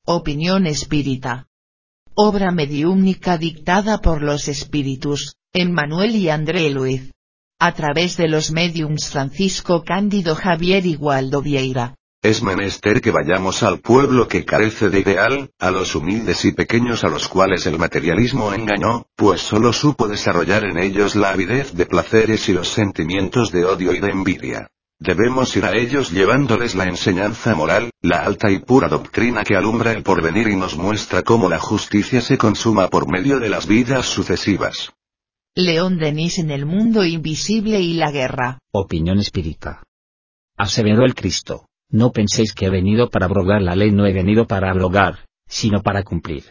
Opinión espírita. Obra mediúmnica dictada por los espíritus, Emmanuel y André Luiz. A través de los médiums Francisco Cándido Javier y Waldo Vieira. Es menester que vayamos al pueblo que carece de ideal, a los humildes y pequeños a los cuales el materialismo engañó, pues solo supo desarrollar en ellos la avidez de placeres y los sentimientos de odio y de envidia. Debemos ir a ellos llevándoles la enseñanza moral, la alta y pura doctrina que alumbra el porvenir y nos muestra cómo la justicia se consuma por medio de las vidas sucesivas. León Denis en el mundo invisible y la guerra. Opinión espírita. Aseveró el Cristo: no penséis que he venido para abrogar la ley, no he venido para abrogar, sino para cumplir.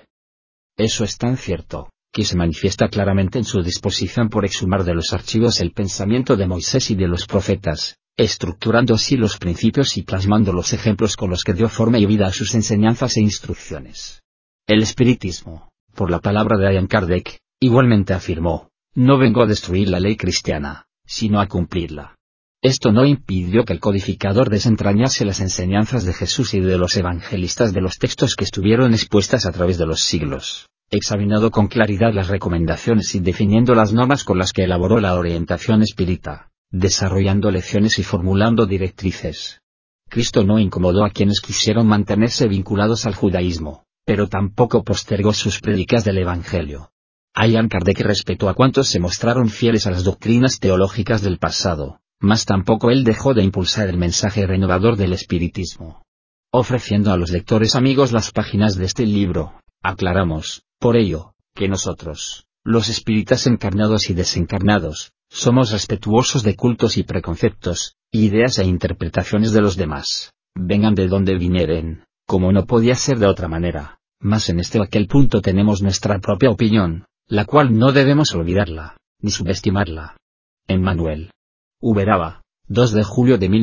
Eso es tan cierto, que se manifiesta claramente en su disposición por exhumar de los archivos el pensamiento de Moisés y de los profetas, estructurando así los principios y plasmando los ejemplos con los que dio forma y vida a sus enseñanzas e instrucciones. El espiritismo, por la palabra de Allan Kardec, igualmente afirmó: no vengo a destruir la ley cristiana, sino a cumplirla. Esto no impidió que el codificador desentrañase las enseñanzas de Jesús y de los evangelistas de los textos que estuvieron expuestas a través de los siglos, examinado con claridad las recomendaciones y definiendo las normas con las que elaboró la orientación espírita, desarrollando lecciones y formulando directrices. Cristo no incomodó a quienes quisieron mantenerse vinculados al judaísmo, pero tampoco postergó sus prédicas del Evangelio. Allan Kardec respetó a cuantos se mostraron fieles a las doctrinas teológicas del pasado, mas tampoco él dejó de impulsar el mensaje renovador del espiritismo. Ofreciendo a los lectores amigos las páginas de este libro, aclaramos, por ello, que nosotros, los espíritas encarnados y desencarnados, somos respetuosos de cultos y preconceptos, ideas e interpretaciones de los demás, vengan de donde vinieren, como no podía ser de otra manera, mas en este o aquel punto tenemos nuestra propia opinión, la cual no debemos olvidarla, ni subestimarla. Emmanuel. Uberaba, 2 de julio de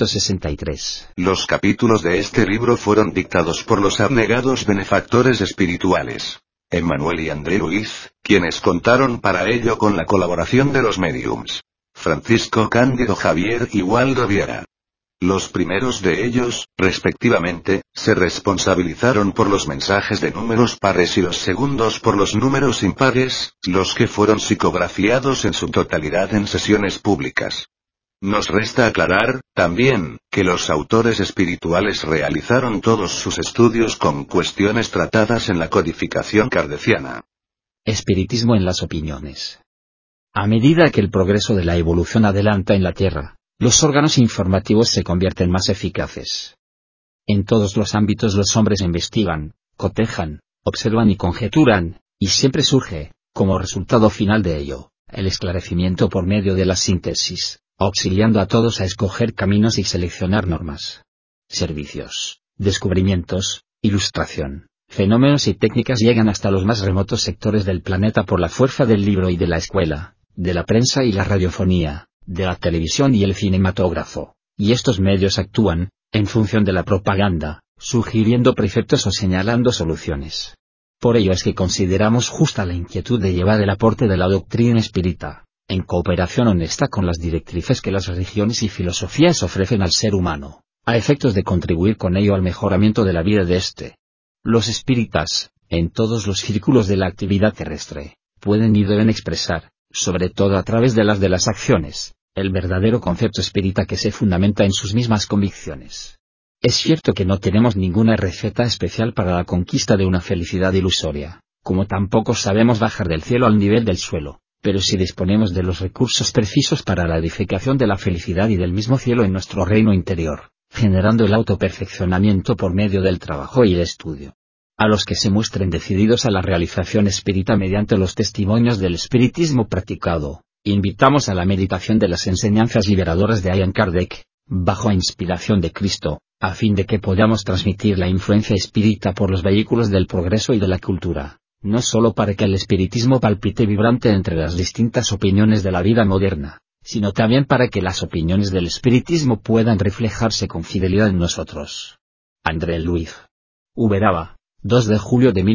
1963. Los capítulos de este libro fueron dictados por los abnegados benefactores espirituales, Emmanuel y André Luiz, quienes contaron para ello con la colaboración de los médiums, Francisco Cándido Javier y Waldo Vieira. Los primeros de ellos, respectivamente, se responsabilizaron por los mensajes de números pares y los segundos por los números impares, los que fueron psicografiados en su totalidad en sesiones públicas. Nos resta aclarar, también, que los autores espirituales realizaron todos sus estudios con cuestiones tratadas en la codificación kardeciana. Espiritismo en las opiniones. A medida que el progreso de la evolución adelanta en la Tierra, los órganos informativos se convierten más eficaces. En todos los ámbitos los hombres investigan, cotejan, observan y conjeturan, y siempre surge, como resultado final de ello, el esclarecimiento por medio de la síntesis, auxiliando a todos a escoger caminos y seleccionar normas. Servicios, descubrimientos, ilustración, fenómenos y técnicas llegan hasta los más remotos sectores del planeta por la fuerza del libro y de la escuela, de la prensa y la radiofonía, de la televisión y el cinematógrafo, y estos medios actúan, en función de la propaganda, sugiriendo preceptos o señalando soluciones. Por ello es que consideramos justa la inquietud de llevar el aporte de la doctrina espírita, en cooperación honesta con las directrices que las religiones y filosofías ofrecen al ser humano, a efectos de contribuir con ello al mejoramiento de la vida de éste. Los espíritas, en todos los círculos de la actividad terrestre, pueden y deben expresar, sobre todo a través de las acciones, el verdadero concepto espírita que se fundamenta en sus mismas convicciones. Es cierto que no tenemos ninguna receta especial para la conquista de una felicidad ilusoria, como tampoco sabemos bajar del cielo al nivel del suelo, pero sí disponemos de los recursos precisos para la edificación de la felicidad y del mismo cielo en nuestro reino interior, generando el autoperfeccionamiento por medio del trabajo y el estudio. A los que se muestren decididos a la realización espírita mediante los testimonios del espiritismo practicado, invitamos a la meditación de las enseñanzas liberadoras de Allan Kardec, bajo inspiración de Cristo, a fin de que podamos transmitir la influencia espírita por los vehículos del progreso y de la cultura, no solo para que el espiritismo palpite vibrante entre las distintas opiniones de la vida moderna, sino también para que las opiniones del espiritismo puedan reflejarse con fidelidad en nosotros. André Luiz. Uberaba, 2 de julio de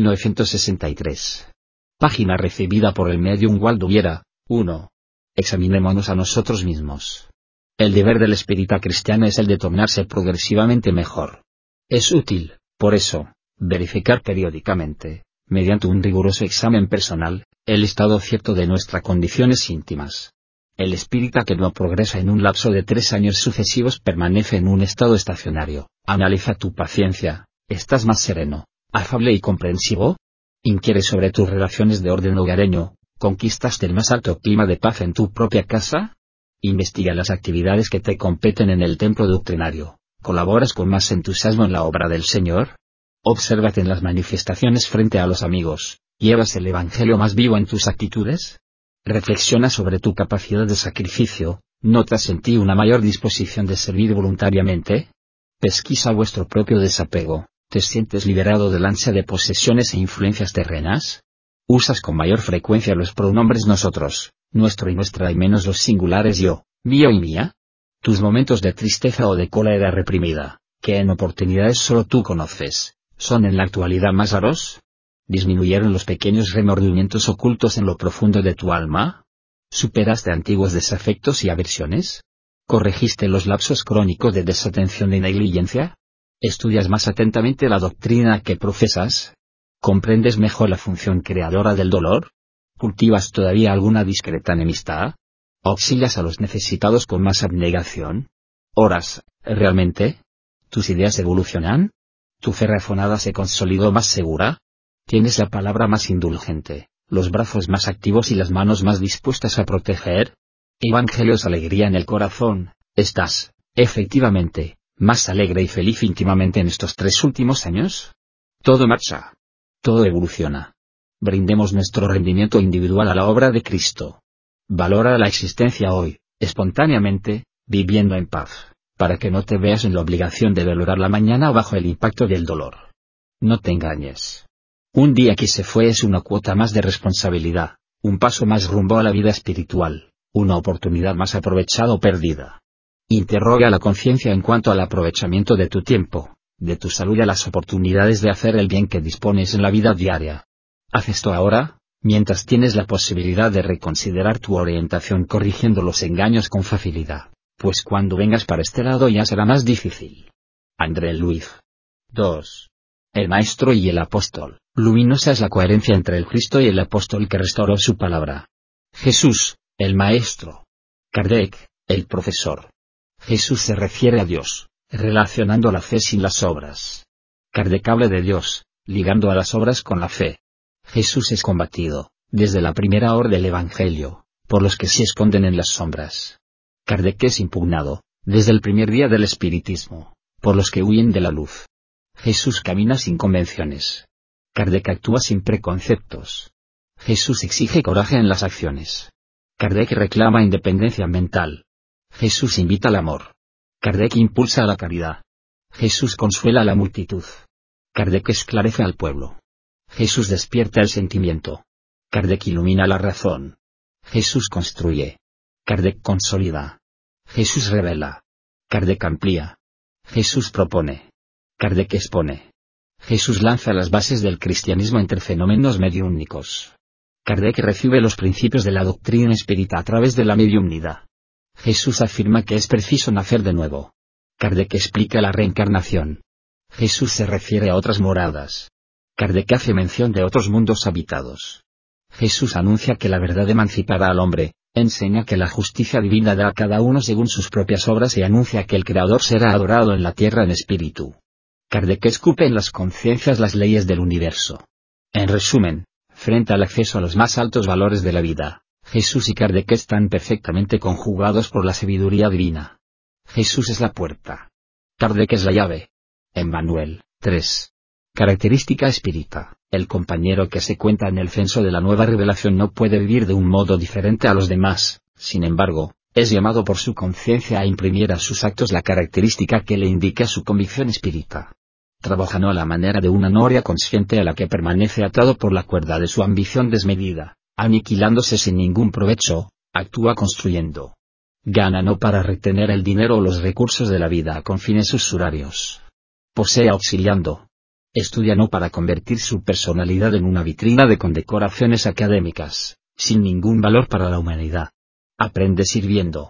1963. Página recibida por el medium Waldo Vieira. 1. Examinémonos a nosotros mismos. El deber del espírita cristiano es el de tornarse progresivamente mejor. Es útil, por eso, Verificar periódicamente, mediante un riguroso examen personal, el estado cierto de nuestras condiciones íntimas. El espírita que no progresa en un lapso de 3 años sucesivos permanece en un estado estacionario. Analiza tu paciencia. ¿Estás más sereno, afable y comprensivo? Inquiere sobre tus relaciones de orden hogareño. ¿Conquistaste el más alto clima de paz en tu propia casa? Investiga las actividades que te competen en el templo doctrinario. ¿Colaboras con más entusiasmo en la obra del Señor? Obsérvate en las manifestaciones frente a los amigos. ¿Llevas el Evangelio más vivo en tus actitudes? Reflexiona sobre tu capacidad de sacrificio. ¿Notas en ti una mayor disposición de servir voluntariamente? Pesquisa vuestro propio desapego. ¿Te sientes liberado del ansia de posesiones e influencias terrenas? ¿Usas con mayor frecuencia los pronombres nosotros, nuestro y nuestra y menos los singulares yo, mío y mía? Tus momentos de tristeza o de cólera reprimida, que en oportunidades solo tú conoces, ¿son en la actualidad más raros? ¿Disminuyeron los pequeños remordimientos ocultos en lo profundo de tu alma? ¿Superaste antiguos desafectos y aversiones? ¿Corregiste los lapsos crónicos de desatención y negligencia? ¿Estudias más atentamente la doctrina que profesas? ¿Comprendes mejor la función creadora del dolor? ¿Cultivas todavía alguna discreta enemistad? ¿Auxilias a los necesitados con más abnegación? ¿Oras, realmente? ¿Tus ideas evolucionan? ¿Tu fe razonada se consolidó más segura? ¿Tienes la palabra más indulgente, los brazos más activos y las manos más dispuestas a proteger? Evangelios alegría en el corazón. ¿Estás, efectivamente, más alegre y feliz íntimamente en estos 3 últimos años? Todo marcha. Todo evoluciona. Brindemos nuestro rendimiento individual a la obra de Cristo. Valora la existencia hoy, espontáneamente, viviendo en paz, para que no te veas en la obligación de valorarla mañana bajo el impacto del dolor. No te engañes. Un día que se fue es una cuota más de responsabilidad, un paso más rumbo a la vida espiritual, una oportunidad más aprovechada o perdida. Interroga la conciencia en cuanto al aprovechamiento de tu tiempo, de tu salud y a las oportunidades de hacer el bien que dispones en la vida diaria. Haz esto ahora, mientras tienes la posibilidad de reconsiderar tu orientación corrigiendo los engaños con facilidad, pues cuando vengas para este lado ya será más difícil. André Luiz. 2. El Maestro y el Apóstol. Luminosa es la coherencia entre el Cristo y el Apóstol que restauró su palabra. Jesús, el Maestro. Kardec, el Profesor. Jesús se refiere a Dios, relacionando la fe sin las obras. Kardec habla de Dios, ligando a las obras con la fe. Jesús es combatido, desde la primera hora del Evangelio, por los que se esconden en las sombras. Kardec es impugnado, desde el primer día del espiritismo, por los que huyen de la luz. Jesús camina sin convenciones. Kardec actúa sin preconceptos. Jesús exige coraje en las acciones. Kardec reclama independencia mental. Jesús invita al amor. Kardec impulsa a la caridad. Jesús consuela a la multitud. Kardec esclarece al pueblo. Jesús despierta el sentimiento. Kardec ilumina la razón. Jesús construye. Kardec consolida. Jesús revela. Kardec amplía. Jesús propone. Kardec expone. Jesús lanza las bases del cristianismo entre fenómenos mediúmnicos. Kardec recibe los principios de la doctrina espírita a través de la mediumnidad. Jesús afirma que es preciso nacer de nuevo. Kardec explica la reencarnación. Jesús se refiere a otras moradas. Kardec hace mención de otros mundos habitados. Jesús anuncia que la verdad emancipará al hombre, enseña que la justicia divina da a cada uno según sus propias obras y anuncia que el Creador será adorado en la tierra en espíritu. Kardec escupe en las conciencias las leyes del universo. En resumen, frente al acceso a los más altos valores de la vida, Jesús y Kardec están perfectamente conjugados por la sabiduría divina. Jesús es la puerta. Kardec es la llave. Emmanuel, 3. Característica espírita. El compañero que se cuenta en el censo de la nueva revelación no puede vivir de un modo diferente a los demás, sin embargo, es llamado por su conciencia a imprimir a sus actos la característica que le indica su convicción espírita. Trabaja no a la manera de una noria consciente a la que permanece atado por la cuerda de su ambición desmedida, aniquilándose sin ningún provecho, actúa construyendo. Gana no para retener el dinero o los recursos de la vida con fines usurarios. Posee auxiliando. Estudia no para convertir su personalidad en una vitrina de condecoraciones académicas, sin ningún valor para la humanidad. Aprende sirviendo.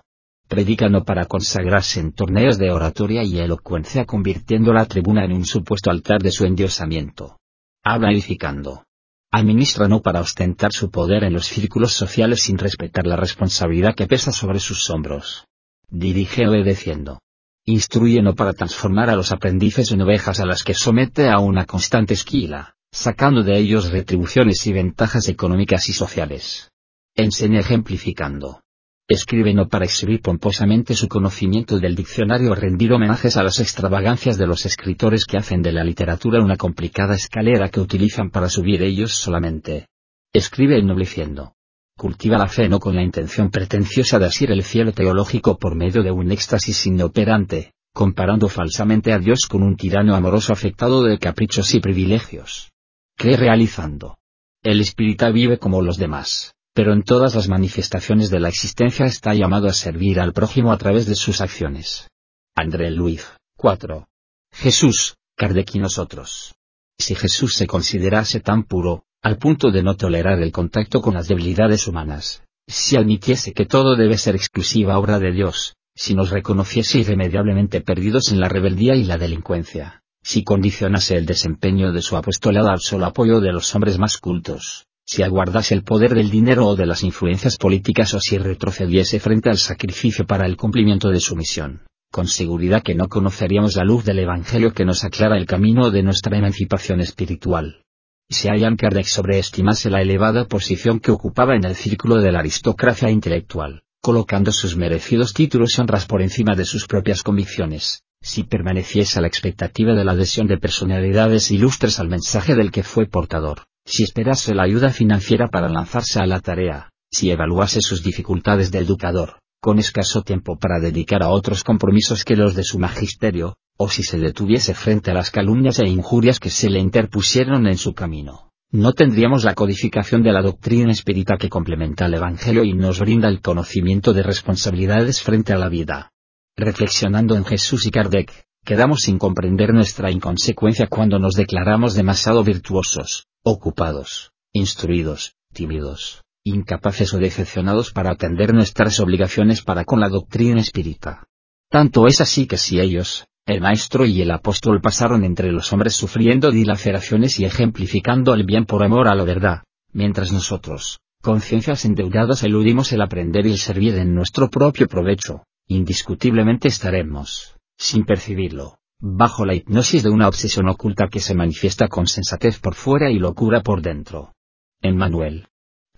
Predica no para consagrarse en torneos de oratoria y elocuencia convirtiendo la tribuna en un supuesto altar de su endiosamiento. Habla edificando. Administra no para ostentar su poder en los círculos sociales sin respetar la responsabilidad que pesa sobre sus hombros. Dirige obedeciendo. Instruye no para transformar a los aprendices en ovejas a las que somete a una constante esquila, sacando de ellos retribuciones y ventajas económicas y sociales. Enseña ejemplificando. Escribe no para exhibir pomposamente su conocimiento del diccionario o rendir homenajes a las extravagancias de los escritores que hacen de la literatura una complicada escalera que utilizan para subir ellos solamente. Escribe ennobleciendo. Cultiva la fe no con la intención pretenciosa de asir el cielo teológico por medio de un éxtasis inoperante, comparando falsamente a Dios con un tirano amoroso afectado de caprichos y privilegios. Cree realizando. El espírita vive como los demás, pero en todas las manifestaciones de la existencia está llamado a servir al prójimo a través de sus acciones. André Louis, 4. Jesús, Kardec y nosotros. Si Jesús se considerase tan puro, al punto de no tolerar el contacto con las debilidades humanas, si admitiese que todo debe ser exclusiva obra de Dios, si nos reconociese irremediablemente perdidos en la rebeldía y la delincuencia, si condicionase el desempeño de su apostolado al solo apoyo de los hombres más cultos, si aguardase el poder del dinero o de las influencias políticas o si retrocediese frente al sacrificio para el cumplimiento de su misión, con seguridad que no conoceríamos la luz del Evangelio que nos aclara el camino de nuestra emancipación espiritual. Si Allan Kardec sobreestimase la elevada posición que ocupaba en el círculo de la aristocracia intelectual, colocando sus merecidos títulos y honras por encima de sus propias convicciones, si permaneciese a la expectativa de la adhesión de personalidades ilustres al mensaje del que fue portador, si esperase la ayuda financiera para lanzarse a la tarea, si evaluase sus dificultades de educador, con escaso tiempo para dedicar a otros compromisos que los de su magisterio, o si se detuviese frente a las calumnias e injurias que se le interpusieron en su camino, no tendríamos la codificación de la doctrina espírita que complementa al Evangelio y nos brinda el conocimiento de responsabilidades frente a la vida. Reflexionando en Jesús y Kardec, quedamos sin comprender nuestra inconsecuencia cuando nos declaramos demasiado virtuosos, ocupados, instruidos, tímidos, incapaces o decepcionados para atender nuestras obligaciones para con la doctrina espírita. Tanto es así que si ellos, el Maestro y el Apóstol pasaron entre los hombres sufriendo dilaceraciones y ejemplificando el bien por amor a la verdad, mientras nosotros, conciencias endeudadas eludimos el aprender y el servir en nuestro propio provecho, indiscutiblemente estaremos, sin percibirlo, bajo la hipnosis de una obsesión oculta que se manifiesta con sensatez por fuera y locura por dentro. Emmanuel.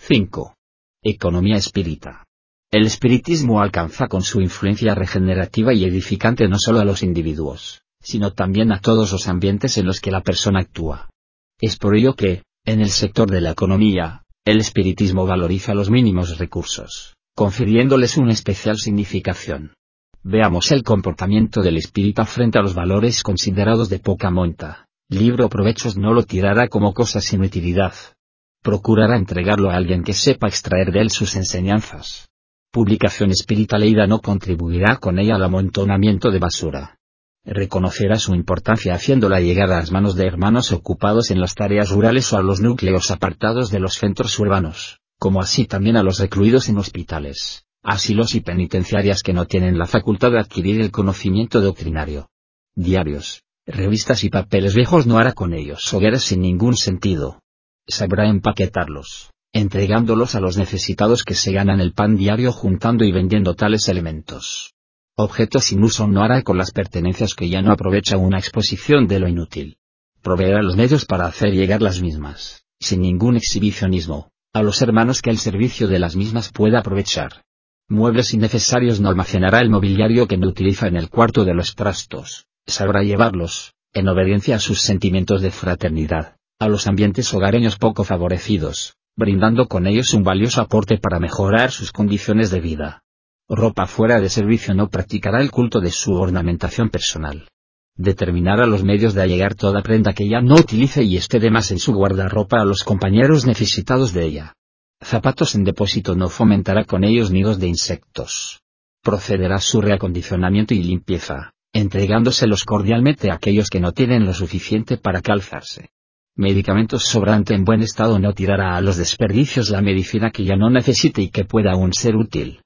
5. Economía espírita. El espiritismo alcanza con su influencia regenerativa y edificante no solo a los individuos, sino también a todos los ambientes en los que la persona actúa. Es por ello que, en el sector de la economía, el espiritismo valoriza los mínimos recursos, confiriéndoles una especial significación. Veamos el comportamiento del espírita frente a los valores considerados de poca monta. Libro Provechos no lo tirará como cosa sin utilidad. Procurará entregarlo a alguien que sepa extraer de él sus enseñanzas. Publicación espírita leída no contribuirá con ella al amontonamiento de basura. Reconocerá su importancia haciéndola llegar a las manos de hermanos ocupados en las tareas rurales o a los núcleos apartados de los centros urbanos, como así también a los recluidos en hospitales, asilos y penitenciarias que no tienen la facultad de adquirir el conocimiento doctrinario. Diarios, revistas y papeles viejos no hará con ellos hogueras sin ningún sentido. Sabrá empaquetarlos, entregándolos a los necesitados que se ganan el pan diario juntando y vendiendo tales elementos. Objetos sin uso no hará con las pertenencias que ya no aprovecha una exposición de lo inútil. Proveerá los medios para hacer llegar las mismas, sin ningún exhibicionismo, a los hermanos que el servicio de las mismas pueda aprovechar. Muebles innecesarios no almacenará el mobiliario que no utiliza en el cuarto de los trastos, sabrá llevarlos, en obediencia a sus sentimientos de fraternidad, a los ambientes hogareños poco favorecidos, brindando con ellos un valioso aporte para mejorar sus condiciones de vida. Ropa fuera de servicio no practicará el culto de su ornamentación personal. Determinará los medios de allegar toda prenda que ya no utilice y esté de más en su guardarropa a los compañeros necesitados de ella. Zapatos en depósito no fomentará con ellos nidos de insectos. Procederá a su reacondicionamiento y limpieza, entregándoselos cordialmente a aquellos que no tienen lo suficiente para calzarse. Medicamentos sobrante en buen estado no tirará a los desperdicios la medicina que ya no necesite y que pueda aún ser útil.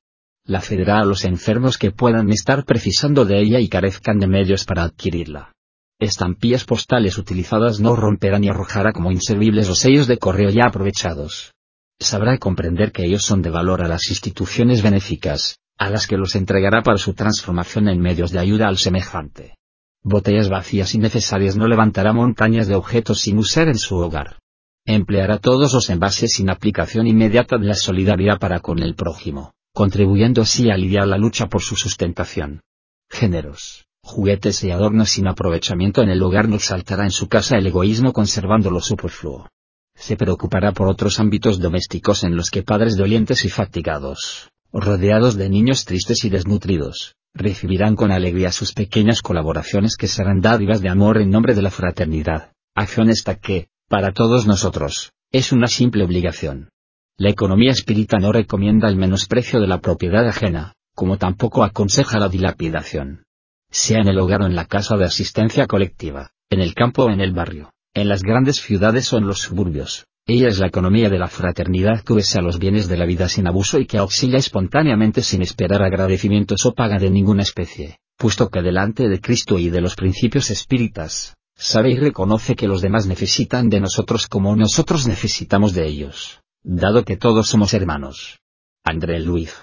la cederá a los enfermos que puedan estar precisando de ella y carezcan de medios para adquirirla. Estampillas postales utilizadas no romperán y arrojará como inservibles los sellos de correo ya aprovechados. Sabrá comprender que ellos son de valor a las instituciones benéficas, a las que los entregará para su transformación en medios de ayuda al semejante. Botellas vacías innecesarias no levantará montañas de objetos sin usar en su hogar. Empleará todos los envases sin aplicación inmediata de la solidaridad para con el prójimo, contribuyendo así a aliviar la lucha por su sustentación. Géneros, juguetes y adornos sin aprovechamiento en el hogar no exaltará en su casa el egoísmo conservando lo superfluo. Se preocupará por otros ámbitos domésticos en los que padres dolientes y fatigados, rodeados de niños tristes y desnutridos, recibirán con alegría sus pequeñas colaboraciones que serán dádivas de amor en nombre de la fraternidad, acción esta que, para todos nosotros, es una simple obligación. La economía espírita no recomienda el menosprecio de la propiedad ajena, como tampoco aconseja la dilapidación. Sea en el hogar o en la casa de asistencia colectiva, en el campo o en el barrio, en las grandes ciudades o en los suburbios, ella es la economía de la fraternidad que obedece a los bienes de la vida sin abuso y que auxilia espontáneamente sin esperar agradecimientos o paga de ninguna especie, puesto que delante de Cristo y de los principios espíritas, sabe y reconoce que los demás necesitan de nosotros como nosotros necesitamos de ellos, dado que todos somos hermanos. André Luiz.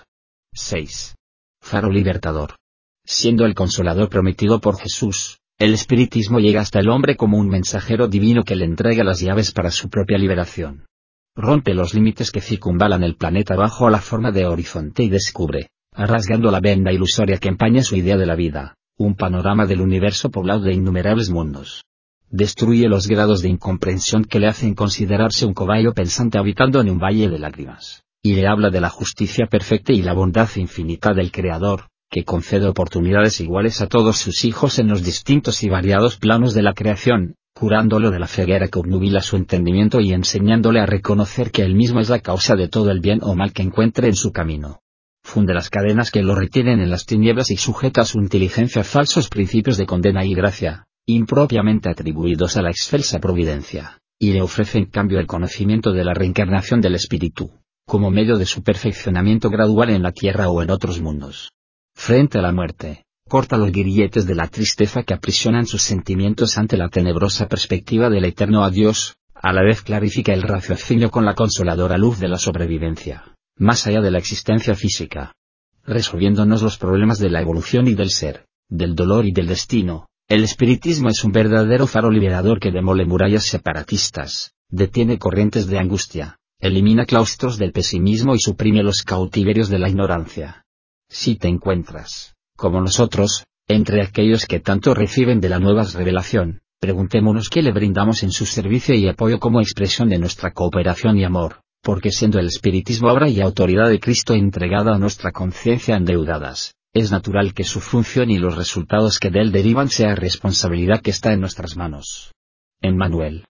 6. Faro libertador. Siendo el consolador prometido por Jesús, el espiritismo llega hasta el hombre como un mensajero divino que le entrega las llaves para su propia liberación. Rompe los límites que circunvalan el planeta bajo a la forma de horizonte y descubre, rasgando la venda ilusoria que empaña su idea de la vida, un panorama del universo poblado de innumerables mundos. Destruye los grados de incomprensión que le hacen considerarse un cobayo pensante habitando en un valle de lágrimas, y le habla de la justicia perfecta y la bondad infinita del Creador, que concede oportunidades iguales a todos sus hijos en los distintos y variados planos de la creación, curándolo de la ceguera que obnubila su entendimiento y enseñándole a reconocer que él mismo es la causa de todo el bien o mal que encuentre en su camino. Funde las cadenas que lo retienen en las tinieblas y sujeta a su inteligencia falsos principios de condena y gracia, impropiamente atribuidos a la excelsa providencia, y le ofrece en cambio el conocimiento de la reencarnación del espíritu, como medio de su perfeccionamiento gradual en la tierra o en otros mundos. Frente a la muerte, corta los grilletes de la tristeza que aprisionan sus sentimientos ante la tenebrosa perspectiva del eterno adiós, a la vez clarifica el raciocinio con la consoladora luz de la sobrevivencia, más allá de la existencia física. Resolviéndonos los problemas de la evolución y del ser, del dolor y del destino, el espiritismo es un verdadero faro liberador que demole murallas separatistas, detiene corrientes de angustia, elimina claustros del pesimismo y suprime los cautiverios de la ignorancia. Si te encuentras, como nosotros, entre aquellos que tanto reciben de la nueva revelación, preguntémonos qué le brindamos en su servicio y apoyo como expresión de nuestra cooperación y amor, porque siendo el espiritismo obra y autoridad de Cristo entregada a nuestra conciencia endeudadas, es natural que su función y los resultados que de él derivan sea responsabilidad que está en nuestras manos. Emmanuel.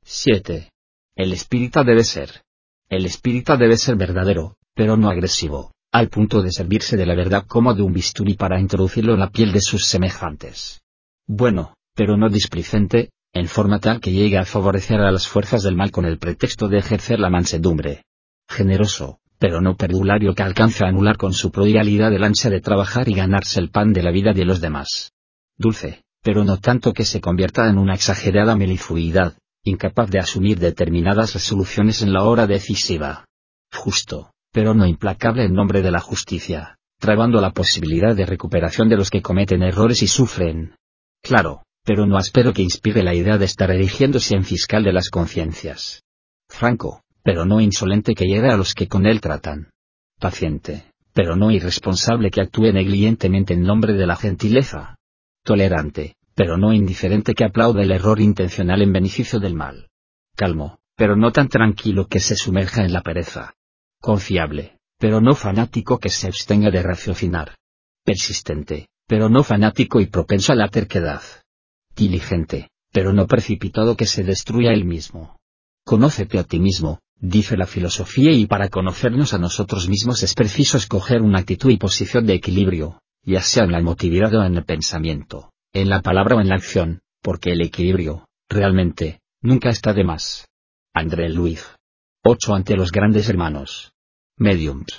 7. El espírita debe ser. El espírita debe ser verdadero, pero no agresivo, al punto de servirse de la verdad como de un bisturí para introducirlo en la piel de sus semejantes. Bueno, pero no displicente, en forma tal que llegue a favorecer a las fuerzas del mal con el pretexto de ejercer la mansedumbre. Generoso, pero no perdulario que alcance a anular con su prodigalidad el ansia de trabajar y ganarse el pan de la vida de los demás. Dulce, pero no tanto que se convierta en una exagerada melifluidad, incapaz de asumir determinadas resoluciones en la hora decisiva. Justo, pero no implacable en nombre de la justicia, trabando la posibilidad de recuperación de los que cometen errores y sufren. Claro, pero no áspero que inspire la idea de estar erigiéndose en fiscal de las conciencias. Franco, pero no insolente que hiera a los que con él tratan. Paciente, pero no irresponsable que actúe negligentemente en nombre de la gentileza. Tolerante, pero no indiferente que aplauda el error intencional en beneficio del mal. Calmo, pero no tan tranquilo que se sumerja en la pereza. Confiable, pero no fanático que se abstenga de raciocinar. Persistente, pero no fanático y propenso a la terquedad. Diligente, pero no precipitado que se destruya él mismo. Conócete a ti mismo, dice la filosofía, y para conocernos a nosotros mismos es preciso escoger una actitud y posición de equilibrio, ya sea en la emotividad o en el pensamiento, en la palabra o en la acción, porque el equilibrio, realmente, nunca está de más. André Luiz. 8 ante los grandes hermanos. Mediums.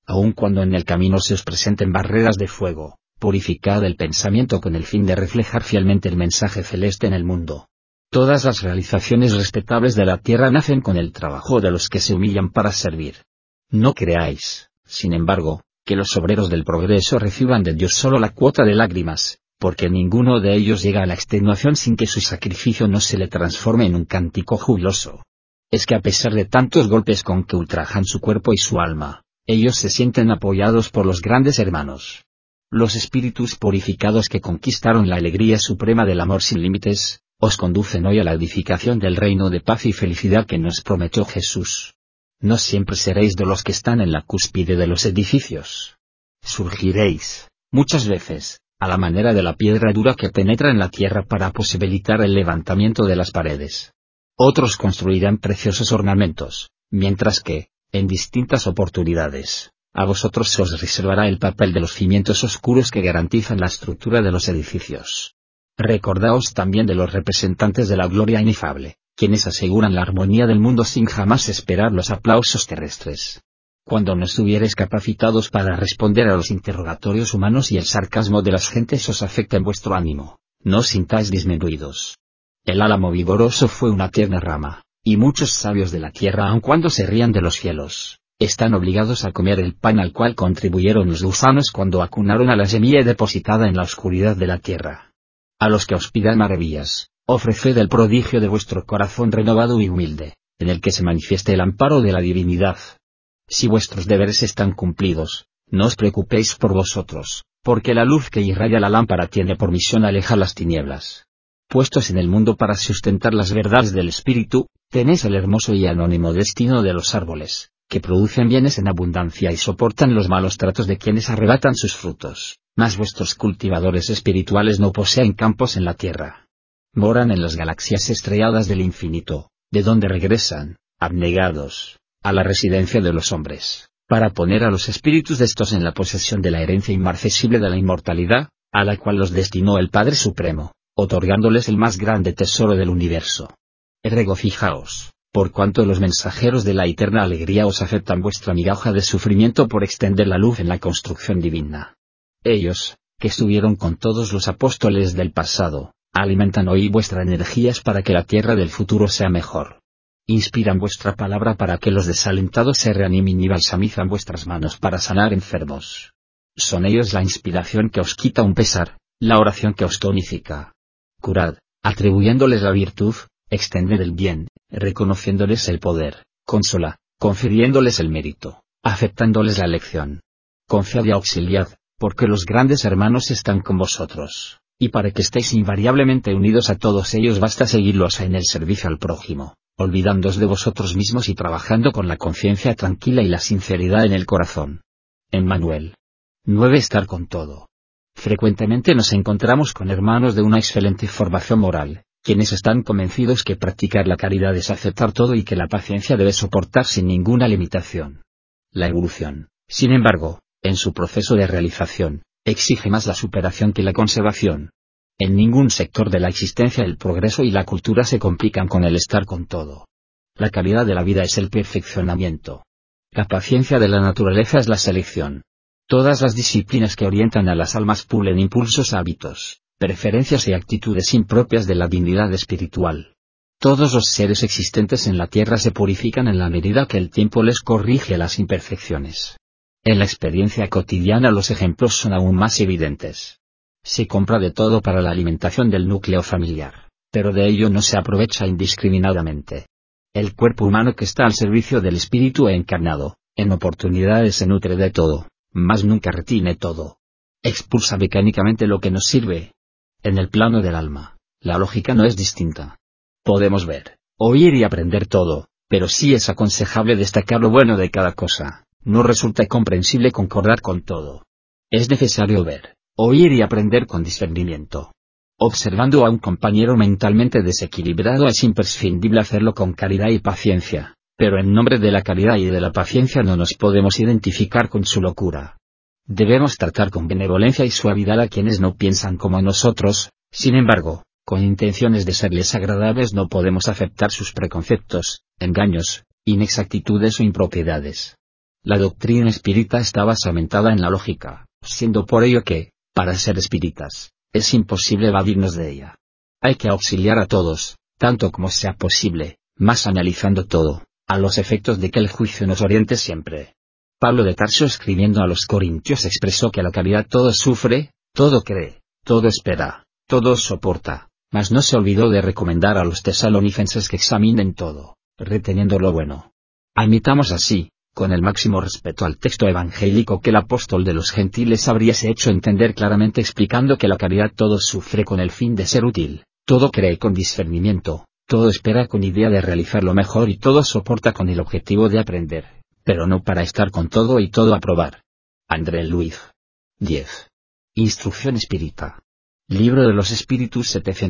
Aun cuando en el camino se os presenten barreras de fuego, purificad el pensamiento con el fin de reflejar fielmente el mensaje celeste en el mundo. Todas las realizaciones respetables de la tierra nacen con el trabajo de los que se humillan para servir. No creáis, sin embargo, que los obreros del progreso reciban de Dios solo la cuota de lágrimas, porque ninguno de ellos llega a la extenuación sin que su sacrificio no se le transforme en un cántico jubiloso. Es que a pesar de tantos golpes con que ultrajan su cuerpo y su alma, ellos se sienten apoyados por los grandes hermanos. Los espíritus purificados que conquistaron la alegría suprema del amor sin límites, os conducen hoy a la edificación del reino de paz y felicidad que nos prometió Jesús. No siempre seréis de los que están en la cúspide de los edificios. Surgiréis, muchas veces, a la manera de la piedra dura que penetra en la tierra para posibilitar el levantamiento de las paredes. Otros construirán preciosos ornamentos, mientras que, en distintas oportunidades, a vosotros se os reservará el papel de los cimientos oscuros que garantizan la estructura de los edificios. Recordaos también de los representantes de la gloria inefable, quienes aseguran la armonía del mundo sin jamás esperar los aplausos terrestres. Cuando no estuviereis capacitados para responder a los interrogatorios humanos y el sarcasmo de las gentes os afecta en vuestro ánimo, no os sintáis disminuidos. El álamo vigoroso fue una tierna rama, y muchos sabios de la tierra, aun cuando se rían de los cielos, están obligados a comer el pan al cual contribuyeron los gusanos cuando acunaron a la semilla depositada en la oscuridad de la tierra. A los que os pidan maravillas, ofreced el prodigio de vuestro corazón renovado y humilde, en el que se manifieste el amparo de la divinidad. Si vuestros deberes están cumplidos, no os preocupéis por vosotros, porque la luz que irradia la lámpara tiene por misión alejar las tinieblas. Puestos en el mundo para sustentar las verdades del espíritu, tenéis el hermoso y anónimo destino de los árboles, que producen bienes en abundancia y soportan los malos tratos de quienes arrebatan sus frutos, mas vuestros cultivadores espirituales no poseen campos en la tierra. Moran en las galaxias estrelladas del infinito, de donde regresan, abnegados, a la residencia de los hombres, para poner a los espíritus de estos en la posesión de la herencia inmarcesible de la inmortalidad, a la cual los destinó el Padre Supremo, otorgándoles el más grande tesoro del universo. Regocijaos, por cuanto los mensajeros de la eterna alegría os aceptan vuestra migaja de sufrimiento por extender la luz en la construcción divina. Ellos, que estuvieron con todos los apóstoles del pasado, alimentan hoy vuestras energías para que la tierra del futuro sea mejor. Inspiran vuestra palabra para que los desalentados se reanimen y balsamizan vuestras manos para sanar enfermos. Son ellos la inspiración que os quita un pesar, la oración que os tonifica. Curad, atribuyéndoles la virtud, extended el bien, reconociéndoles el poder, consola, confiriéndoles el mérito, aceptándoles la lección. Confiad y auxiliad, porque los grandes hermanos están con vosotros, y para que estéis invariablemente unidos a todos ellos basta seguirlos en el servicio al prójimo, olvidándoos de vosotros mismos y trabajando con la conciencia tranquila y la sinceridad en el corazón. Emmanuel. 9. Estar con todo. Frecuentemente nos encontramos con hermanos de una excelente formación moral, quienes están convencidos que practicar la caridad es aceptar todo y que la paciencia debe soportar sin ninguna limitación. La evolución, sin embargo, en su proceso de realización, exige más la superación que la conservación. En ningún sector de la existencia el progreso y la cultura se complican con el estar con todo. La calidad de la vida es el perfeccionamiento. La paciencia de la naturaleza es la selección. Todas las disciplinas que orientan a las almas pulen impulsos, hábitos, preferencias y actitudes impropias de la dignidad espiritual. Todos los seres existentes en la tierra se purifican en la medida que el tiempo les corrige las imperfecciones. En la experiencia cotidiana los ejemplos son aún más evidentes. Se compra de todo para la alimentación del núcleo familiar, pero de ello no se aprovecha indiscriminadamente. El cuerpo humano que está al servicio del espíritu encarnado, en oportunidades se nutre de todo, mas nunca retiene todo. Expulsa mecánicamente lo que nos sirve. En el plano del alma, la lógica no es distinta. Podemos ver, oír y aprender todo, pero sí es aconsejable destacar lo bueno de cada cosa. No resulta comprensible concordar con todo. Es necesario ver, oír y aprender con discernimiento. Observando a un compañero mentalmente desequilibrado es imprescindible hacerlo con caridad y paciencia, pero en nombre de la caridad y de la paciencia no nos podemos identificar con su locura. Debemos tratar con benevolencia y suavidad a quienes no piensan como nosotros, sin embargo, con intenciones de serles agradables no podemos aceptar sus preconceptos, engaños, inexactitudes o impropiedades. La doctrina espírita está basamentada en la lógica, siendo por ello que, para ser espíritas, es imposible evadirnos de ella. Hay que auxiliar a todos, tanto como sea posible, más analizando todo, a los efectos de que el juicio nos oriente siempre. Pablo de Tarso, escribiendo a los Corintios, expresó que la caridad todo sufre, todo cree, todo espera, todo soporta, mas no se olvidó de recomendar a los tesalonicenses que examinen todo, reteniendo lo bueno. Admitamos así, con el máximo respeto al texto evangélico, que el apóstol de los gentiles habríase hecho entender claramente explicando que la caridad todo sufre con el fin de ser útil, todo cree con discernimiento, todo espera con idea de realizar lo mejor y todo soporta con el objetivo de aprender, pero no para estar con todo y todo a probar. André Luiz. 10. Instrucción espírita. Libro de los Espíritus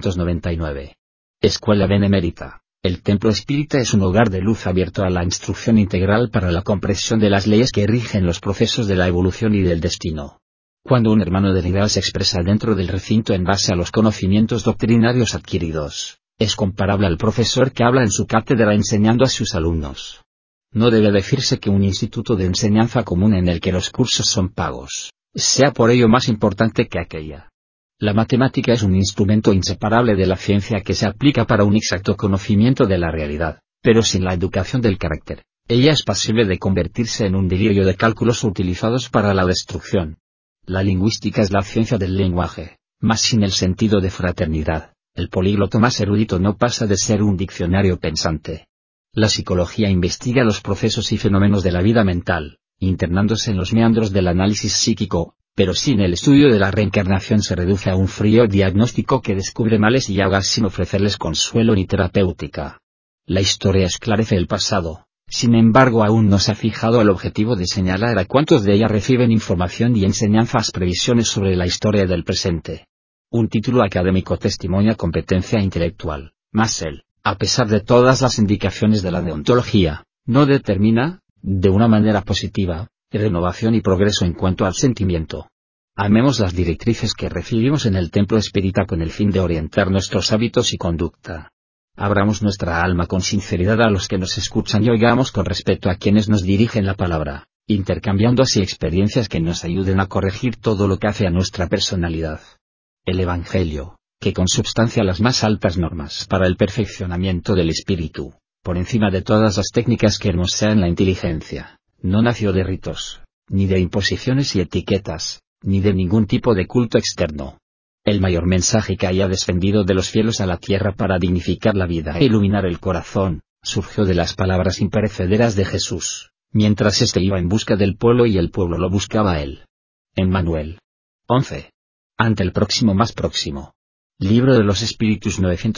799. Escuela Benemérita. El templo espírita es un hogar de luz abierto a la instrucción integral para la comprensión de las leyes que rigen los procesos de la evolución y del destino. Cuando un hermano del ideal se expresa dentro del recinto en base a los conocimientos doctrinarios adquiridos, es comparable al profesor que habla en su cátedra enseñando a sus alumnos. No debe decirse que un instituto de enseñanza común en el que los cursos son pagos, sea por ello más importante que aquella. La matemática es un instrumento inseparable de la ciencia que se aplica para un exacto conocimiento de la realidad, pero sin la educación del carácter, ella es pasible de convertirse en un delirio de cálculos utilizados para la destrucción. La lingüística es la ciencia del lenguaje, mas sin el sentido de fraternidad, el políglota más erudito no pasa de ser un diccionario pensante. La psicología investiga los procesos y fenómenos de la vida mental, internándose en los meandros del análisis psíquico, pero sin el estudio de la reencarnación se reduce a un frío diagnóstico que descubre males y llagas sin ofrecerles consuelo ni terapéutica. La historia esclarece el pasado, sin embargo aún no se ha fijado el objetivo de señalar a cuántos de ella reciben información y enseñanzas previsiones sobre la historia del presente. Un título académico testimonia competencia intelectual, mas él, a pesar de todas las indicaciones de la deontología, no determina, de una manera positiva, renovación y progreso en cuanto al sentimiento. Amemos las directrices que recibimos en el templo espírita con el fin de orientar nuestros hábitos y conducta. Abramos nuestra alma con sinceridad a los que nos escuchan y oigamos con respeto a quienes nos dirigen la palabra, intercambiando así experiencias que nos ayuden a corregir todo lo que hace a nuestra personalidad. El Evangelio, que consubstancia las más altas normas para el perfeccionamiento del espíritu, por encima de todas las técnicas que hermosean la inteligencia, no nació de ritos, ni de imposiciones y etiquetas, ni de ningún tipo de culto externo. El mayor mensaje que haya descendido de los cielos a la tierra para dignificar la vida e iluminar el corazón, surgió de las palabras imperecederas de Jesús, mientras éste iba en busca del pueblo y el pueblo lo buscaba a él. Emmanuel. 11. Ante el próximo más próximo. Libro de los Espíritus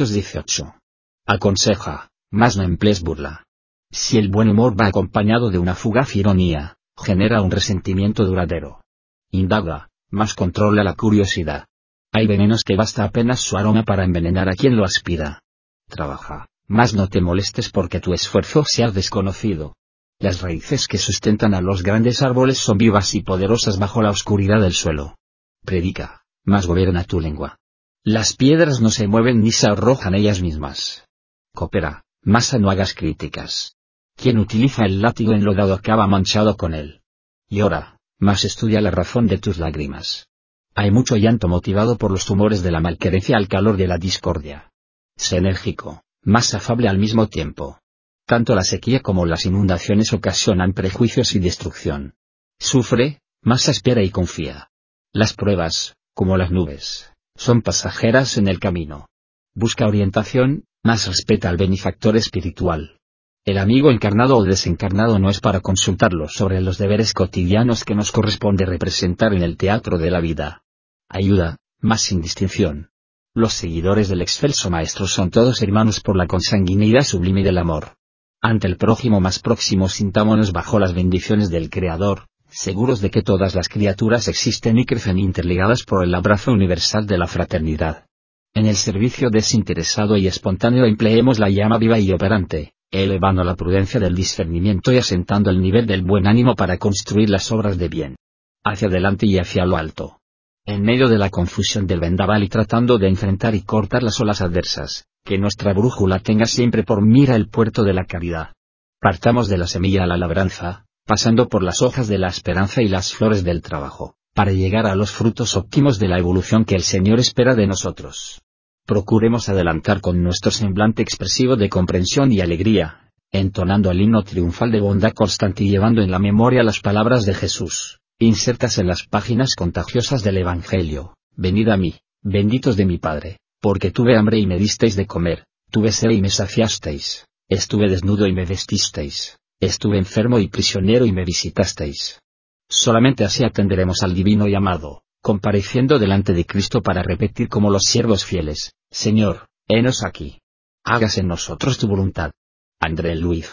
918. Aconseja, mas no emplees burla. Si el buen humor va acompañado de una fugaz ironía, genera un resentimiento duradero. Indaga, mas controla la curiosidad. Hay venenos que basta apenas su aroma para envenenar a quien lo aspira. Trabaja, mas no te molestes porque tu esfuerzo sea desconocido. Las raíces que sustentan a los grandes árboles son vivas y poderosas bajo la oscuridad del suelo. Predica, mas gobierna tu lengua. Las piedras no se mueven ni se arrojan ellas mismas. Coopera, mas no hagas críticas. Quien utiliza el látigo enlodado acaba manchado con él. Llora, mas estudia la razón de tus lágrimas. Hay mucho llanto motivado por los tumores de la malquerencia al calor de la discordia. Sé enérgico, mas afable al mismo tiempo. Tanto la sequía como las inundaciones ocasionan prejuicios y destrucción. Sufre, mas espera y confía. Las pruebas, como las nubes, son pasajeras en el camino. Busca orientación, mas respeta al benefactor espiritual. El amigo encarnado o desencarnado no es para consultarlo sobre los deberes cotidianos que nos corresponde representar en el teatro de la vida. Ayuda, mas sin distinción. Los seguidores del excelso maestro son todos hermanos por la consanguinidad sublime del amor. Ante el prójimo más próximo sintámonos bajo las bendiciones del Creador, seguros de que todas las criaturas existen y crecen interligadas por el abrazo universal de la fraternidad. En el servicio desinteresado y espontáneo empleemos la llama viva y operante, elevando la prudencia del discernimiento y asentando el nivel del buen ánimo para construir las obras de bien. Hacia adelante y hacia lo alto. En medio de la confusión del vendaval y tratando de enfrentar y cortar las olas adversas, que nuestra brújula tenga siempre por mira el puerto de la caridad. Partamos de la semilla a la labranza, pasando por las hojas de la esperanza y las flores del trabajo, para llegar a los frutos óptimos de la evolución que el Señor espera de nosotros. Procuremos adelantar con nuestro semblante expresivo de comprensión y alegría, entonando el himno triunfal de bondad constante y llevando en la memoria las palabras de Jesús, insertas en las páginas contagiosas del Evangelio: venid a mí, benditos de mi Padre, porque tuve hambre y me disteis de comer, tuve sed y me saciasteis, estuve desnudo y me vestisteis, estuve enfermo y prisionero y me visitasteis. Solamente así atenderemos al divino llamado, compareciendo delante de Cristo para repetir como los siervos fieles: Señor, henos aquí. Hágase en nosotros tu voluntad. André Luiz.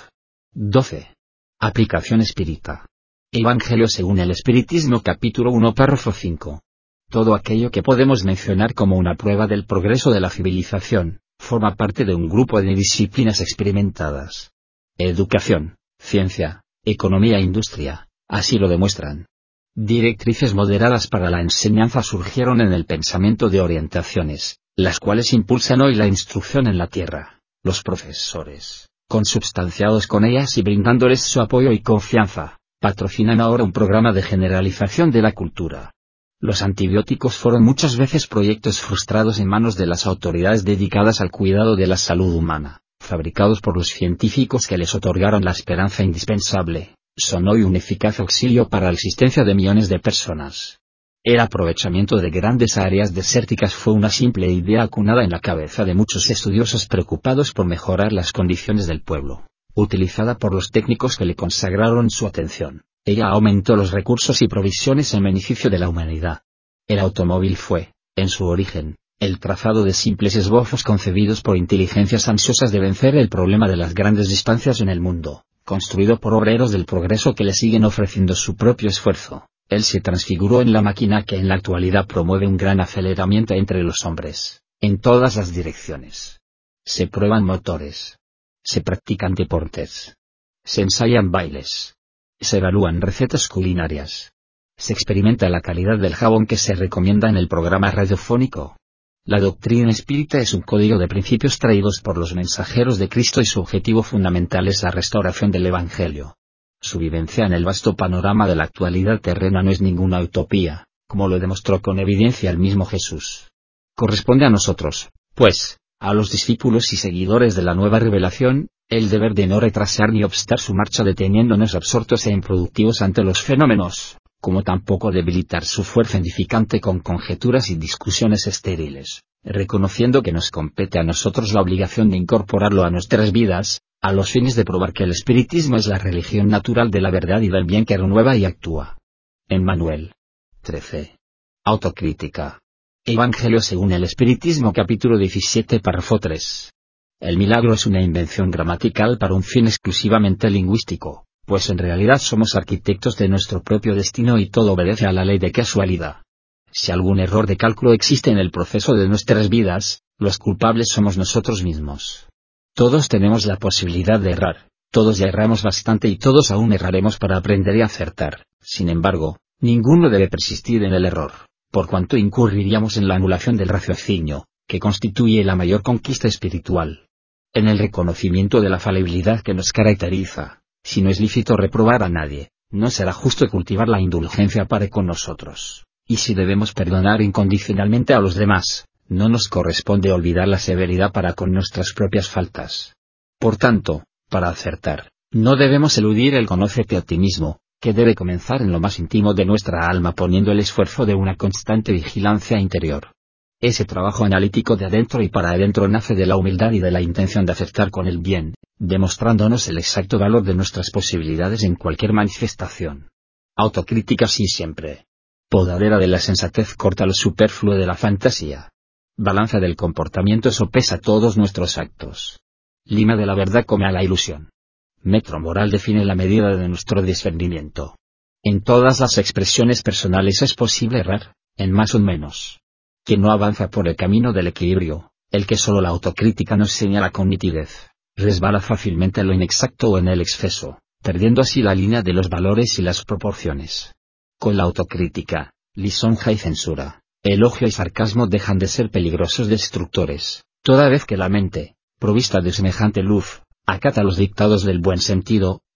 12. Aplicación espírita. Evangelio según el Espiritismo capítulo 1 párrafo 5. Todo aquello que podemos mencionar como una prueba del progreso de la civilización, forma parte de un grupo de disciplinas experimentadas. Educación, ciencia, economía e industria, así lo demuestran. Directrices moderadas para la enseñanza surgieron en el pensamiento de orientaciones, las cuales impulsan hoy la instrucción en la tierra. Los profesores, consubstanciados con ellas y brindándoles su apoyo y confianza, patrocinan ahora un programa de generalización de la cultura. Los antibióticos fueron muchas veces proyectos frustrados en manos de las autoridades dedicadas al cuidado de la salud humana, fabricados por los científicos que les otorgaron la esperanza indispensable. Son hoy un eficaz auxilio para la existencia de millones de personas. El aprovechamiento de grandes áreas desérticas fue una simple idea acunada en la cabeza de muchos estudiosos preocupados por mejorar las condiciones del pueblo, utilizada por los técnicos que le consagraron su atención. Ella aumentó los recursos y provisiones en beneficio de la humanidad. El automóvil fue, en su origen, el trazado de simples esbozos concebidos por inteligencias ansiosas de vencer el problema de las grandes distancias en el mundo, construido por obreros del progreso que le siguen ofreciendo su propio esfuerzo. Él se transfiguró en la máquina que en la actualidad promueve un gran aceleramiento entre los hombres, en todas las direcciones. Se prueban motores. Se practican deportes. Se ensayan bailes. Se evalúan recetas culinarias. Se experimenta la calidad del jabón que se recomienda en el programa radiofónico. La doctrina espírita es un código de principios traídos por los mensajeros de Cristo y su objetivo fundamental es la restauración del Evangelio. Su vivencia en el vasto panorama de la actualidad terrena no es ninguna utopía, como lo demostró con evidencia el mismo Jesús. Corresponde a nosotros, pues, a los discípulos y seguidores de la nueva revelación, el deber de no retrasar ni obstar su marcha deteniéndonos absortos e improductivos ante los fenómenos, como tampoco debilitar su fuerza edificante con conjeturas y discusiones estériles, reconociendo que nos compete a nosotros la obligación de incorporarlo a nuestras vidas, a los fines de probar que el espiritismo es la religión natural de la verdad y del bien que renueva y actúa. Emmanuel. 13. Autocrítica. Evangelio según el Espiritismo capítulo 17 párrafo 3. El milagro es una invención gramatical para un fin exclusivamente lingüístico, pues en realidad somos arquitectos de nuestro propio destino y todo obedece a la ley de casualidad. Si algún error de cálculo existe en el proceso de nuestras vidas, los culpables somos nosotros mismos. Todos tenemos la posibilidad de errar, todos ya erramos bastante y todos aún erraremos para aprender y acertar. Sin embargo, ninguno debe persistir en el error, por cuanto incurriríamos en la anulación del raciocinio, que constituye la mayor conquista espiritual. En el reconocimiento de la falibilidad que nos caracteriza, si no es lícito reprobar a nadie, no será justo cultivar la indulgencia para con nosotros, y si debemos perdonar incondicionalmente a los demás, no nos corresponde olvidar la severidad para con nuestras propias faltas. Por tanto, para acertar, no debemos eludir el conócete a ti mismo, que debe comenzar en lo más íntimo de nuestra alma poniendo el esfuerzo de una constante vigilancia interior. Ese trabajo analítico de adentro y para adentro nace de la humildad y de la intención de acertar con el bien, demostrándonos el exacto valor de nuestras posibilidades en cualquier manifestación. Autocrítica sí siempre. Podadera de la sensatez corta lo superfluo de la fantasía. Balanza del comportamiento sopesa todos nuestros actos. Lima de la verdad come a la ilusión. Metro moral define la medida de nuestro discernimiento. En todas las expresiones personales es posible errar, en más o menos. Quien no avanza por el camino del equilibrio, el que solo la autocrítica nos señala con nitidez, resbala fácilmente en lo inexacto o en el exceso, perdiendo así la línea de los valores y las proporciones. Con la autocrítica, lisonja y censura, elogio y sarcasmo dejan de ser peligrosos destructores, toda vez que la mente, provista de semejante luz, acata los dictados del buen sentido,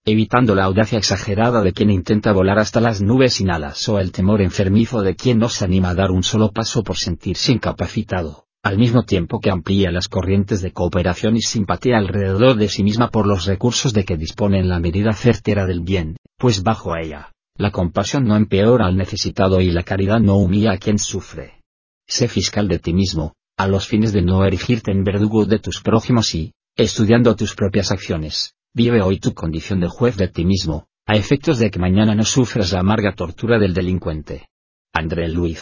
evitando la audacia exagerada de quien intenta volar hasta las nubes sin alas o el temor enfermizo de quien no se anima a dar un solo paso por sentirse incapacitado, al mismo tiempo que amplía las corrientes de cooperación y simpatía alrededor de sí misma por los recursos de que dispone en la medida certera del bien, pues bajo ella, la compasión no empeora al necesitado y la caridad no humilla a quien sufre. Sé fiscal de ti mismo, a los fines de no erigirte en verdugo de tus prójimos y, estudiando tus propias acciones, vive hoy tu condición de juez de ti mismo, a efectos de que mañana no sufras la amarga tortura del delincuente. André Luig.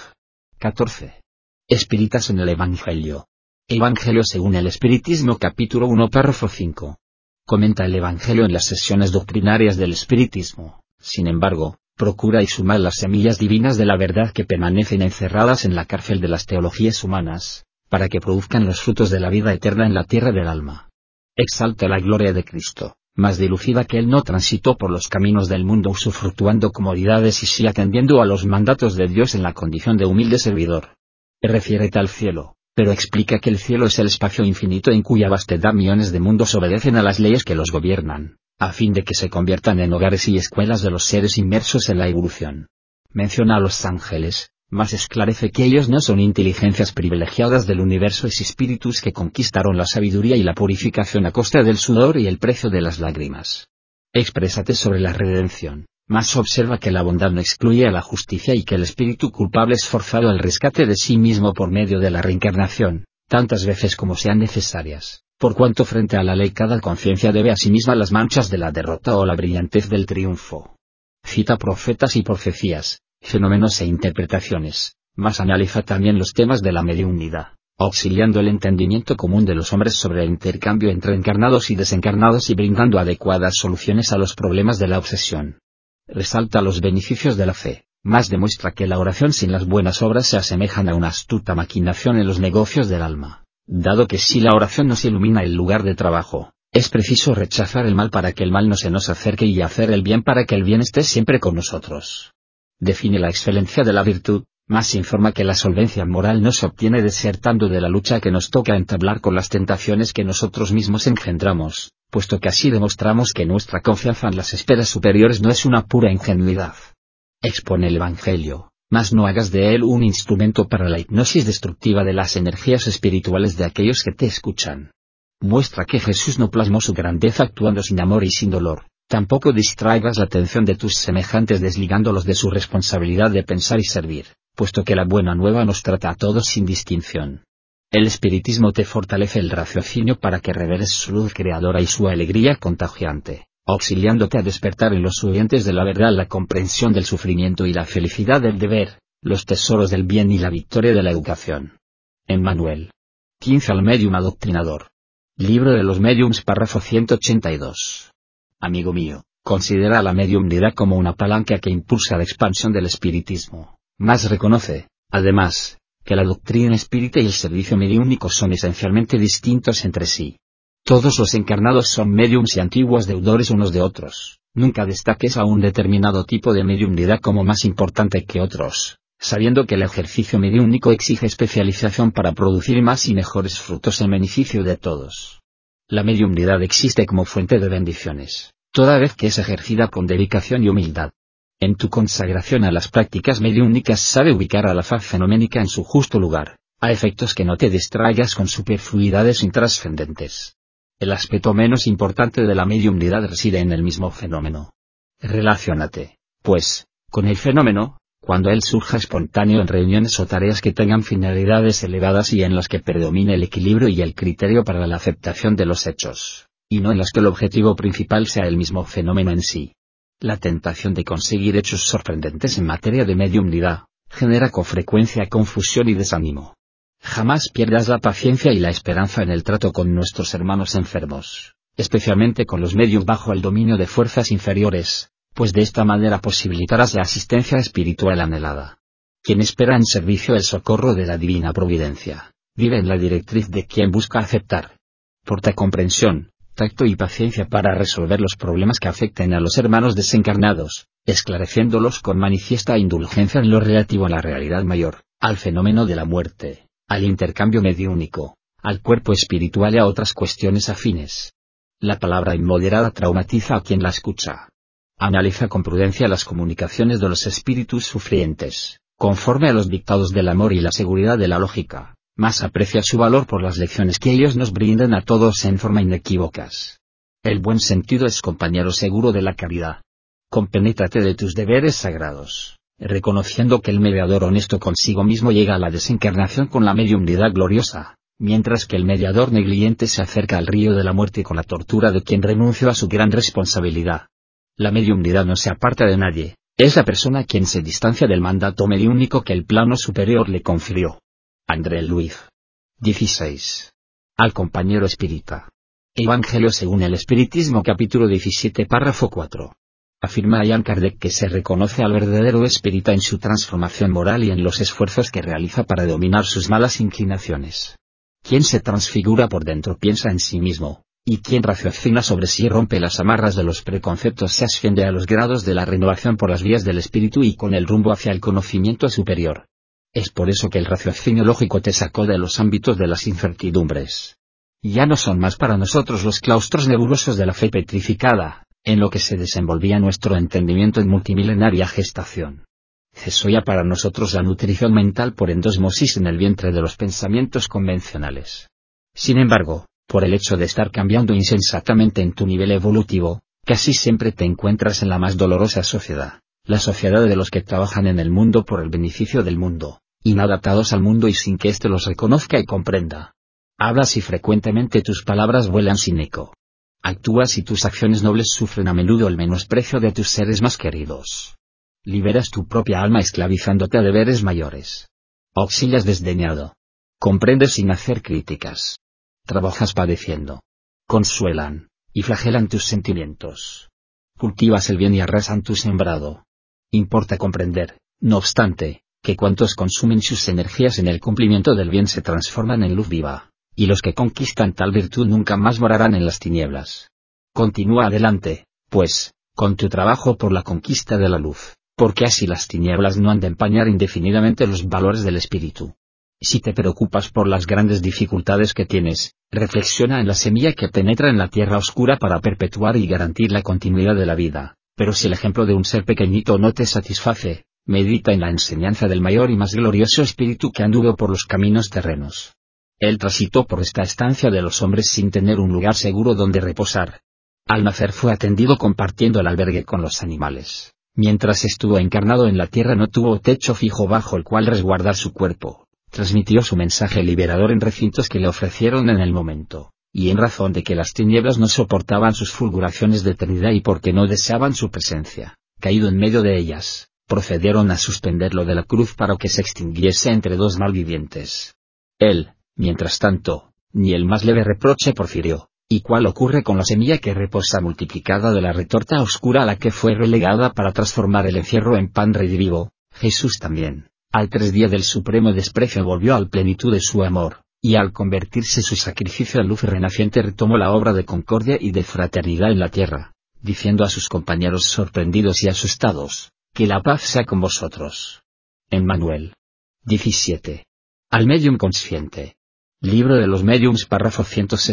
14. Espíritas en el Evangelio. Evangelio según el Espiritismo capítulo 1 párrafo 5. Comenta el Evangelio en las sesiones doctrinarias del Espiritismo, sin embargo, procura exhumar las semillas divinas de la verdad que permanecen encerradas en la cárcel de las teologías humanas, para que produzcan los frutos de la vida eterna en la tierra del alma. Exalta la gloria de Cristo, más dilucida que él no transitó por los caminos del mundo usufructuando comodidades y sí atendiendo a los mandatos de Dios en la condición de humilde servidor. Refiérete al cielo, pero explica que el cielo es el espacio infinito en cuya vastedad millones de mundos obedecen a las leyes que los gobiernan, a fin de que se conviertan en hogares y escuelas de los seres inmersos en la evolución. Menciona a los ángeles, mas esclarece que ellos no son inteligencias privilegiadas del universo y espíritus que conquistaron la sabiduría y la purificación a costa del sudor y el precio de las lágrimas. Exprésate sobre la redención, mas observa que la bondad no excluye a la justicia y que el espíritu culpable es forzado al rescate de sí mismo por medio de la reencarnación, tantas veces como sean necesarias, por cuanto frente a la ley cada conciencia debe a sí misma las manchas de la derrota o la brillantez del triunfo. Cita profetas y profecías, fenómenos e interpretaciones, mas analiza también los temas de la mediunidad, auxiliando el entendimiento común de los hombres sobre el intercambio entre encarnados y desencarnados y brindando adecuadas soluciones a los problemas de la obsesión. Resalta los beneficios de la fe, mas demuestra que la oración sin las buenas obras se asemejan a una astuta maquinación en los negocios del alma, dado que si la oración nos ilumina el lugar de trabajo, es preciso rechazar el mal para que el mal no se nos acerque y hacer el bien para que el bien esté siempre con nosotros. Define la excelencia de la virtud, mas informa que la solvencia moral no se obtiene desertando de la lucha que nos toca entablar con las tentaciones que nosotros mismos engendramos, puesto que así demostramos que nuestra confianza en las esferas superiores no es una pura ingenuidad. Expone el Evangelio, mas no hagas de él un instrumento para la hipnosis destructiva de las energías espirituales de aquellos que te escuchan. Muestra que Jesús no plasmó su grandeza actuando sin amor y sin dolor. Tampoco distraigas la atención de tus semejantes desligándolos de su responsabilidad de pensar y servir, puesto que la buena nueva nos trata a todos sin distinción. El espiritismo te fortalece el raciocinio para que reveles su luz creadora y su alegría contagiante, auxiliándote a despertar en los oyentes de la verdad la comprensión del sufrimiento y la felicidad del deber, los tesoros del bien y la victoria de la educación. Emmanuel. 15 al medium adoctrinador. Libro de los Mediums párrafo 182. Amigo mío, considera la mediumnidad como una palanca que impulsa la expansión del espiritismo, mas reconoce, además, que la doctrina espírita y el servicio mediúnico son esencialmente distintos entre sí. Todos los encarnados son mediums y antiguos deudores unos de otros. Nunca destaques a un determinado tipo de mediumnidad como más importante que otros, sabiendo que el ejercicio mediúnico exige especialización para producir más y mejores frutos en beneficio de todos. La mediumnidad existe como fuente de bendiciones, toda vez que es ejercida con dedicación y humildad. En tu consagración a las prácticas mediúnicas sabe ubicar a la faz fenoménica en su justo lugar, a efectos que no te distraigas con superfluidades intrascendentes. El aspecto menos importante de la mediumnidad reside en el mismo fenómeno. Relaciónate, pues, con el fenómeno, cuando él surja espontáneo en reuniones o tareas que tengan finalidades elevadas y en las que predomine el equilibrio y el criterio para la aceptación de los hechos, y no en las que el objetivo principal sea el mismo fenómeno en sí. La tentación de conseguir hechos sorprendentes en materia de mediumnidad, genera con frecuencia confusión y desánimo. Jamás pierdas la paciencia y la esperanza en el trato con nuestros hermanos enfermos, especialmente con los medios bajo el dominio de fuerzas inferiores, pues de esta manera posibilitarás la asistencia espiritual anhelada. Quien espera en servicio el socorro de la divina providencia, vive en la directriz de quien busca aceptar. Porta comprensión, tacto y paciencia para resolver los problemas que afecten a los hermanos desencarnados, esclareciéndolos con manifiesta indulgencia en lo relativo a la realidad mayor, al fenómeno de la muerte, al intercambio mediúnico, al cuerpo espiritual y a otras cuestiones afines. La palabra inmoderada traumatiza a quien la escucha. Analiza con prudencia las comunicaciones de los espíritus sufrientes, conforme a los dictados del amor y la seguridad de la lógica, más aprecia su valor por las lecciones que ellos nos brindan a todos en forma inequívocas. El buen sentido es compañero seguro de la caridad. Compenétrate de tus deberes sagrados, reconociendo que el mediador honesto consigo mismo llega a la desencarnación con la mediumnidad gloriosa, mientras que el mediador negligente se acerca al río de la muerte con la tortura de quien renunció a su gran responsabilidad. La mediumnidad no se aparta de nadie, es la persona quien se distancia del mandato mediúnico que el plano superior le confirió. André Luiz. 16. Al compañero espírita. Evangelio según el Espiritismo capítulo 17 párrafo 4. Afirma Allan Kardec que se reconoce al verdadero espírita en su transformación moral y en los esfuerzos que realiza para dominar sus malas inclinaciones. Quien se transfigura por dentro piensa en sí mismo, y quien raciocina sobre sí rompe las amarras de los preconceptos se asciende a los grados de la renovación por las vías del espíritu y con el rumbo hacia el conocimiento superior. Es por eso que el raciocinio lógico te sacó de los ámbitos de las incertidumbres. Ya no son más para nosotros los claustros nebulosos de la fe petrificada, en lo que se desenvolvía nuestro entendimiento en multimilenaria gestación. Cesó ya para nosotros la nutrición mental por endosmosis en el vientre de los pensamientos convencionales. Sin embargo, por el hecho de estar cambiando insensatamente en tu nivel evolutivo, casi siempre te encuentras en la más dolorosa sociedad, la sociedad de los que trabajan en el mundo por el beneficio del mundo, inadaptados al mundo y sin que éste los reconozca y comprenda. Hablas y frecuentemente tus palabras vuelan sin eco. Actúas y tus acciones nobles sufren a menudo el menosprecio de tus seres más queridos. Liberas tu propia alma esclavizándote a deberes mayores. Auxilias desdeñado. Comprendes sin hacer críticas. Trabajas padeciendo. Consuelan, y flagelan tus sentimientos. Cultivas el bien y arrasan tu sembrado. Importa comprender, no obstante, que cuantos consumen sus energías en el cumplimiento del bien se transforman en luz viva, y los que conquistan tal virtud nunca más morarán en las tinieblas. Continúa adelante, pues, con tu trabajo por la conquista de la luz, porque así las tinieblas no han de empañar indefinidamente los valores del espíritu. Si te preocupas por las grandes dificultades que tienes, reflexiona en la semilla que penetra en la tierra oscura para perpetuar y garantir la continuidad de la vida, pero si el ejemplo de un ser pequeñito no te satisface, medita en la enseñanza del mayor y más glorioso espíritu que anduvo por los caminos terrenos. Él transitó por esta estancia de los hombres sin tener un lugar seguro donde reposar. Al nacer fue atendido compartiendo el albergue con los animales. Mientras estuvo encarnado en la tierra no tuvo techo fijo bajo el cual resguardar su cuerpo. Transmitió su mensaje liberador en recintos que le ofrecieron en el momento, y en razón de que las tinieblas no soportaban sus fulguraciones de eternidad y porque no deseaban su presencia, caído en medio de ellas, procedieron a suspenderlo de la cruz para que se extinguiese entre dos malvivientes. Él, mientras tanto, ni el más leve reproche porfirió, y cuál ocurre con la semilla que reposa multiplicada de la retorta oscura a la que fue relegada para transformar el encierro en pan redivivo, Jesús también, al 3 días del supremo desprecio volvió al plenitud de su amor, y al convertirse su sacrificio en luz renaciente retomó la obra de concordia y de fraternidad en la tierra, diciendo a sus compañeros sorprendidos y asustados, que la paz sea con vosotros. Emmanuel. 17. Al medium consciente. Libro de los Mediums párrafo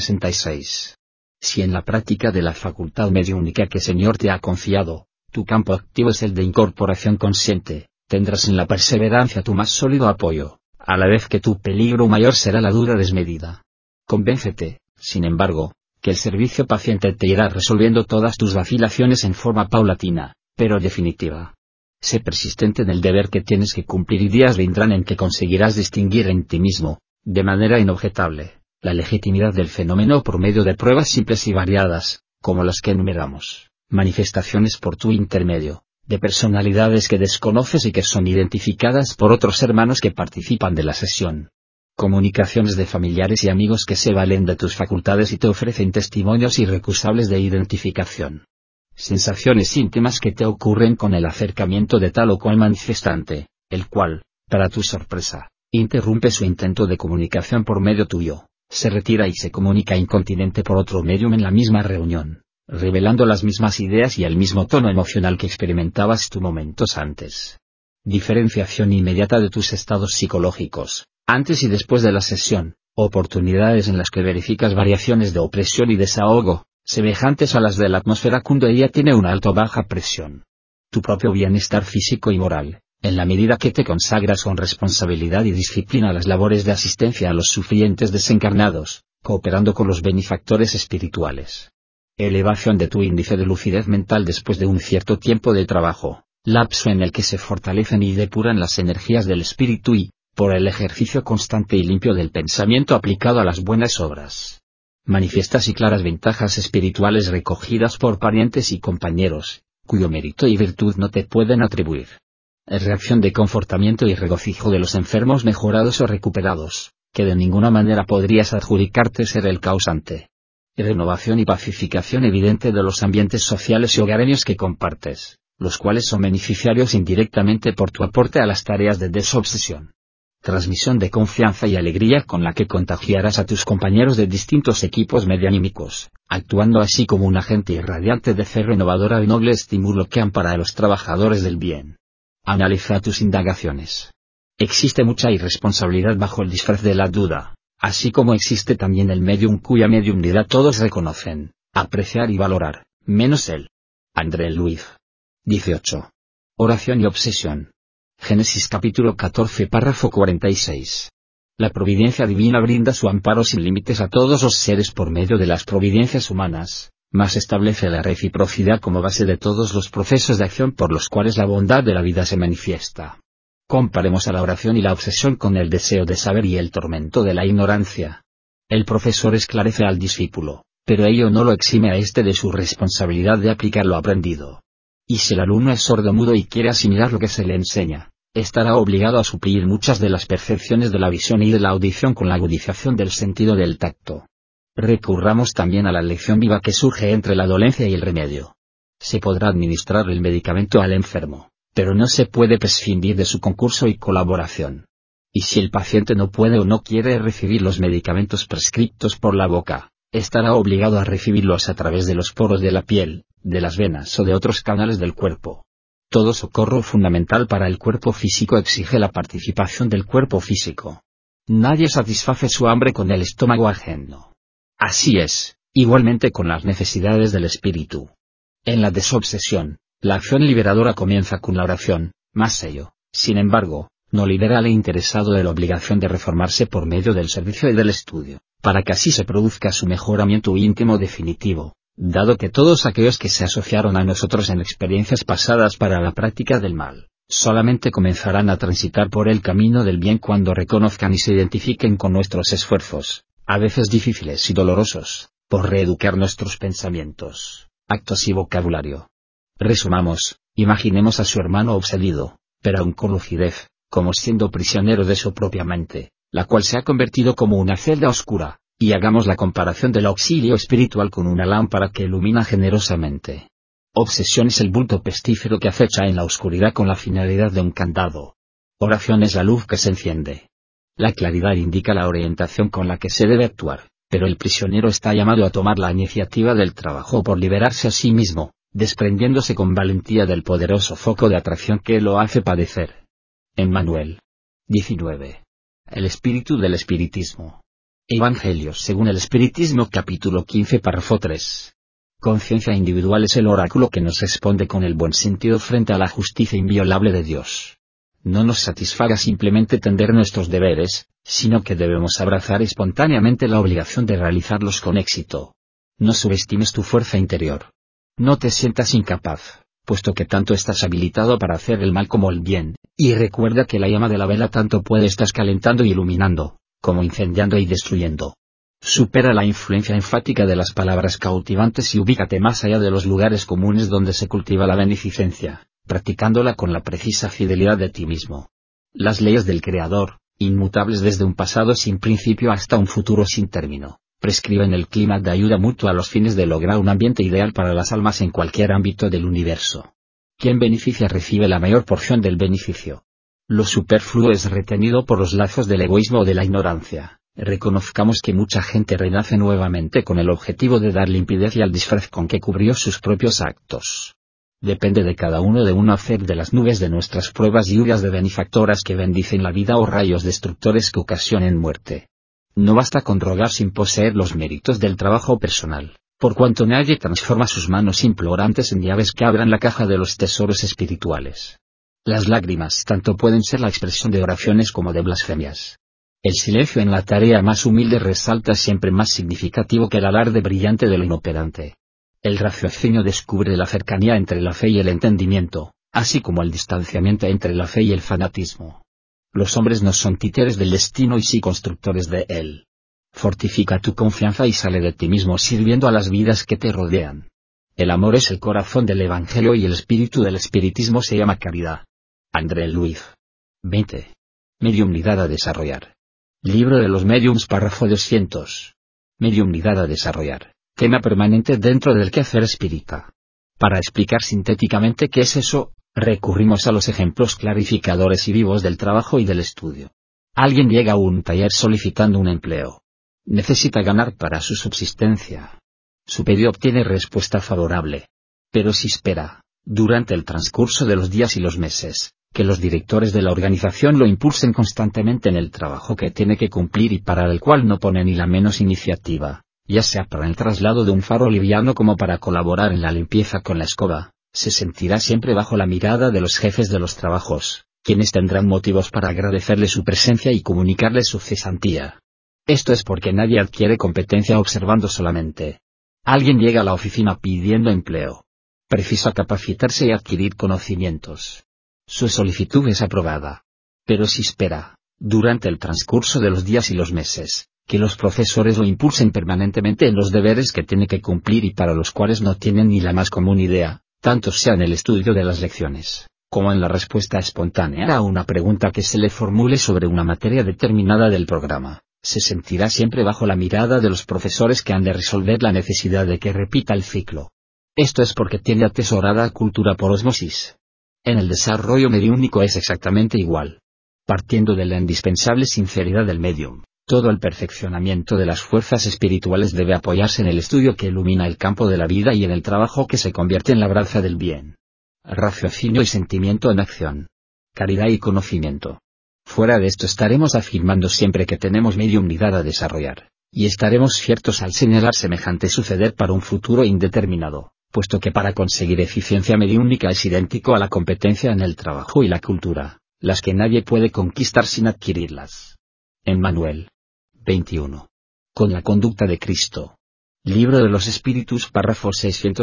166. Si en la práctica de la facultad mediúnica que el Señor te ha confiado, tu campo activo es el de incorporación consciente, tendrás en la perseverancia tu más sólido apoyo, a la vez que tu peligro mayor será la duda desmedida. Convéncete, sin embargo, que el servicio paciente te irá resolviendo todas tus vacilaciones en forma paulatina, pero definitiva. Sé persistente en el deber que tienes que cumplir y días vendrán en que conseguirás distinguir en ti mismo, de manera inobjetable, la legitimidad del fenómeno por medio de pruebas simples y variadas, como las que enumeramos, manifestaciones por tu intermedio, de personalidades que desconoces y que son identificadas por otros hermanos que participan de la sesión. Comunicaciones de familiares y amigos que se valen de tus facultades y te ofrecen testimonios irrecusables de identificación. Sensaciones íntimas que te ocurren con el acercamiento de tal o cual manifestante, el cual, para tu sorpresa, interrumpe su intento de comunicación por medio tuyo, se retira y se comunica incontinente por otro medium en la misma reunión, revelando las mismas ideas y el mismo tono emocional que experimentabas tú momentos antes. Diferenciación inmediata de tus estados psicológicos, antes y después de la sesión, oportunidades en las que verificas variaciones de opresión y desahogo, semejantes a las de la atmósfera cuando ella tiene una alta o baja presión. Tu propio bienestar físico y moral, en la medida que te consagras con responsabilidad y disciplina a las labores de asistencia a los sufrientes desencarnados, cooperando con los benefactores espirituales. Elevación de tu índice de lucidez mental después de un cierto tiempo de trabajo, lapso en el que se fortalecen y depuran las energías del espíritu y, por el ejercicio constante y limpio del pensamiento aplicado a las buenas obras, manifiestas y claras ventajas espirituales recogidas por parientes y compañeros, cuyo mérito y virtud no te pueden atribuir. Reacción de confortamiento y regocijo de los enfermos mejorados o recuperados, que de ninguna manera podrías adjudicarte ser el causante. Renovación y pacificación evidente de los ambientes sociales y hogareños que compartes, los cuales son beneficiarios indirectamente por tu aporte a las tareas de desobsesión. Transmisión de confianza y alegría con la que contagiarás a tus compañeros de distintos equipos medianímicos, actuando así como un agente irradiante de fe renovadora y noble estímulo que ampara a los trabajadores del bien. Analiza tus indagaciones. Existe mucha irresponsabilidad bajo el disfraz de la duda, así como existe también el medium cuya mediumnidad todos reconocen, apreciar y valorar, menos él. André Luiz. 18. Oración y obsesión. Génesis capítulo 14 párrafo 46. La providencia divina brinda su amparo sin límites a todos los seres por medio de las providencias humanas, mas establece la reciprocidad como base de todos los procesos de acción por los cuales la bondad de la vida se manifiesta. Comparemos a la oración y la obsesión con el deseo de saber y el tormento de la ignorancia. El profesor esclarece al discípulo, pero ello no lo exime a éste de su responsabilidad de aplicar lo aprendido. Y si el alumno es sordomudo y quiere asimilar lo que se le enseña, estará obligado a suplir muchas de las percepciones de la visión y de la audición con la agudización del sentido del tacto. Recurramos también a la lección viva que surge entre la dolencia y el remedio. Se podrá administrar el medicamento al enfermo, pero no se puede prescindir de su concurso y colaboración. Y si el paciente no puede o no quiere recibir los medicamentos prescriptos por la boca, estará obligado a recibirlos a través de los poros de la piel, de las venas o de otros canales del cuerpo. Todo socorro fundamental para el cuerpo físico exige la participación del cuerpo físico. Nadie satisface su hambre con el estómago ajeno. Así es, igualmente con las necesidades del espíritu. En la desobsesión, la acción liberadora comienza con la oración, mas ello, sin embargo, no libera al interesado de la obligación de reformarse por medio del servicio y del estudio, para que así se produzca su mejoramiento íntimo definitivo, dado que todos aquellos que se asociaron a nosotros en experiencias pasadas para la práctica del mal, solamente comenzarán a transitar por el camino del bien cuando reconozcan y se identifiquen con nuestros esfuerzos, a veces difíciles y dolorosos, por reeducar nuestros pensamientos, actos y vocabulario. Resumamos, imaginemos a su hermano obsedido, pero aún con lucidez, como siendo prisionero de su propia mente, la cual se ha convertido como una celda oscura, y hagamos la comparación del auxilio espiritual con una lámpara que ilumina generosamente. Obsesión es el bulto pestífero que acecha en la oscuridad con la finalidad de un candado. Oración es la luz que se enciende. La claridad indica la orientación con la que se debe actuar, pero el prisionero está llamado a tomar la iniciativa del trabajo por liberarse a sí mismo, desprendiéndose con valentía del poderoso foco de atracción que lo hace padecer. Emmanuel. 19. El espíritu del espiritismo. Evangelios según el Espiritismo capítulo 15 párrafo 3. Conciencia individual es el oráculo que nos responde con el buen sentido frente a la justicia inviolable de Dios. No nos satisfaga simplemente tender nuestros deberes, sino que debemos abrazar espontáneamente la obligación de realizarlos con éxito. No subestimes tu fuerza interior. No te sientas incapaz, puesto que tanto estás habilitado para hacer el mal como el bien, y recuerda que la llama de la vela tanto puede estar calentando y iluminando, como incendiando y destruyendo. Supera la influencia enfática de las palabras cautivantes y ubícate más allá de los lugares comunes donde se cultiva la beneficencia, practicándola con la precisa fidelidad de ti mismo. Las leyes del Creador, inmutables desde un pasado sin principio hasta un futuro sin término, prescriben el clima de ayuda mutua a los fines de lograr un ambiente ideal para las almas en cualquier ámbito del universo. Quien beneficia recibe la mayor porción del beneficio. Lo superfluo es retenido por los lazos del egoísmo o de la ignorancia. Reconozcamos que mucha gente renace nuevamente con el objetivo de dar limpidez y al disfraz con que cubrió sus propios actos. Depende de cada uno de uno hacer de las nubes de nuestras pruebas lluvias de benefactoras que bendicen la vida o rayos destructores que ocasionen muerte. No basta con rogar sin poseer los méritos del trabajo personal, por cuanto nadie transforma sus manos implorantes en llaves que abran la caja de los tesoros espirituales. Las lágrimas tanto pueden ser la expresión de oraciones como de blasfemias. El silencio en la tarea más humilde resalta siempre más significativo que el alarde brillante de lo inoperante. El raciocinio descubre la cercanía entre la fe y el entendimiento, así como el distanciamiento entre la fe y el fanatismo. Los hombres no son títeres del destino y sí constructores de él. Fortifica tu confianza y sale de ti mismo sirviendo a las vidas que te rodean. El amor es el corazón del Evangelio y el espíritu del espiritismo se llama caridad. André Luiz. 20. Mediumnidad a desarrollar. Libro de los Mediums, párrafo 200. Mediumnidad a desarrollar. Tema permanente dentro del quehacer espírita. Para explicar sintéticamente qué es eso, recurrimos a los ejemplos clarificadores y vivos del trabajo y del estudio. Alguien llega a un taller solicitando un empleo. Necesita ganar para su subsistencia. Su pedido obtiene respuesta favorable. Pero si espera, durante el transcurso de los días y los meses, que los directores de la organización lo impulsen constantemente en el trabajo que tiene que cumplir y para el cual no pone ni la menos iniciativa, ya sea para el traslado de un fardo liviano como para colaborar en la limpieza con la escoba, se sentirá siempre bajo la mirada de los jefes de los trabajos, quienes tendrán motivos para agradecerle su presencia y comunicarle su cesantía. Esto es porque nadie adquiere competencia observando solamente. Alguien llega a la oficina pidiendo empleo. Precisa capacitarse y adquirir conocimientos. Su solicitud es aprobada. Pero si espera, durante el transcurso de los días y los meses, que los profesores lo impulsen permanentemente en los deberes que tiene que cumplir y para los cuales no tienen ni la más común idea, tanto sea en el estudio de las lecciones, como en la respuesta espontánea a una pregunta que se le formule sobre una materia determinada del programa, se sentirá siempre bajo la mirada de los profesores que han de resolver la necesidad de que repita el ciclo. Esto es porque tiene atesorada cultura por ósmosis. En el desarrollo mediúnico es exactamente igual. Partiendo de la indispensable sinceridad del medium, todo el perfeccionamiento de las fuerzas espirituales debe apoyarse en el estudio que ilumina el campo de la vida y en el trabajo que se convierte en labranza del bien. Raciocinio y sentimiento en acción. Caridad y conocimiento. Fuera de esto estaremos afirmando siempre que tenemos mediumnidad a desarrollar, y estaremos ciertos al señalar semejante suceder para un futuro indeterminado, puesto que para conseguir eficiencia mediúnica es idéntico a la competencia en el trabajo y la cultura, las que nadie puede conquistar sin adquirirlas. Emmanuel. 21. Con la conducta de Cristo. Libro de los Espíritus, párrafo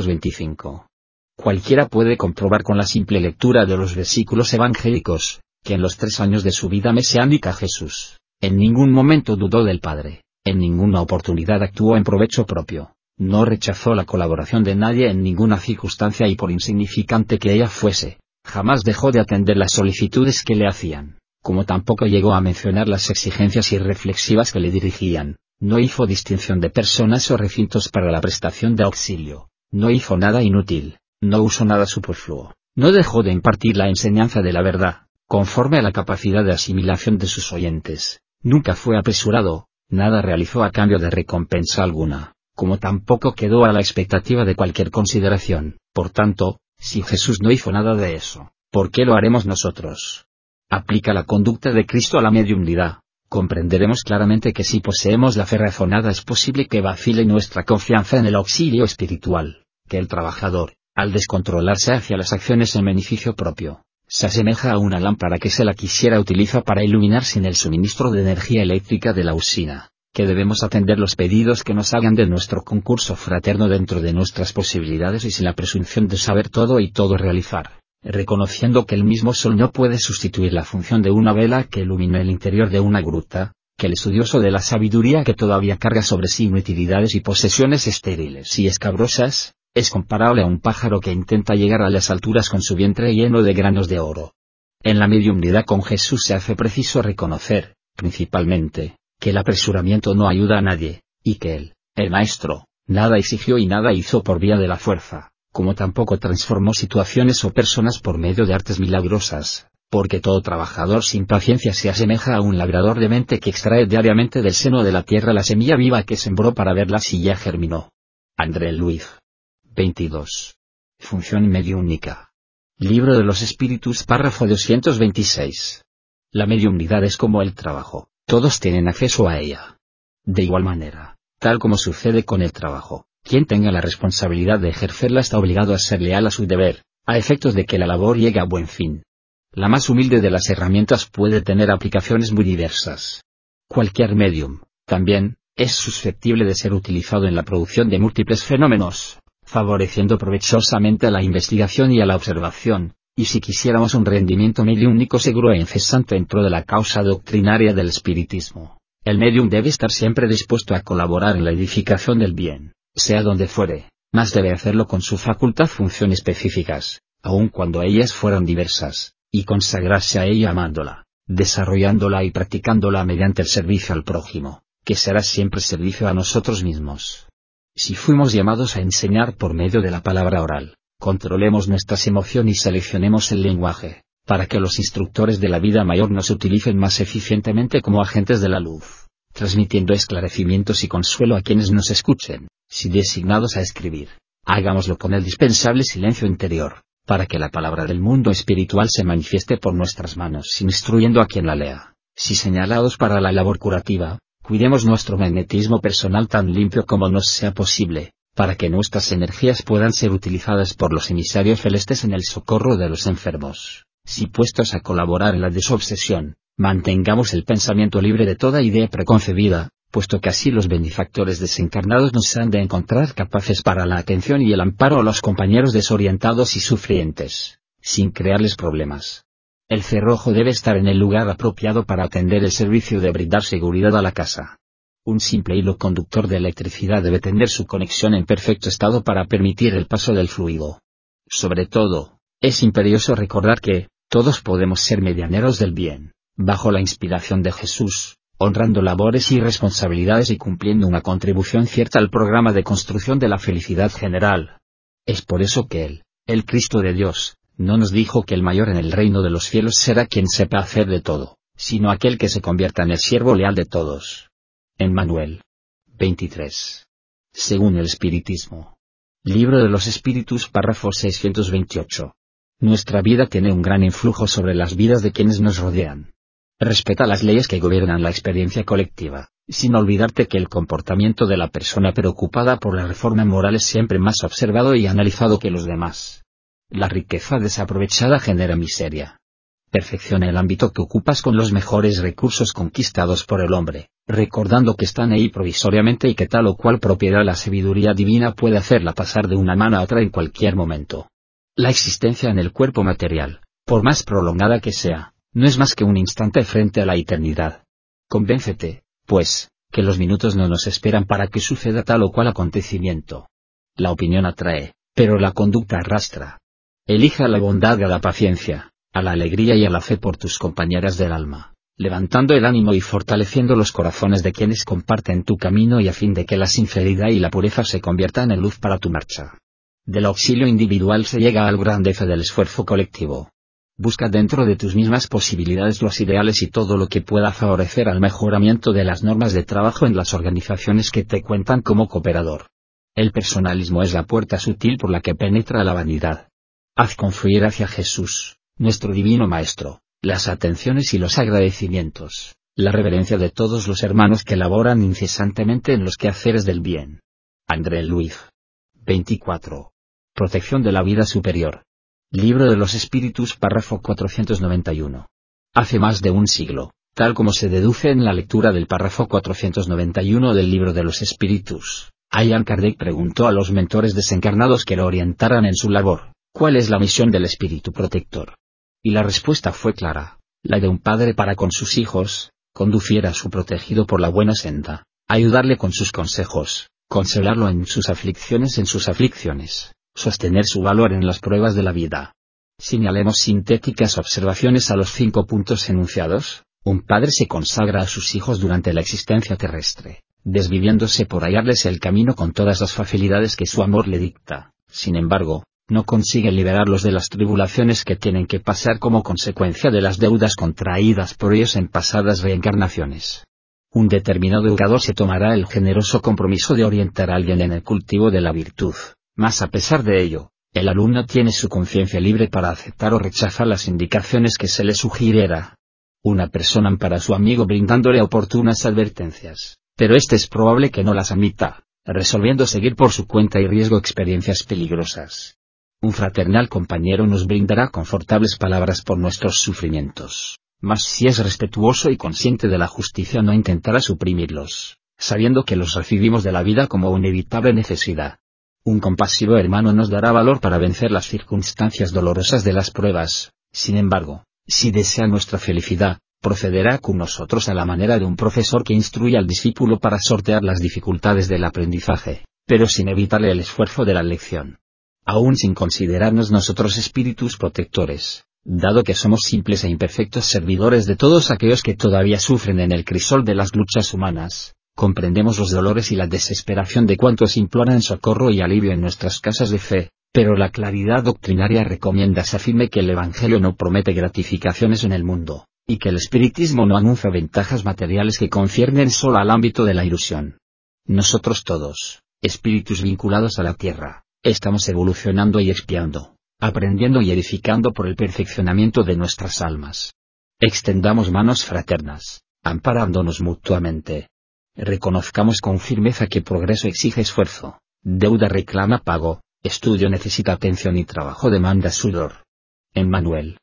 625. Cualquiera puede comprobar con la simple lectura de los versículos evangélicos, que en los 3 años de su vida mesiánica Jesús, en ningún momento dudó del Padre, en ninguna oportunidad actuó en provecho propio, no rechazó la colaboración de nadie en ninguna circunstancia y por insignificante que ella fuese, jamás dejó de atender las solicitudes que le hacían, como tampoco llegó a mencionar las exigencias irreflexivas que le dirigían, no hizo distinción de personas o recintos para la prestación de auxilio, no hizo nada inútil, no usó nada superfluo, no dejó de impartir la enseñanza de la verdad, conforme a la capacidad de asimilación de sus oyentes, nunca fue apresurado, nada realizó a cambio de recompensa alguna, como tampoco quedó a la expectativa de cualquier consideración. Por tanto, si Jesús no hizo nada de eso, ¿por qué lo haremos nosotros? Aplica la conducta de Cristo a la mediumnidad. Comprenderemos claramente que si poseemos la fe razonada es posible que vacile nuestra confianza en el auxilio espiritual, que el trabajador, al descontrolarse hacia las acciones en beneficio propio, se asemeja a una lámpara que se la quisiera utiliza para iluminar sin el suministro de energía eléctrica de la usina, que debemos atender los pedidos que nos hagan de nuestro concurso fraterno dentro de nuestras posibilidades y sin la presunción de saber todo y todo realizar, reconociendo que el mismo sol no puede sustituir la función de una vela que ilumina el interior de una gruta, que el estudioso de la sabiduría que todavía carga sobre sí inutilidades y posesiones estériles y escabrosas, es comparable a un pájaro que intenta llegar a las alturas con su vientre lleno de granos de oro. En la mediumnidad con Jesús se hace preciso reconocer, principalmente, que el apresuramiento no ayuda a nadie, y que él, el Maestro, nada exigió y nada hizo por vía de la fuerza, como tampoco transformó situaciones o personas por medio de artes milagrosas, porque todo trabajador sin paciencia se asemeja a un labrador de mente que extrae diariamente del seno de la tierra la semilla viva que sembró para verla si ya germinó. André Luiz. 22. Función mediúnica. Libro de los Espíritus, párrafo 226. La mediumnidad es como el trabajo, todos tienen acceso a ella. De igual manera, tal como sucede con el trabajo, Quien tenga la responsabilidad de ejercerla está obligado a ser leal a su deber, a efectos de que la labor llegue a buen fin. La más humilde de las herramientas puede tener aplicaciones muy diversas. Cualquier medium, también, es susceptible de ser utilizado en la producción de múltiples fenómenos, favoreciendo provechosamente a la investigación y a la observación, y si quisiéramos un rendimiento mediúmnico seguro e incesante dentro de la causa doctrinaria del espiritismo, el medium debe estar siempre dispuesto a colaborar en la edificación del bien, sea donde fuere, mas debe hacerlo con su facultad función específicas, aun cuando ellas fueran diversas, y consagrarse a ella amándola, desarrollándola y practicándola mediante el servicio al prójimo, que será siempre servicio a nosotros mismos. Si fuimos llamados a enseñar por medio de la palabra oral, controlemos nuestras emociones y seleccionemos el lenguaje, para que los instructores de la vida mayor nos utilicen más eficientemente como agentes de la luz, transmitiendo esclarecimientos y consuelo a quienes nos escuchen. Si designados a escribir, hagámoslo con el dispensable silencio interior, para que la palabra del mundo espiritual se manifieste por nuestras manos instruyendo a quien la lea. Si señalados para la labor curativa, cuidemos nuestro magnetismo personal tan limpio como nos sea posible, para que nuestras energías puedan ser utilizadas por los emisarios celestes en el socorro de los enfermos. Si puestos a colaborar en la desobsesión, mantengamos el pensamiento libre de toda idea preconcebida, puesto que así los benefactores desencarnados nos han de encontrar capaces para la atención y el amparo a los compañeros desorientados y sufrientes, sin crearles problemas. El cerrojo debe estar en el lugar apropiado para atender el servicio de brindar seguridad a la casa. Un simple hilo conductor de electricidad debe tener su conexión en perfecto estado para permitir el paso del fluido. Sobre todo, es imperioso recordar que, todos podemos ser medianeros del bien, bajo la inspiración de Jesús, honrando labores y responsabilidades y cumpliendo una contribución cierta al programa de construcción de la felicidad general. Es por eso que el Cristo de Dios, no nos dijo que el mayor en el reino de los cielos será quien sepa hacer de todo, sino aquel que se convierta en el siervo leal de todos. Emmanuel. 23. Según el Espiritismo. Libro de los Espíritus, párrafo 628. Nuestra vida tiene un gran influjo sobre las vidas de quienes nos rodean. Respeta las leyes que gobiernan la experiencia colectiva, sin olvidarte que el comportamiento de la persona preocupada por la reforma moral es siempre más observado y analizado que los demás. La riqueza desaprovechada genera miseria. Perfecciona el ámbito que ocupas con los mejores recursos conquistados por el hombre, recordando que están ahí provisoriamente y que tal o cual propiedad la sabiduría divina puede hacerla pasar de una mano a otra en cualquier momento. La existencia en el cuerpo material, por más prolongada que sea, no es más que un instante frente a la eternidad. Convéncete, pues, que los minutos no nos esperan para que suceda tal o cual acontecimiento. La opinión atrae, pero la conducta arrastra. Elige a la bondad y a la paciencia, a la alegría y a la fe por tus compañeras del alma, levantando el ánimo y fortaleciendo los corazones de quienes comparten tu camino y a fin de que la sinceridad y la pureza se conviertan en luz para tu marcha. Del auxilio individual se llega al grandeza del esfuerzo colectivo. Busca dentro de tus mismas posibilidades los ideales y todo lo que pueda favorecer al mejoramiento de las normas de trabajo en las organizaciones que te cuentan como cooperador. El personalismo es la puerta sutil por la que penetra la vanidad. Haz confluir hacia Jesús, nuestro divino Maestro, las atenciones y los agradecimientos, la reverencia de todos los hermanos que laboran incesantemente en los quehaceres del bien. André Luiz. 24. Protección de la vida superior. Libro de los Espíritus, párrafo 491. Hace más de un siglo, tal como se deduce en la lectura del párrafo 491 del Libro de los Espíritus, Allan Kardec preguntó a los mentores desencarnados que lo orientaran en su labor, ¿cuál es la misión del Espíritu Protector? Y la respuesta fue clara, la de un padre para con sus hijos, conducir a su protegido por la buena senda, ayudarle con sus consejos, consolarlo en sus aflicciones, sostener su valor en las pruebas de la vida. Señalemos sintéticas observaciones a los 5 puntos enunciados. Un padre se consagra a sus hijos durante la existencia terrestre, desviviéndose por hallarles el camino con todas las facilidades que su amor le dicta. Sin embargo, no consigue liberarlos de las tribulaciones que tienen que pasar como consecuencia de las deudas contraídas por ellos en pasadas reencarnaciones. Un determinado educador se tomará el generoso compromiso de orientar a alguien en el cultivo de la virtud, mas a pesar de ello, el alumno tiene su conciencia libre para aceptar o rechazar las indicaciones que se le sugiriera. Una persona ampara a su amigo brindándole oportunas advertencias, pero es probable que no las admita. resolviendo seguir por su cuenta y riesgo experiencias peligrosas. Un fraternal compañero nos brindará confortables palabras por nuestros sufrimientos, mas si es respetuoso y consciente de la justicia no intentará suprimirlos, sabiendo que los recibimos de la vida como una inevitable necesidad. Un compasivo hermano nos dará valor para vencer las circunstancias dolorosas de las pruebas. Sin embargo, si desea nuestra felicidad, procederá con nosotros a la manera de un profesor que instruye al discípulo para sortear las dificultades del aprendizaje, pero sin evitarle el esfuerzo de la lección. Aún sin considerarnos nosotros espíritus protectores, dado que somos simples e imperfectos servidores de todos aquellos que todavía sufren en el crisol de las luchas humanas, comprendemos los dolores y la desesperación de cuantos imploran socorro y alivio en nuestras casas de fe, pero la claridad doctrinaria recomienda se afirme que el Evangelio no promete gratificaciones en el mundo, y que el espiritismo no anuncia ventajas materiales que conciernen solo al ámbito de la ilusión. Nosotros todos, espíritus vinculados a la tierra, estamos evolucionando y expiando, aprendiendo y edificando por el perfeccionamiento de nuestras almas. Extendamos manos fraternas, amparándonos mutuamente. Reconozcamos con firmeza que progreso exige esfuerzo, deuda reclama pago, estudio necesita atención y trabajo demanda sudor. Emmanuel.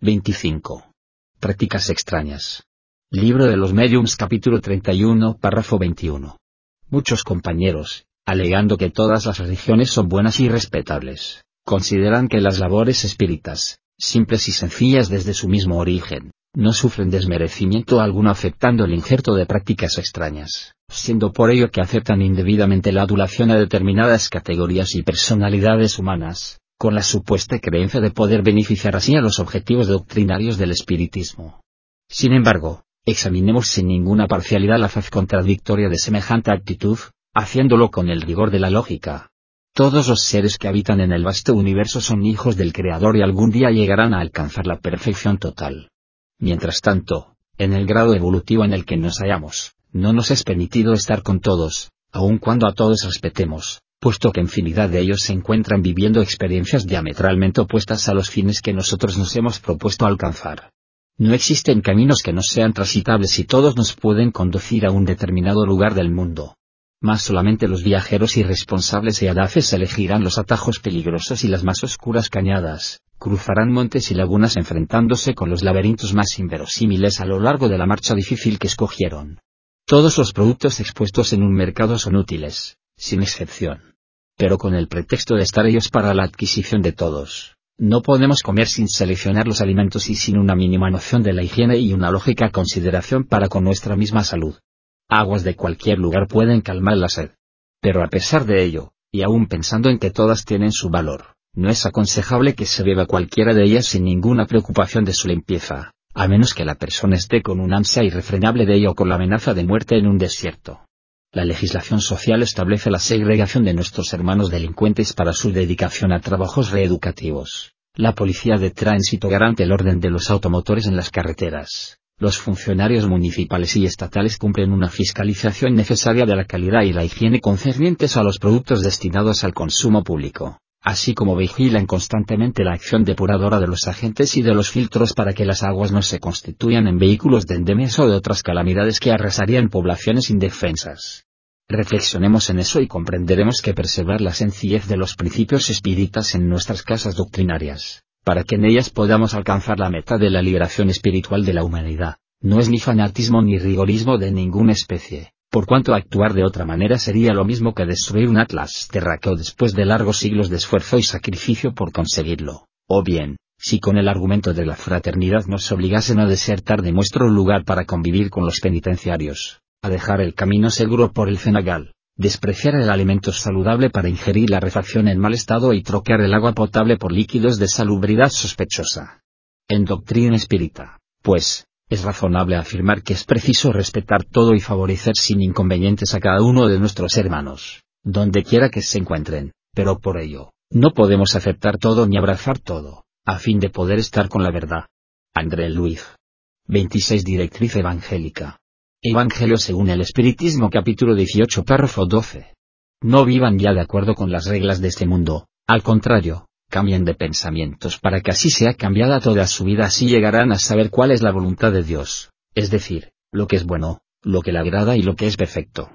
25. Prácticas extrañas. Libro de los Mediums capítulo 31 párrafo 21. Muchos compañeros, alegando que todas las religiones son buenas y respetables, consideran que las labores espíritas, simples y sencillas desde su mismo origen, no sufren desmerecimiento alguno aceptando el injerto de prácticas extrañas, siendo por ello que aceptan indebidamente la adulación a determinadas categorías y personalidades humanas, con la supuesta creencia de poder beneficiar así a los objetivos doctrinarios del espiritismo. Sin embargo, examinemos sin ninguna parcialidad la faz contradictoria de semejante actitud, haciéndolo con el rigor de la lógica. Todos los seres que habitan en el vasto universo son hijos del Creador y algún día llegarán a alcanzar la perfección total. Mientras tanto, en el grado evolutivo en el que nos hallamos, no nos es permitido estar con todos, aun cuando a todos respetemos, puesto que infinidad de ellos se encuentran viviendo experiencias diametralmente opuestas a los fines que nosotros nos hemos propuesto alcanzar. No existen caminos que no sean transitables y todos nos pueden conducir a un determinado lugar del mundo. Mas solamente los viajeros irresponsables y audaces elegirán los atajos peligrosos y las más oscuras cañadas, cruzarán montes y lagunas enfrentándose con los laberintos más inverosímiles a lo largo de la marcha difícil que escogieron. Todos los productos expuestos en un mercado son útiles, sin excepción. Pero con el pretexto de estar ellos para la adquisición de todos, no podemos comer sin seleccionar los alimentos y sin una mínima noción de la higiene y una lógica consideración para con nuestra misma salud. Aguas de cualquier lugar pueden calmar la sed. Pero a pesar de ello, y aún pensando en que todas tienen su valor, no es aconsejable que se beba cualquiera de ellas sin ninguna preocupación de su limpieza, a menos que la persona esté con un ansia irrefrenable de ello o con la amenaza de muerte en un desierto. La legislación social establece la segregación de nuestros hermanos delincuentes para su dedicación a trabajos reeducativos. La policía de tránsito garante el orden de los automotores en las carreteras. Los funcionarios municipales y estatales cumplen una fiscalización necesaria de la calidad y la higiene concernientes a los productos destinados al consumo público, así como vigilan constantemente la acción depuradora de los agentes y de los filtros para que las aguas no se constituyan en vehículos de endemias o de otras calamidades que arrasarían poblaciones indefensas. Reflexionemos en eso y comprenderemos que preservar la sencillez de los principios espíritas en nuestras casas doctrinarias, para que en ellas podamos alcanzar la meta de la liberación espiritual de la humanidad, no es ni fanatismo ni rigorismo de ninguna especie, por cuanto actuar de otra manera sería lo mismo que destruir un atlas terráqueo después de largos siglos de esfuerzo y sacrificio por conseguirlo, o bien, si con el argumento de la fraternidad nos obligasen a desertar de nuestro lugar para convivir con los penitenciarios, a dejar el camino seguro por el cenagal, despreciar el alimento saludable para ingerir la refacción en mal estado y trocar el agua potable por líquidos de salubridad sospechosa. En doctrina espírita, pues, es razonable afirmar que es preciso respetar todo y favorecer sin inconvenientes a cada uno de nuestros hermanos, donde quiera que se encuentren, pero por ello, no podemos aceptar todo ni abrazar todo, a fin de poder estar con la verdad. André Luiz. 26 Directriz evangélica. Evangelio según el Espiritismo capítulo 18 párrafo 12. No vivan ya de acuerdo con las reglas de este mundo, al contrario, cambien de pensamientos para que así sea cambiada toda su vida, así llegarán a saber cuál es la voluntad de Dios, es decir, lo que es bueno, lo que le agrada y lo que es perfecto.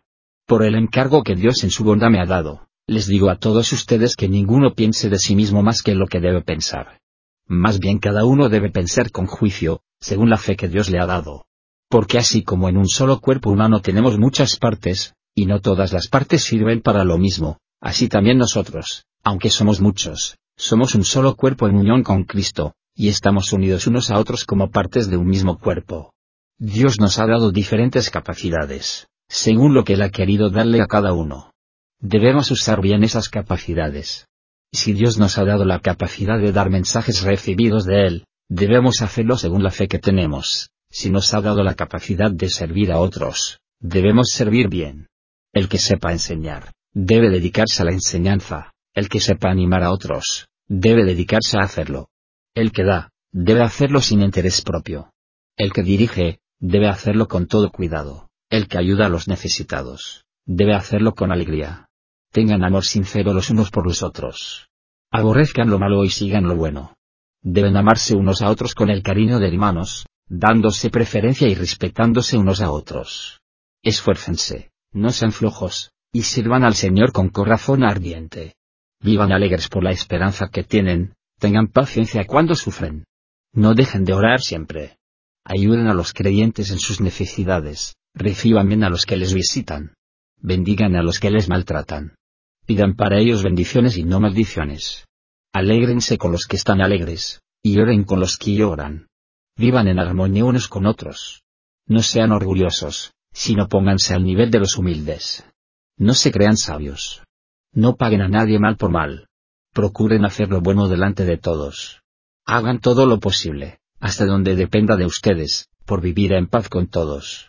Por el encargo que Dios en su bondad me ha dado, les digo a todos ustedes que ninguno piense de sí mismo más que lo que debe pensar. Más bien cada uno debe pensar con juicio, según la fe que Dios le ha dado. Porque así como en un solo cuerpo humano tenemos muchas partes, y no todas las partes sirven para lo mismo, así también nosotros, aunque somos muchos, somos un solo cuerpo en unión con Cristo, y estamos unidos unos a otros como partes de un mismo cuerpo. Dios nos ha dado diferentes capacidades, según lo que Él ha querido darle a cada uno. Debemos usar bien esas capacidades. Si Dios nos ha dado la capacidad de dar mensajes recibidos de Él, debemos hacerlo según la fe que tenemos. Si nos ha dado la capacidad de servir a otros, debemos servir bien. El que sepa enseñar, debe dedicarse a la enseñanza. El que sepa animar a otros, debe dedicarse a hacerlo. El que da, debe hacerlo sin interés propio. El que dirige, debe hacerlo con todo cuidado. El que ayuda a los necesitados, debe hacerlo con alegría. Tengan amor sincero los unos por los otros. Aborrezcan lo malo y sigan lo bueno. Deben amarse unos a otros con el cariño de hermanos, dándose preferencia y respetándose unos a otros. Esfuércense, no sean flojos, y sirvan al Señor con corazón ardiente. Vivan alegres por la esperanza que tienen, tengan paciencia cuando sufren. No dejen de orar siempre. Ayuden a los creyentes en sus necesidades, reciban bien a los que les visitan. Bendigan a los que les maltratan. Pidan para ellos bendiciones y no maldiciones. Alégrense con los que están alegres, y lloren con los que lloran. Vivan en armonía unos con otros. No sean orgullosos, sino pónganse al nivel de los humildes. No se crean sabios. No paguen a nadie mal por mal. Procuren hacer lo bueno delante de todos. Hagan todo lo posible, hasta donde dependa de ustedes, por vivir en paz con todos.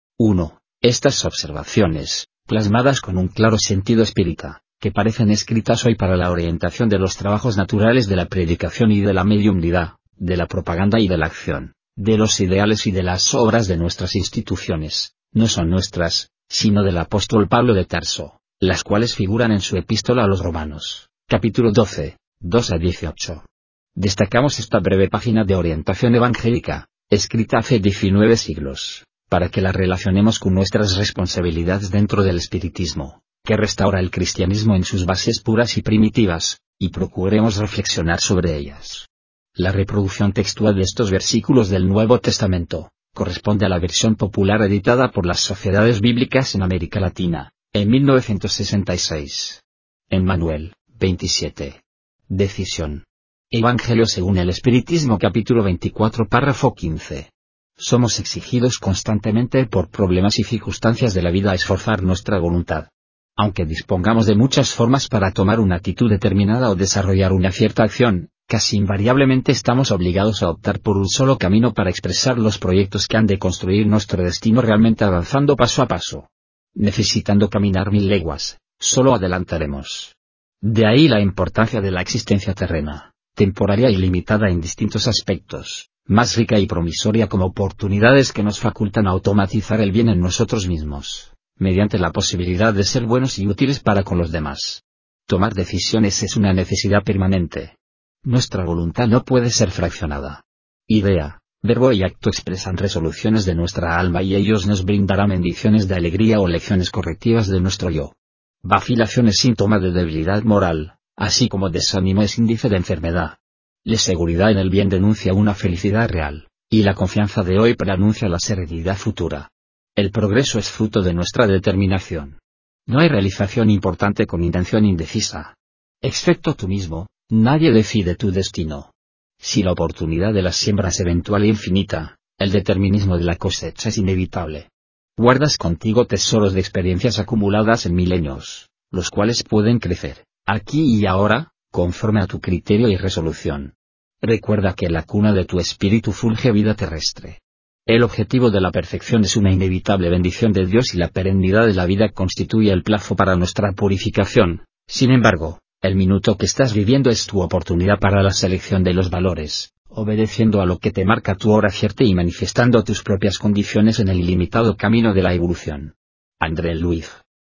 1. Estas observaciones, plasmadas con un claro sentido espírita, que parecen escritas hoy para la orientación de los trabajos naturales de la predicación y de la mediumnidad, de la propaganda y de la acción, de los ideales y de las obras de nuestras instituciones, no son nuestras, sino del apóstol Pablo de Tarso, las cuales figuran en su epístola a los Romanos, capítulo 12, 2 a 18. Destacamos esta breve página de orientación evangélica, escrita hace 19 siglos, para que la relacionemos con nuestras responsabilidades dentro del espiritismo, que restaura el cristianismo en sus bases puras y primitivas, y procuremos reflexionar sobre ellas. La reproducción textual de estos versículos del Nuevo Testamento corresponde a la versión popular editada por las Sociedades Bíblicas en América Latina, en 1966. Emmanuel, 27. Decisión. Evangelio según el Espiritismo capítulo 24 párrafo 15. Somos exigidos constantemente por problemas y circunstancias de la vida a esforzar nuestra voluntad. Aunque dispongamos de muchas formas para tomar una actitud determinada o desarrollar una cierta acción, casi invariablemente estamos obligados a optar por un solo camino para expresar los proyectos que han de construir nuestro destino realmente avanzando paso a paso. Necesitando caminar 1000 leguas, solo adelantaremos. De ahí la importancia de la existencia terrena, temporaria y limitada en distintos aspectos, más rica y promisoria como oportunidades que nos facultan automatizar el bien en nosotros mismos, mediante la posibilidad de ser buenos y útiles para con los demás. Tomar decisiones es una necesidad permanente. Nuestra voluntad no puede ser fraccionada. Idea, verbo y acto expresan resoluciones de nuestra alma y ellos nos brindarán bendiciones de alegría o lecciones correctivas de nuestro yo. Vacilación es síntoma de debilidad moral, así como desánimo es índice de enfermedad. La seguridad en el bien denuncia una felicidad real, y la confianza de hoy preanuncia la serenidad futura. El progreso es fruto de nuestra determinación. No hay realización importante con intención indecisa. Excepto tú mismo, nadie decide tu destino. Si la oportunidad de la siembra es eventual e infinita, el determinismo de la cosecha es inevitable. Guardas contigo tesoros de experiencias acumuladas en milenios, los cuales pueden crecer, aquí y ahora, conforme a tu criterio y resolución. Recuerda que la cuna de tu espíritu fulge vida terrestre. El objetivo de la perfección es una inevitable bendición de Dios y la perennidad de la vida constituye el plazo para nuestra purificación. Sin embargo, el minuto que estás viviendo es tu oportunidad para la selección de los valores, obedeciendo a lo que te marca tu hora cierta y manifestando tus propias condiciones en el ilimitado camino de la evolución. André Luiz.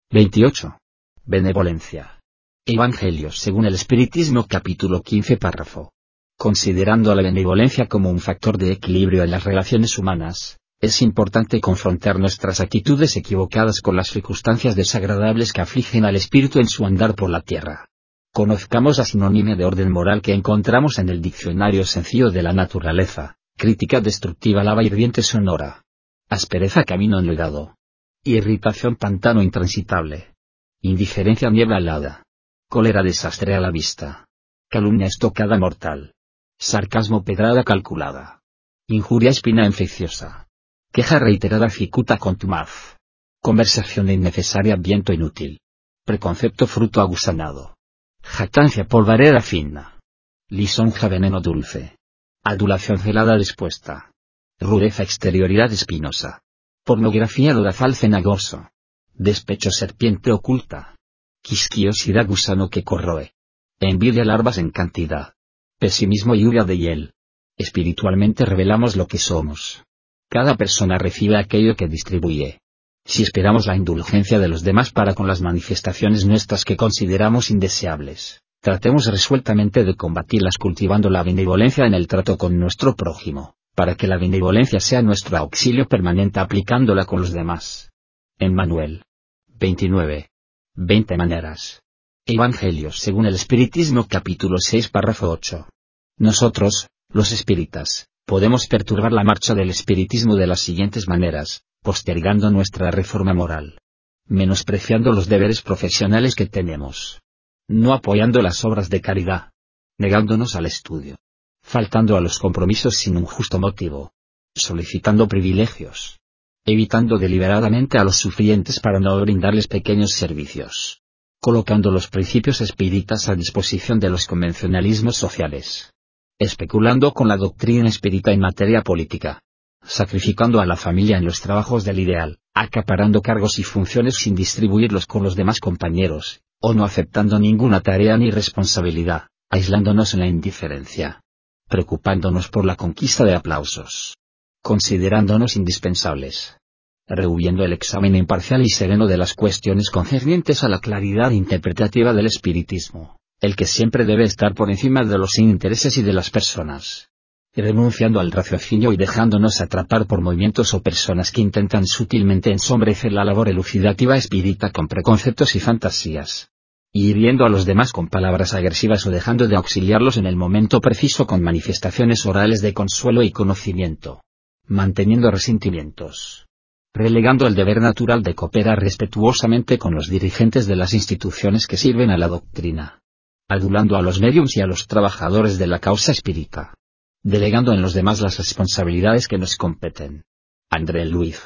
28. Benevolencia. Evangelio según el Espiritismo capítulo 15 párrafo. Considerando a la benevolencia como un factor de equilibrio en las relaciones humanas, Es importante confrontar nuestras actitudes equivocadas con las circunstancias desagradables que afligen al espíritu en su andar por la tierra. Conozcamos la sinónima de orden moral que encontramos en el Diccionario Sencillo de la Naturaleza: crítica destructiva, lava hirviente sonora; aspereza, camino enlodado; irritación, pantano intransitable; indiferencia, niebla helada; cólera, desastre a la vista; calumnia, estocada mortal; sarcasmo, pedrada calculada; injuria, espina infecciosa; queja reiterada, cicuta contumaz; conversación innecesaria, viento inútil; preconcepto, fruto agusanado; jactancia, polvareda fina; lisonja, veneno dulce; adulación, celada dispuesta; rudeza, exterioridad espinosa; pornografía, lodazal cenagoso; despecho, serpiente oculta; quisquillosidad, gusano que corroe; envidia, larvas en cantidad; pesimismo, lluvia de hiel. Espiritualmente revelamos lo que somos. Cada persona recibe aquello que distribuye. Si esperamos la indulgencia de los demás para con las manifestaciones nuestras que consideramos indeseables, tratemos resueltamente de combatirlas cultivando la benevolencia en el trato con nuestro prójimo, para que la benevolencia sea nuestro auxilio permanente aplicándola con los demás. Emmanuel. 29. 20 maneras. Evangelios según el Espiritismo, capítulo 6, párrafo 8. Nosotros, los espíritas, podemos perturbar la marcha del espiritismo de las siguientes maneras: postergando nuestra reforma moral, menospreciando los deberes profesionales que tenemos, no apoyando las obras de caridad, negándonos al estudio, faltando a los compromisos sin un justo motivo, solicitando privilegios, evitando deliberadamente a los sufrientes para no brindarles pequeños servicios, colocando los principios espíritas a disposición de los convencionalismos sociales, especulando con la doctrina espírita en materia política, sacrificando a la familia en los trabajos del ideal, acaparando cargos y funciones sin distribuirlos con los demás compañeros, o no aceptando ninguna tarea ni responsabilidad, aislándonos en la indiferencia, preocupándonos por la conquista de aplausos, considerándonos indispensables, rehuyendo el examen imparcial y sereno de las cuestiones concernientes a la claridad interpretativa del espiritismo, el que siempre debe estar por encima de los intereses y de las personas, renunciando al raciocinio y dejándonos atrapar por movimientos o personas que intentan sutilmente ensombrecer la labor elucidativa espírita con preconceptos y fantasías, y hiriendo a los demás con palabras agresivas o dejando de auxiliarlos en el momento preciso con manifestaciones orales de consuelo y conocimiento, manteniendo resentimientos, relegando el deber natural de cooperar respetuosamente con los dirigentes de las instituciones que sirven a la doctrina, adulando a los médiums y a los trabajadores de la causa espírita, delegando en los demás las responsabilidades que nos competen. André Luiz.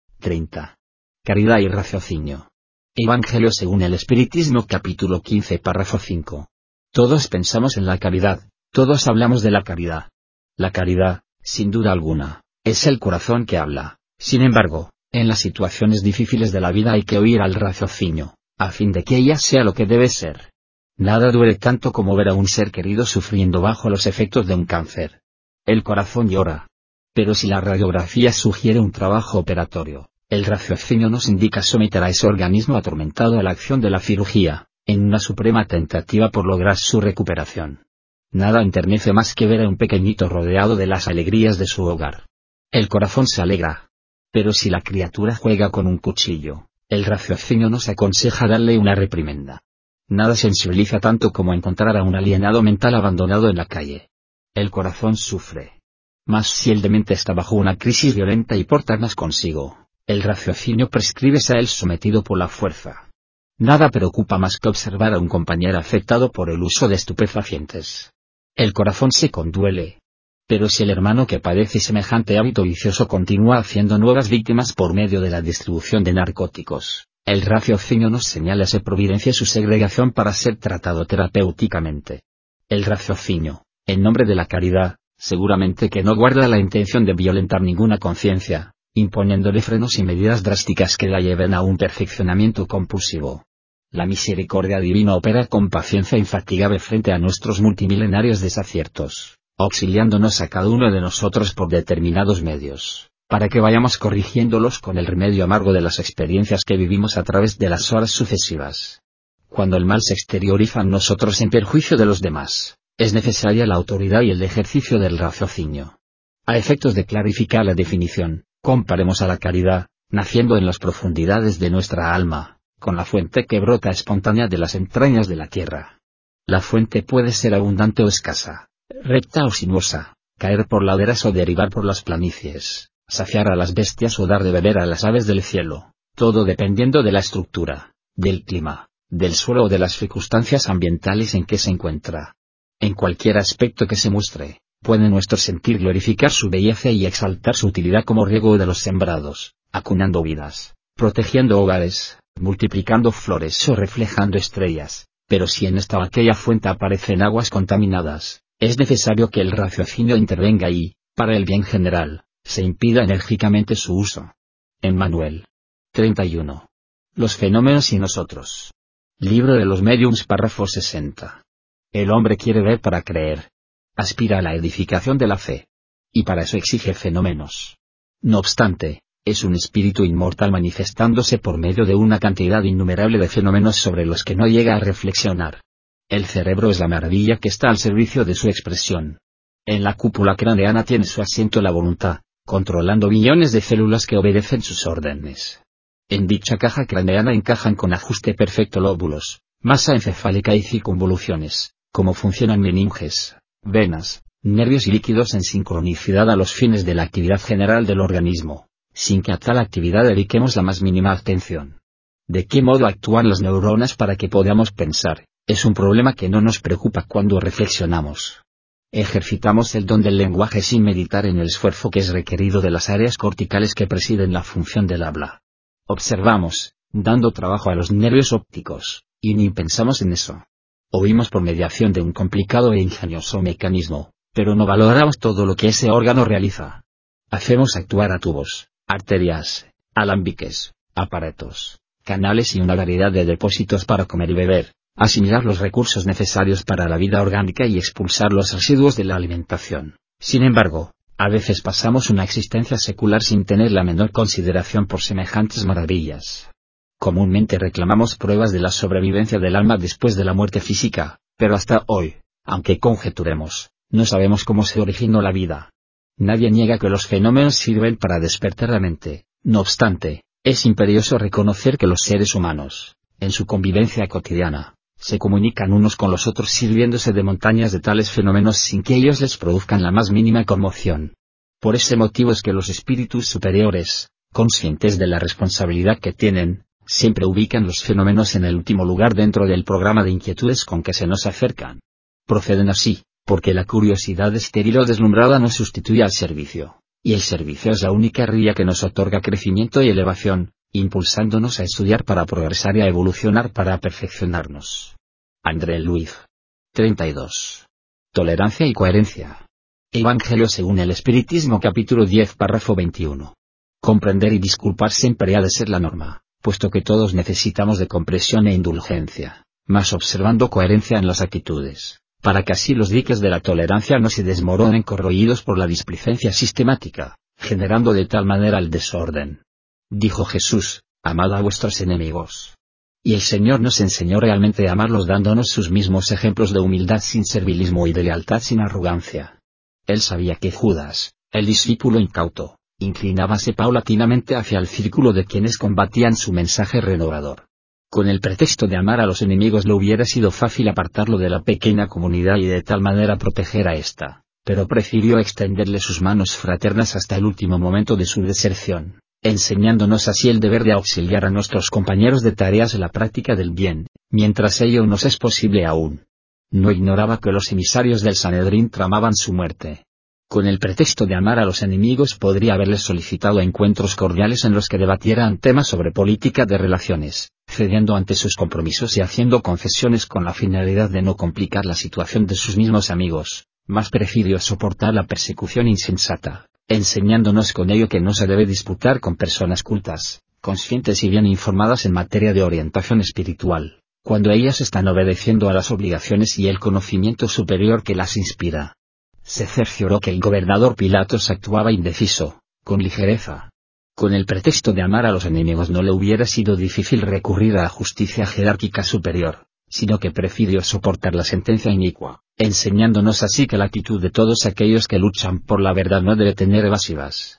30. Caridad y raciocinio. Evangelio según el Espiritismo, capítulo 15, párrafo 5. Todos pensamos en la caridad, todos hablamos de la caridad. La caridad, sin duda alguna, es el corazón que habla. Sin embargo, en las situaciones difíciles de la vida hay que oír al raciocinio, a fin de que ella sea lo que debe ser. Nada duele tanto como ver a un ser querido sufriendo bajo los efectos de un cáncer. El corazón llora. Pero si la radiografía sugiere un trabajo operatorio, el raciocinio nos indica someter a ese organismo atormentado a la acción de la cirugía, en una suprema tentativa por lograr su recuperación. Nada enternece más que ver a un pequeñito rodeado de las alegrías de su hogar. El corazón se alegra. Pero si la criatura juega con un cuchillo, el raciocinio nos aconseja darle una reprimenda. Nada sensibiliza tanto como encontrar a un alienado mental abandonado en la calle. El corazón sufre. Mas si el demente está bajo una crisis violenta y porta armas consigo, el raciocinio prescribe ser él sometido por la fuerza. Nada preocupa más que observar a un compañero afectado por el uso de estupefacientes. El corazón se conduele. Pero si el hermano que padece semejante hábito vicioso continúa haciendo nuevas víctimas por medio de la distribución de narcóticos, el raciocinio nos señala se providencia su segregación para ser tratado terapéuticamente. El raciocinio, en nombre de la caridad, seguramente que no guarda la intención de violentar ninguna conciencia, imponiéndole frenos y medidas drásticas que la lleven a un perfeccionamiento compulsivo. La misericordia divina opera con paciencia infatigable frente a nuestros multimilenarios desaciertos, auxiliándonos a cada uno de nosotros por determinados medios, para que vayamos corrigiéndolos con el remedio amargo de las experiencias que vivimos a través de las horas sucesivas. Cuando el mal se exterioriza en nosotros en perjuicio de los demás, es necesaria la autoridad y el ejercicio del raciocinio. A efectos de clarificar la definición, Comparemos a la caridad, naciendo en las profundidades de nuestra alma, con la fuente que brota espontánea de las entrañas de la tierra. La fuente puede ser abundante o escasa, recta o sinuosa, caer por laderas o derivar por las planicies, saciar a las bestias o dar de beber a las aves del cielo, todo dependiendo de la estructura, del clima, del suelo o de las circunstancias ambientales en que se encuentra. En cualquier aspecto que se muestre, puede nuestro sentir glorificar su belleza y exaltar su utilidad como riego de los sembrados, acunando vidas, protegiendo hogares, multiplicando flores o reflejando estrellas. Pero si en esta o aquella fuente aparecen aguas contaminadas, es necesario que el raciocinio intervenga y, para el bien general, se impida enérgicamente su uso. Emmanuel. 31. Los fenómenos y nosotros. Libro de los Mediums, párrafo 60. El hombre quiere ver para creer. Aspira a la edificación de la fe. Y para eso exige fenómenos. No obstante, es un espíritu inmortal manifestándose por medio de una cantidad innumerable de fenómenos sobre los que no llega a reflexionar. El cerebro es la maravilla que está al servicio de su expresión. En la cúpula craneana tiene su asiento la voluntad, controlando millones de células que obedecen sus órdenes. En dicha caja craneana encajan con ajuste perfecto lóbulos, masa encefálica y circunvoluciones, como funcionan meninges, venas, nervios y líquidos en sincronicidad a los fines de la actividad general del organismo, sin que a tal actividad dediquemos la más mínima atención. ¿De qué modo actúan las neuronas para que podamos pensar? Es un problema que no nos preocupa cuando reflexionamos. Ejercitamos el don del lenguaje sin meditar en el esfuerzo que es requerido de las áreas corticales que presiden la función del habla. Observamos, dando trabajo a los nervios ópticos, y ni pensamos en eso. Oímos por mediación de un complicado e ingenioso mecanismo, pero no valoramos todo lo que ese órgano realiza. Hacemos actuar a tubos, arterias, alambiques, aparatos, canales y una variedad de depósitos para comer y beber, asimilar los recursos necesarios para la vida orgánica y expulsar los residuos de la alimentación. Sin embargo, a veces pasamos una existencia secular sin tener la menor consideración por semejantes maravillas. Comúnmente reclamamos pruebas de la sobrevivencia del alma después de la muerte física, pero hasta hoy, aunque conjeturemos, no sabemos cómo se originó la vida. Nadie niega que los fenómenos sirven para despertar la mente, no obstante, es imperioso reconocer que los seres humanos, en su convivencia cotidiana, se comunican unos con los otros sirviéndose de montañas de tales fenómenos sin que ellos les produzcan la más mínima conmoción. Por ese motivo es que los espíritus superiores, conscientes de la responsabilidad que tienen, siempre ubican los fenómenos en el último lugar dentro del programa de inquietudes con que se nos acercan. Proceden así, porque la curiosidad estéril o deslumbrada nos sustituye al servicio, y el servicio es la única ría que nos otorga crecimiento y elevación, impulsándonos a estudiar para progresar y a evolucionar para perfeccionarnos. André Luiz. 32. Tolerancia y coherencia. Evangelio según el Espiritismo capítulo 10 párrafo 21. Comprender y disculpar siempre ha de ser la norma, puesto que todos necesitamos de comprensión e indulgencia, mas observando coherencia en las actitudes, para que así los diques de la tolerancia no se desmoronen corroídos por la displicencia sistemática, generando de tal manera el desorden. Dijo Jesús, amad a vuestros enemigos. Y el Señor nos enseñó realmente a amarlos dándonos sus mismos ejemplos de humildad sin servilismo y de lealtad sin arrogancia. Él sabía que Judas, el discípulo incauto, inclinábase paulatinamente hacia el círculo de quienes combatían su mensaje renovador. Con el pretexto de amar a los enemigos le hubiera sido fácil apartarlo de la pequeña comunidad y de tal manera proteger a ésta, pero prefirió extenderle sus manos fraternas hasta el último momento de su deserción, enseñándonos así el deber de auxiliar a nuestros compañeros de tareas en la práctica del bien, mientras ello nos es posible aún. No ignoraba que los emisarios del Sanedrín tramaban su muerte. Con el pretexto de amar a los enemigos podría haberles solicitado encuentros cordiales en los que debatieran temas sobre política de relaciones, cediendo ante sus compromisos y haciendo concesiones con la finalidad de no complicar la situación de sus mismos amigos, mas prefirió soportar la persecución insensata, enseñándonos con ello que no se debe disputar con personas cultas, conscientes y bien informadas en materia de orientación espiritual, cuando ellas están obedeciendo a las obligaciones y el conocimiento superior que las inspira. Se cercioró que el gobernador Pilatos actuaba indeciso, con ligereza. Con el pretexto de amar a los enemigos no le hubiera sido difícil recurrir a la justicia jerárquica superior, sino que prefirió soportar la sentencia inicua, enseñándonos así que la actitud de todos aquellos que luchan por la verdad no debe tener evasivas.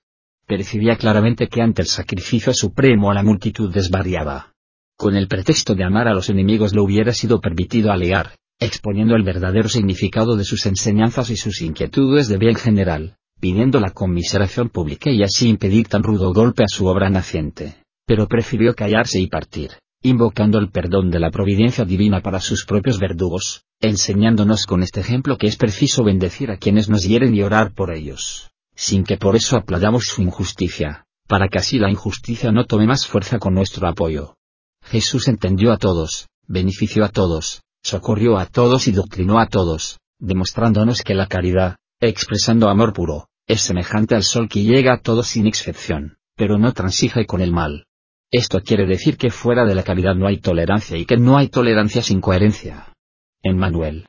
percibía claramente que ante el sacrificio supremo la multitud desvariaba. Con el pretexto de amar a los enemigos le hubiera sido permitido alegar, exponiendo el verdadero significado de sus enseñanzas y sus inquietudes de bien general, pidiendo la conmiseración pública y así impedir tan rudo golpe a su obra naciente, pero prefirió callarse y partir, invocando el perdón de la providencia divina para sus propios verdugos, enseñándonos con este ejemplo que es preciso bendecir a quienes nos hieren y orar por ellos, sin que por eso aplaudamos su injusticia, para que así la injusticia no tome más fuerza con nuestro apoyo. Jesús entendió a todos, benefició a todos, socorrió a todos y doctrinó a todos, demostrándonos que la caridad, expresando amor puro, es semejante al sol que llega a todos sin excepción, pero no transige con el mal. Esto quiere decir que fuera de la caridad no hay tolerancia y que no hay tolerancia sin coherencia. Emmanuel.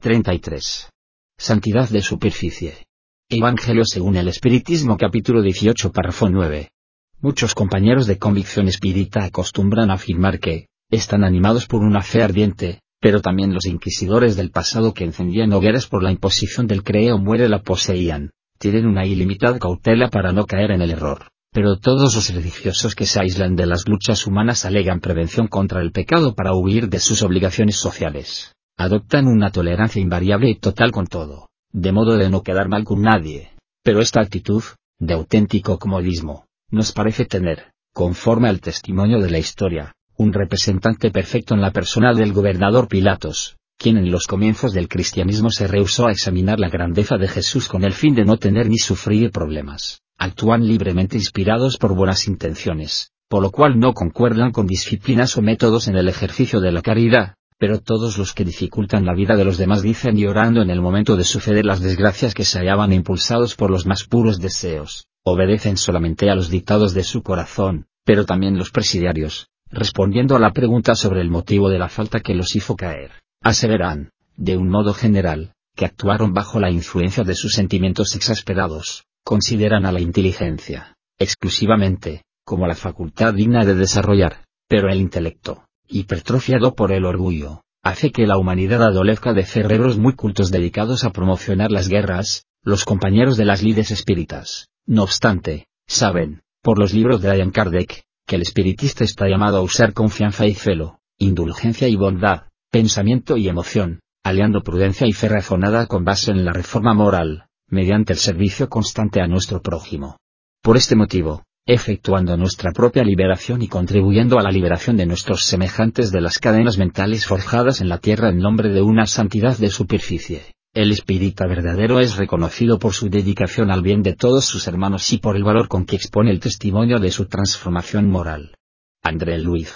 33. Santidad de superficie. Evangelio según el Espiritismo capítulo 18 párrafo 9. Muchos compañeros de convicción espírita acostumbran a afirmar que están animados por una fe ardiente, pero también los inquisidores del pasado que encendían hogueras por la imposición del cree o muere la poseían, tienen una ilimitada cautela para no caer en el error, pero todos los religiosos que se aíslan de las luchas humanas alegan prevención contra el pecado para huir de sus obligaciones sociales, adoptan una tolerancia invariable y total con todo, de modo de no quedar mal con nadie, pero esta actitud, de auténtico comodismo, nos parece tener, conforme al testimonio de la historia, un representante perfecto en la persona del gobernador Pilatos, quien en los comienzos del cristianismo se rehusó a examinar la grandeza de Jesús con el fin de no tener ni sufrir problemas, actúan libremente inspirados por buenas intenciones, por lo cual no concuerdan con disciplinas o métodos en el ejercicio de la caridad, pero todos los que dificultan la vida de los demás dicen y orando en el momento de suceder las desgracias que se hallaban impulsados por los más puros deseos, obedecen solamente a los dictados de su corazón, pero también los presidiarios, respondiendo a la pregunta sobre el motivo de la falta que los hizo caer, aseveran, de un modo general, que actuaron bajo la influencia de sus sentimientos exasperados, consideran a la inteligencia, exclusivamente, como la facultad digna de desarrollar, pero el intelecto, hipertrofiado por el orgullo, hace que la humanidad adolezca de cerebros muy cultos dedicados a promocionar las guerras. Los compañeros de las lides espíritas, no obstante, saben, por los libros de Allan Kardec, que el espiritista está llamado a usar confianza y celo, indulgencia y bondad, pensamiento y emoción, aliando prudencia y fe razonada con base en la reforma moral, mediante el servicio constante a nuestro prójimo. Por este motivo, efectuando nuestra propia liberación y contribuyendo a la liberación de nuestros semejantes de las cadenas mentales forjadas en la tierra en nombre de una santidad de superficie, el espírita verdadero es reconocido por su dedicación al bien de todos sus hermanos y por el valor con que expone el testimonio de su transformación moral. André Luiz.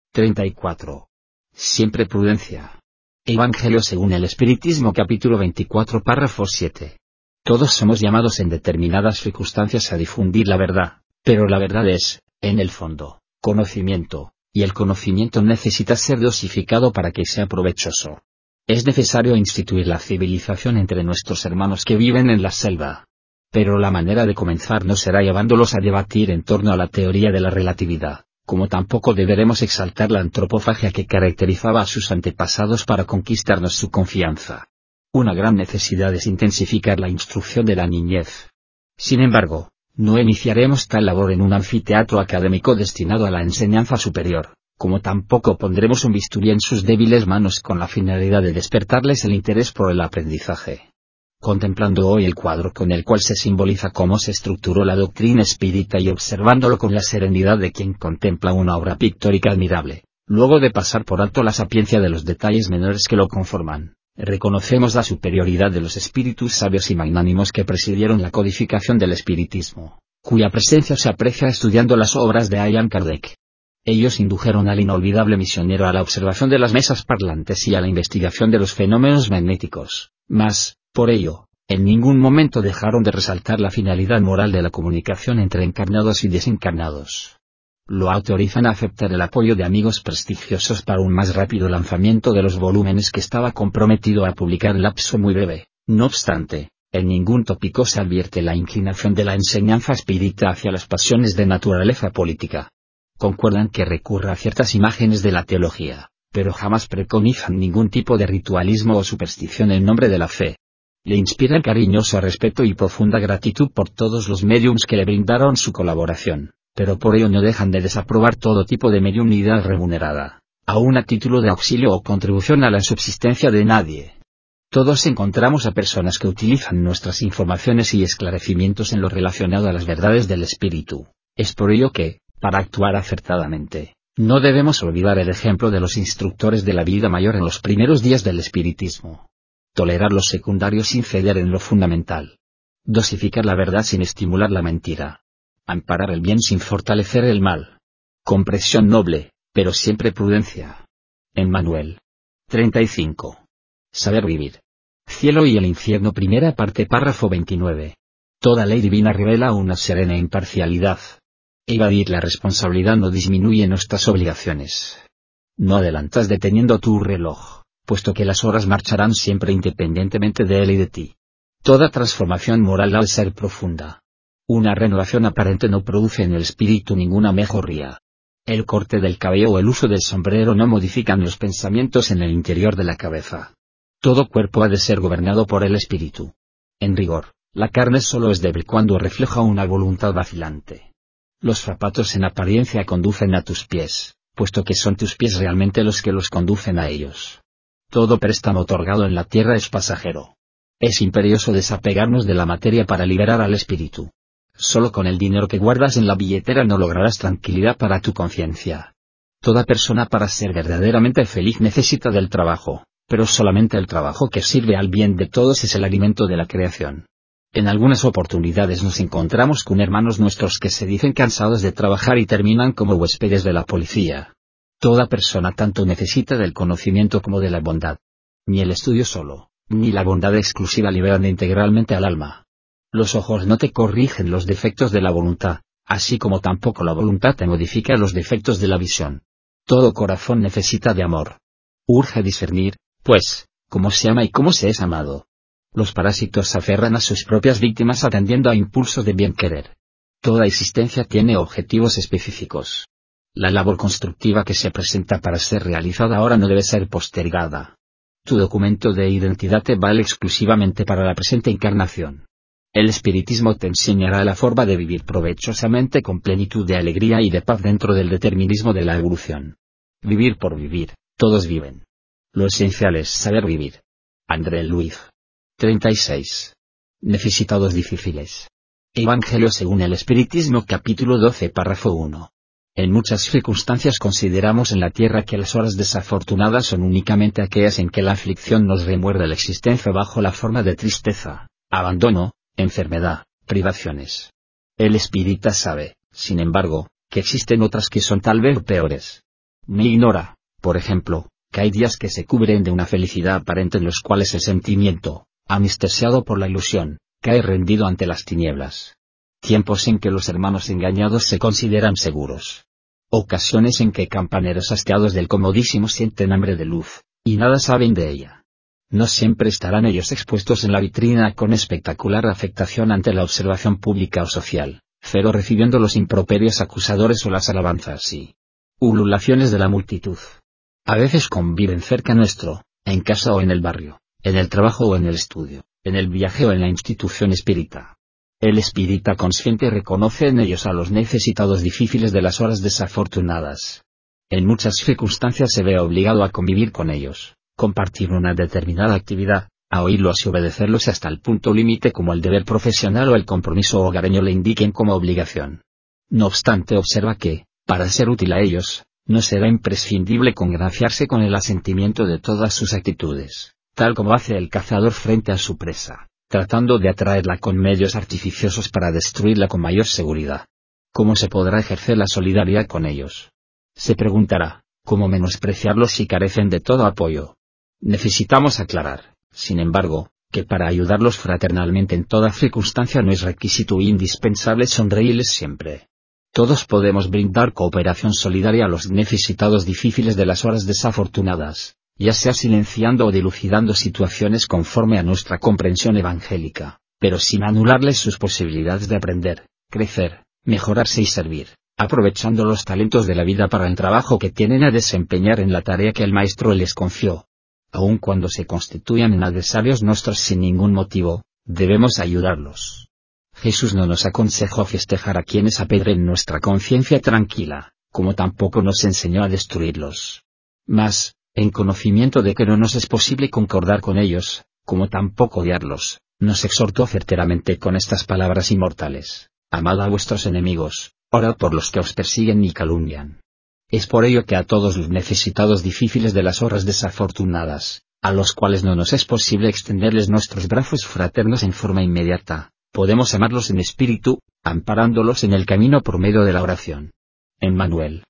34. Siempre prudencia. Evangelio según el Espiritismo capítulo 24 párrafo 7. Todos somos llamados en determinadas circunstancias a difundir la verdad, pero la verdad es, en el fondo, conocimiento, y el conocimiento necesita ser dosificado para que sea provechoso. Es necesario instituir la civilización entre nuestros hermanos que viven en la selva. Pero la manera de comenzar no será llevándolos a debatir en torno a la teoría de la relatividad, como tampoco deberemos exaltar la antropofagia que caracterizaba a sus antepasados para conquistarnos su confianza. Una gran necesidad es intensificar la instrucción de la niñez. Sin embargo, no iniciaremos tal labor en un anfiteatro académico destinado a la enseñanza superior, como tampoco pondremos un bisturí en sus débiles manos con la finalidad de despertarles el interés por el aprendizaje. Contemplando hoy el cuadro con el cual se simboliza cómo se estructuró la doctrina espírita y observándolo con la serenidad de quien contempla una obra pictórica admirable, luego de pasar por alto la sapiencia de los detalles menores que lo conforman, reconocemos la superioridad de los espíritus sabios y magnánimos que presidieron la codificación del espiritismo, cuya presencia se aprecia estudiando las obras de Allan Kardec. Ellos indujeron al inolvidable misionero a la observación de las mesas parlantes y a la investigación de los fenómenos magnéticos, mas, por ello, en ningún momento dejaron de resaltar la finalidad moral de la comunicación entre encarnados y desencarnados. Lo autorizan a aceptar el apoyo de amigos prestigiosos para un más rápido lanzamiento de los volúmenes que estaba comprometido a publicar en lapso muy breve. No obstante, en ningún tópico se advierte la inclinación de la enseñanza espírita hacia las pasiones de naturaleza política. Concuerdan que recurra a ciertas imágenes de la teología, pero jamás preconizan ningún tipo de ritualismo o superstición en nombre de la fe. Le inspira cariñoso respeto y profunda gratitud por todos los mediums que le brindaron su colaboración, pero por ello no dejan de desaprobar todo tipo de mediunidad remunerada, aun a título de auxilio o contribución a la subsistencia de nadie. Todos encontramos a personas que utilizan nuestras informaciones y esclarecimientos en lo relacionado a las verdades del espíritu. Es por ello que, para actuar acertadamente, no debemos olvidar el ejemplo de los instructores de la vida mayor en los primeros días del espiritismo. Tolerar lo secundario sin ceder en lo fundamental. Dosificar la verdad sin estimular la mentira. Amparar el bien sin fortalecer el mal. Comprensión noble, pero siempre prudencia. Emmanuel. 35. Saber vivir. Cielo y el infierno, primera parte, párrafo 29. Toda ley divina revela una serena imparcialidad. Evadir la responsabilidad no disminuye nuestras obligaciones. No adelantas deteniendo tu reloj, puesto que las horas marcharán siempre independientemente de él y de ti. Toda transformación moral ha de ser profunda. Una renovación aparente no produce en el espíritu ninguna mejoría. El corte del cabello o el uso del sombrero no modifican los pensamientos en el interior de la cabeza. Todo cuerpo ha de ser gobernado por el espíritu. En rigor, la carne solo es débil cuando refleja una voluntad vacilante. Los zapatos en apariencia conducen a tus pies, puesto que son tus pies realmente los que los conducen a ellos. Todo préstamo otorgado en la tierra es pasajero. Es imperioso desapegarnos de la materia para liberar al espíritu. Solo con el dinero que guardas en la billetera no lograrás tranquilidad para tu conciencia. Toda persona para ser verdaderamente feliz necesita del trabajo, pero solamente el trabajo que sirve al bien de todos es el alimento de la creación. En algunas oportunidades nos encontramos con hermanos nuestros que se dicen cansados de trabajar y terminan como huéspedes de la policía. Toda persona tanto necesita del conocimiento como de la bondad. Ni el estudio solo, ni la bondad exclusiva liberan integralmente al alma. Los ojos no te corrigen los defectos de la voluntad, así como tampoco la voluntad te modifica los defectos de la visión. Todo corazón necesita de amor. Urge discernir, pues, cómo se ama y cómo se es amado. Los parásitos se aferran a sus propias víctimas atendiendo a impulsos de bien querer. Toda existencia tiene objetivos específicos. La labor constructiva que se presenta para ser realizada ahora no debe ser postergada. Tu documento de identidad te vale exclusivamente para la presente encarnación. El espiritismo te enseñará la forma de vivir provechosamente con plenitud de alegría y de paz dentro del determinismo de la evolución. Vivir por vivir, todos viven. Lo esencial es saber vivir. André Luiz. 36. Necesitados difíciles. Evangelio según el Espiritismo, capítulo 12, párrafo 1. En muchas circunstancias consideramos en la tierra que las horas desafortunadas son únicamente aquellas en que la aflicción nos remuerde la existencia bajo la forma de tristeza, abandono, enfermedad, privaciones. El espírita sabe, sin embargo, que existen otras que son tal vez peores. Me ignora, por ejemplo, que hay días que se cubren de una felicidad aparente en los cuales el sentimiento, anestesiado por la ilusión, cae rendido ante las tinieblas. Tiempos en que los hermanos engañados se consideran seguros. Ocasiones en que campaneros hastiados del comodísimo sienten hambre de luz, y nada saben de ella. No siempre estarán ellos expuestos en la vitrina con espectacular afectación ante la observación pública o social, pero recibiendo los improperios acusadores o las alabanzas y ululaciones de la multitud. A veces conviven cerca nuestro, en casa o en el barrio, en el trabajo o en el estudio, en el viaje o en la institución espírita. El espírita consciente reconoce en ellos a los necesitados difíciles de las horas desafortunadas. En muchas circunstancias se ve obligado a convivir con ellos, compartir una determinada actividad, a oírlos y obedecerlos hasta el punto límite como el deber profesional o el compromiso hogareño le indiquen como obligación. No obstante, observa que, para ser útil a ellos, no será imprescindible congraciarse con el asentimiento de todas sus actitudes, tal como hace el cazador frente a su presa, tratando de atraerla con medios artificiosos para destruirla con mayor seguridad. ¿Cómo se podrá ejercer la solidaridad con ellos? Se preguntará, ¿cómo menospreciarlos si carecen de todo apoyo? Necesitamos aclarar, sin embargo, que para ayudarlos fraternalmente en toda circunstancia no es requisito indispensable sonreírles siempre. Todos podemos brindar cooperación solidaria a los necesitados difíciles de las horas desafortunadas, ya sea silenciando o dilucidando situaciones conforme a nuestra comprensión evangélica, pero sin anularles sus posibilidades de aprender, crecer, mejorarse y servir, aprovechando los talentos de la vida para el trabajo que tienen a desempeñar en la tarea que el Maestro les confió. aun cuando se constituyan en adversarios nuestros sin ningún motivo, debemos ayudarlos. Jesús no nos aconsejó festejar a quienes apedren nuestra conciencia tranquila, como tampoco nos enseñó a destruirlos. Mas, en conocimiento de que no nos es posible concordar con ellos, como tampoco odiarlos, nos exhortó certeramente con estas palabras inmortales: amad a vuestros enemigos, orad por los que os persiguen y calumnian. Es por ello que a todos los necesitados difíciles de las horas desafortunadas, a los cuales no nos es posible extenderles nuestros brazos fraternos en forma inmediata, podemos amarlos en espíritu, amparándolos en el camino por medio de la oración. Emmanuel.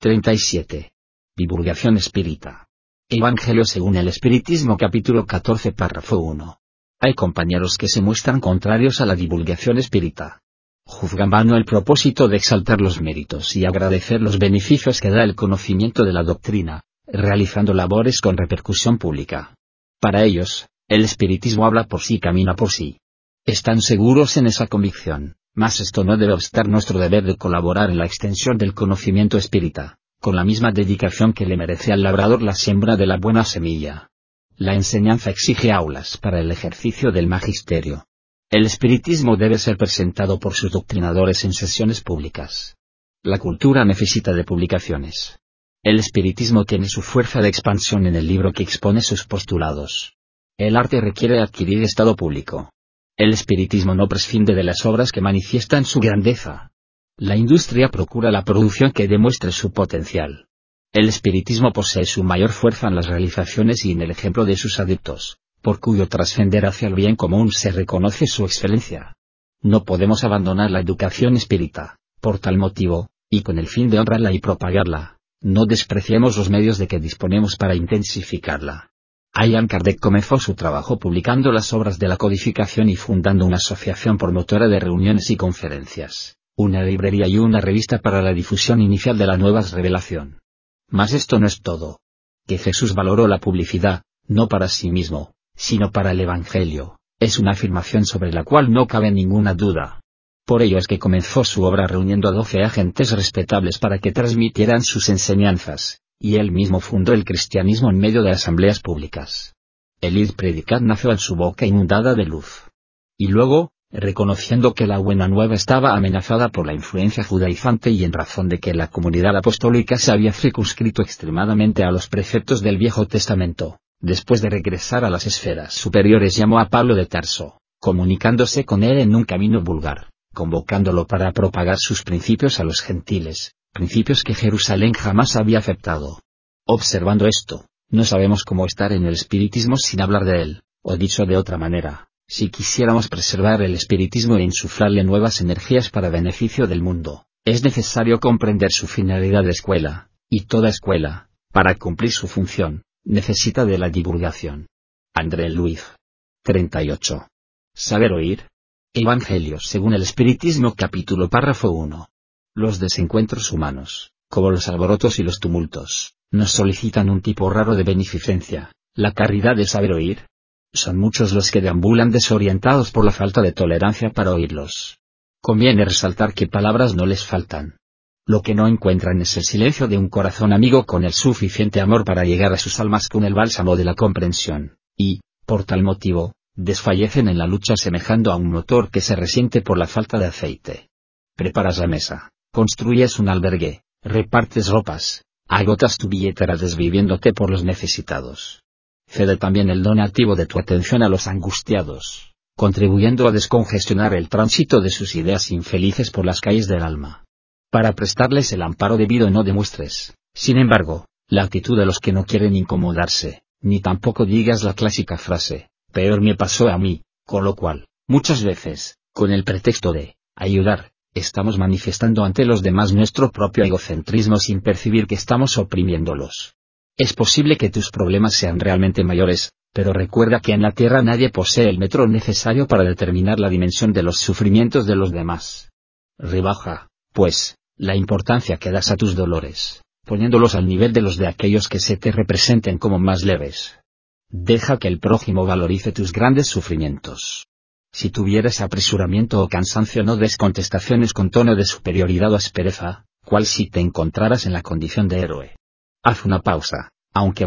37. Divulgación espírita. Evangelio según el Espiritismo capítulo 14 párrafo 1. Hay compañeros que se muestran contrarios a la divulgación espírita. Juzgan vano el propósito de exaltar los méritos y agradecer los beneficios que da el conocimiento de la doctrina, realizando labores con repercusión pública. Para ellos, el espiritismo habla por sí y camina por sí. Están seguros en esa convicción, mas esto no debe obstar nuestro deber de colaborar en la extensión del conocimiento espírita, con la misma dedicación que le merece al labrador la siembra de la buena semilla. La enseñanza exige aulas para el ejercicio del magisterio. El espiritismo debe ser presentado por sus doctrinadores en sesiones públicas. La cultura necesita de publicaciones. El espiritismo tiene su fuerza de expansión en el libro que expone sus postulados. El arte requiere adquirir estado público. El espiritismo no prescinde de las obras que manifiestan su grandeza. La industria procura la producción que demuestre su potencial. El espiritismo posee su mayor fuerza en las realizaciones y en el ejemplo de sus adeptos, por cuyo trascender hacia el bien común se reconoce su excelencia. No podemos abandonar la educación espírita, por tal motivo, y con el fin de honrarla y propagarla, no despreciemos los medios de que disponemos para intensificarla. Allan Kardec comenzó su trabajo publicando las obras de la codificación y fundando una asociación promotora de reuniones y conferencias, una librería y una revista para la difusión inicial de la nueva revelación. Mas esto no es todo. Que Jesús valoró la publicidad, no para sí mismo, sino para el Evangelio, es una afirmación sobre la cual no cabe ninguna duda. Por ello es que comenzó su obra reuniendo a 12 agentes respetables para que transmitieran sus enseñanzas, y él mismo fundó el cristianismo en medio de asambleas públicas. El id predicad nació en su boca inundada de luz. Y luego, reconociendo que la buena nueva estaba amenazada por la influencia judaizante y en razón de que la comunidad apostólica se había circunscrito extremadamente a los preceptos del Viejo Testamento, después de regresar a las esferas superiores llamó a Pablo de Tarso, comunicándose con él en un camino vulgar, convocándolo para propagar sus principios a los gentiles, principios que Jerusalén jamás había aceptado. Observando esto, no sabemos cómo estar en el espiritismo sin hablar de él, o dicho de otra manera, si quisiéramos preservar el espiritismo e insuflarle nuevas energías para beneficio del mundo, es necesario comprender su finalidad de escuela, y toda escuela, para cumplir su función, necesita de la divulgación. André Luiz. 38. Saber oír. Evangelio según el Espiritismo capítulo párrafo 1. Los desencuentros humanos, como los alborotos y los tumultos, nos solicitan un tipo raro de beneficencia, la caridad de saber oír. Son muchos los que deambulan desorientados por la falta de tolerancia para oírlos. Conviene resaltar que palabras no les faltan. Lo que no encuentran es el silencio de un corazón amigo con el suficiente amor para llegar a sus almas con el bálsamo de la comprensión, y, por tal motivo, desfallecen en la lucha semejando a un motor que se resiente por la falta de aceite. Preparas la mesa, construyes un albergue, repartes ropas, agotas tu billetera desviviéndote por los necesitados. Cede también el donativo de tu atención a los angustiados, contribuyendo a descongestionar el tránsito de sus ideas infelices por las calles del alma. Para prestarles el amparo debido no demuestres, sin embargo, la actitud de los que no quieren incomodarse, ni tampoco digas la clásica frase, peor me pasó a mí, con lo cual, muchas veces, con el pretexto de ayudar, estamos manifestando ante los demás nuestro propio egocentrismo sin percibir que estamos oprimiéndolos. Es posible que tus problemas sean realmente mayores, pero recuerda que en la tierra nadie posee el metro necesario para determinar la dimensión de los sufrimientos de los demás. Rebaja, pues, la importancia que das a tus dolores, poniéndolos al nivel de los de aquellos que se te representen como más leves. Deja que el prójimo valorice tus grandes sufrimientos. Si tuvieras apresuramiento o cansancio no des contestaciones con tono de superioridad o aspereza, cual si te encontraras en la condición de héroe. Haz una pausa, aunque breve,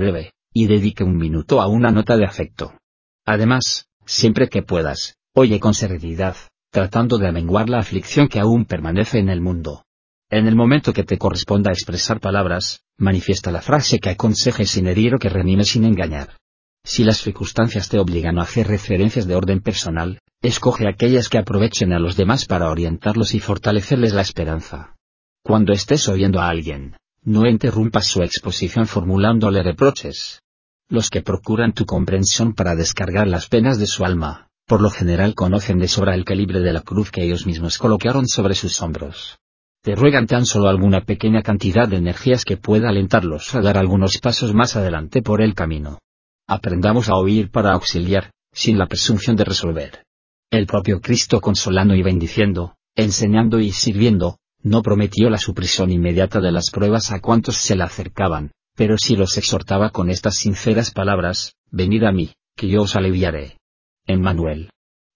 y dedique un minuto a una nota de afecto. Además, siempre que puedas, oye con serenidad, tratando de amenguar la aflicción que aún permanece en el mundo. En el momento que te corresponda expresar palabras, manifiesta la frase que aconseje sin herir o que reanime sin engañar. Si las circunstancias te obligan a hacer referencias de orden personal, escoge aquellas que aprovechen a los demás para orientarlos y fortalecerles la esperanza. Cuando estés oyendo a alguien, no interrumpas su exposición formulándole reproches. Los que procuran tu comprensión para descargar las penas de su alma, por lo general conocen de sobra el calibre de la cruz que ellos mismos colocaron sobre sus hombros. Te ruegan tan solo alguna pequeña cantidad de energías que pueda alentarlos a dar algunos pasos más adelante por el camino. Aprendamos a oír para auxiliar, sin la presunción de resolver. El propio Cristo consolando y bendiciendo, enseñando y sirviendo, no prometió la supresión inmediata de las pruebas a cuantos se le acercaban, pero sí los exhortaba con estas sinceras palabras: venid a mí, que yo os aliviaré. Emmanuel.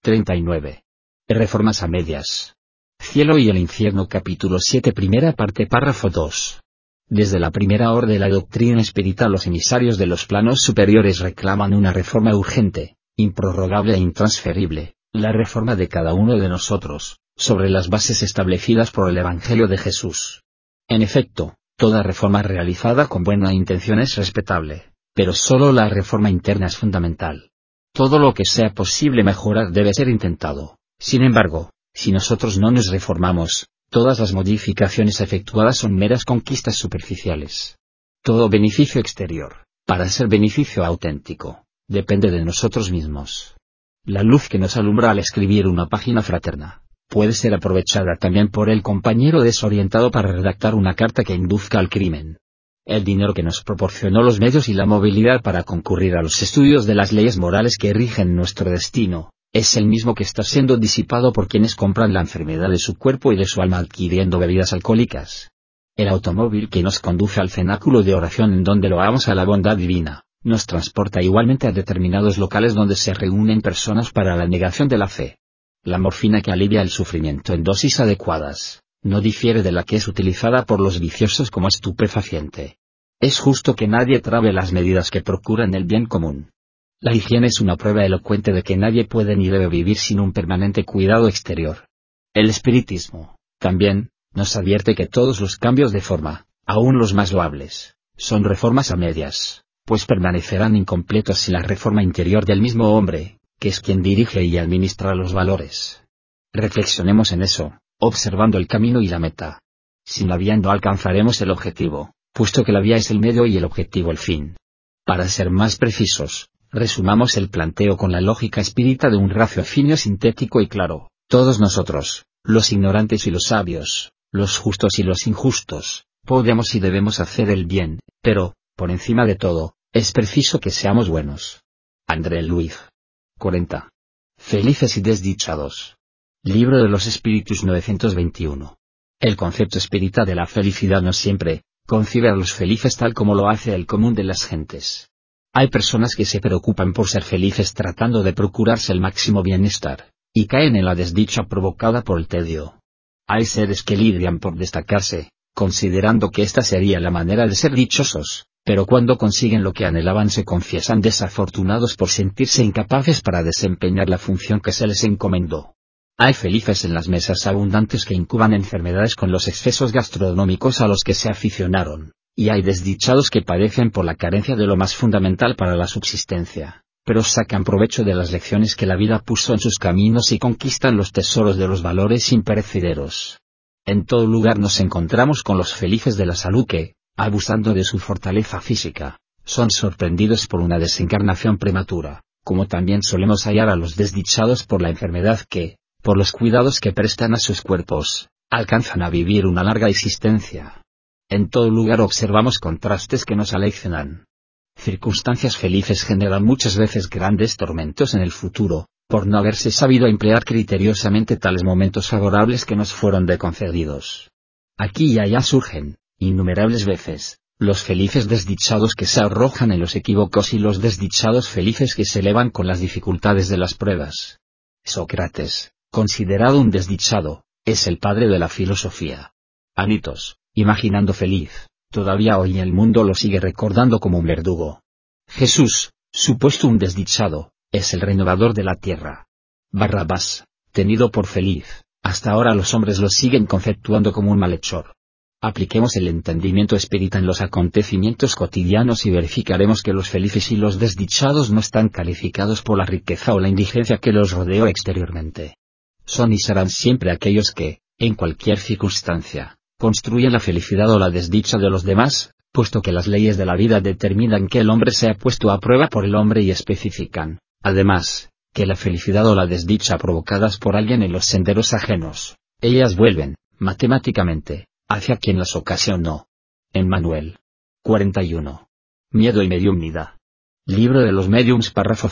39. Reformas a medias. Cielo y el infierno capítulo 7 primera parte párrafo 2. Desde la primera hora de la doctrina espírita los emisarios de los planos superiores reclaman una reforma urgente, improrrogable e intransferible, la reforma de cada uno de nosotros, sobre las bases establecidas por el Evangelio de Jesús. En efecto, toda reforma realizada con buena intención es respetable, pero solo la reforma interna es fundamental. Todo lo que sea posible mejorar debe ser intentado. Sin embargo, si nosotros no nos reformamos, todas las modificaciones efectuadas son meras conquistas superficiales. Todo beneficio exterior, para ser beneficio auténtico, depende de nosotros mismos. La luz que nos alumbra al escribir una página fraterna, puede ser aprovechada también por el compañero desorientado para redactar una carta que induzca al crimen. El dinero que nos proporcionó los medios y la movilidad para concurrir a los estudios de las leyes morales que rigen nuestro destino, es el mismo que está siendo disipado por quienes compran la enfermedad de su cuerpo y de su alma adquiriendo bebidas alcohólicas. El automóvil que nos conduce al cenáculo de oración en donde loamos a la bondad divina, nos transporta igualmente a determinados locales donde se reúnen personas para la negación de la fe. La morfina que alivia el sufrimiento en dosis adecuadas, no difiere de la que es utilizada por los viciosos como estupefaciente. Es justo que nadie trabe las medidas que procuran el bien común. La higiene es una prueba elocuente de que nadie puede ni debe vivir sin un permanente cuidado exterior. El espiritismo, también, nos advierte que todos los cambios de forma, aun los más loables, son reformas a medias, pues permanecerán incompletos sin la reforma interior del mismo hombre, que es quien dirige y administra los valores. Reflexionemos en eso, observando el camino y la meta. Sin la vía no alcanzaremos el objetivo, puesto que la vía es el medio y el objetivo el fin. Para ser más precisos, resumamos el planteo con la lógica espírita de un raciocinio sintético y claro. Todos nosotros, los ignorantes y los sabios, los justos y los injustos, podemos y debemos hacer el bien, pero, por encima de todo, es preciso que seamos buenos. André Luiz. 40. Felices y desdichados. Libro de los Espíritus 921. El concepto espírita de la felicidad no siempre concibe a los felices tal como lo hace el común de las gentes. Hay personas que se preocupan por ser felices tratando de procurarse el máximo bienestar, y caen en la desdicha provocada por el tedio. Hay seres que lidian por destacarse, considerando que esta sería la manera de ser dichosos, pero cuando consiguen lo que anhelaban se confiesan desafortunados por sentirse incapaces para desempeñar la función que se les encomendó. Hay felices en las mesas abundantes que incuban enfermedades con los excesos gastronómicos a los que se aficionaron, y hay desdichados que padecen por la carencia de lo más fundamental para la subsistencia, pero sacan provecho de las lecciones que la vida puso en sus caminos y conquistan los tesoros de los valores imperecederos. En todo lugar nos encontramos con los felices de la salud que, abusando de su fortaleza física, son sorprendidos por una desencarnación prematura, como también solemos hallar a los desdichados por la enfermedad que, por los cuidados que prestan a sus cuerpos, alcanzan a vivir una larga existencia. En todo lugar observamos contrastes que nos aleccionan. Circunstancias felices generan muchas veces grandes tormentos en el futuro, por no haberse sabido emplear criteriosamente tales momentos favorables que nos fueron concedidos. Aquí y allá surgen, innumerables veces, los felices desdichados que se arrojan en los equívocos y los desdichados felices que se elevan con las dificultades de las pruebas. Sócrates, considerado un desdichado, es el padre de la filosofía. Anitos, imaginando feliz, todavía hoy el mundo lo sigue recordando como un verdugo. Jesús, supuesto un desdichado, es el renovador de la tierra. Barrabás, tenido por feliz, hasta ahora los hombres lo siguen conceptuando como un malhechor. Apliquemos el entendimiento espírita en los acontecimientos cotidianos y verificaremos que los felices y los desdichados no están calificados por la riqueza o la indigencia que los rodeó exteriormente. Son y serán siempre aquellos que, en cualquier circunstancia, construyen la felicidad o la desdicha de los demás, puesto que las leyes de la vida determinan que el hombre sea puesto a prueba por el hombre y especifican, además, que la felicidad o la desdicha provocadas por alguien en los senderos ajenos, ellas vuelven, matemáticamente, hacia quien las ocasionó. Emmanuel. 41. Miedo y mediumnidad. Libro de los Mediums, párrafo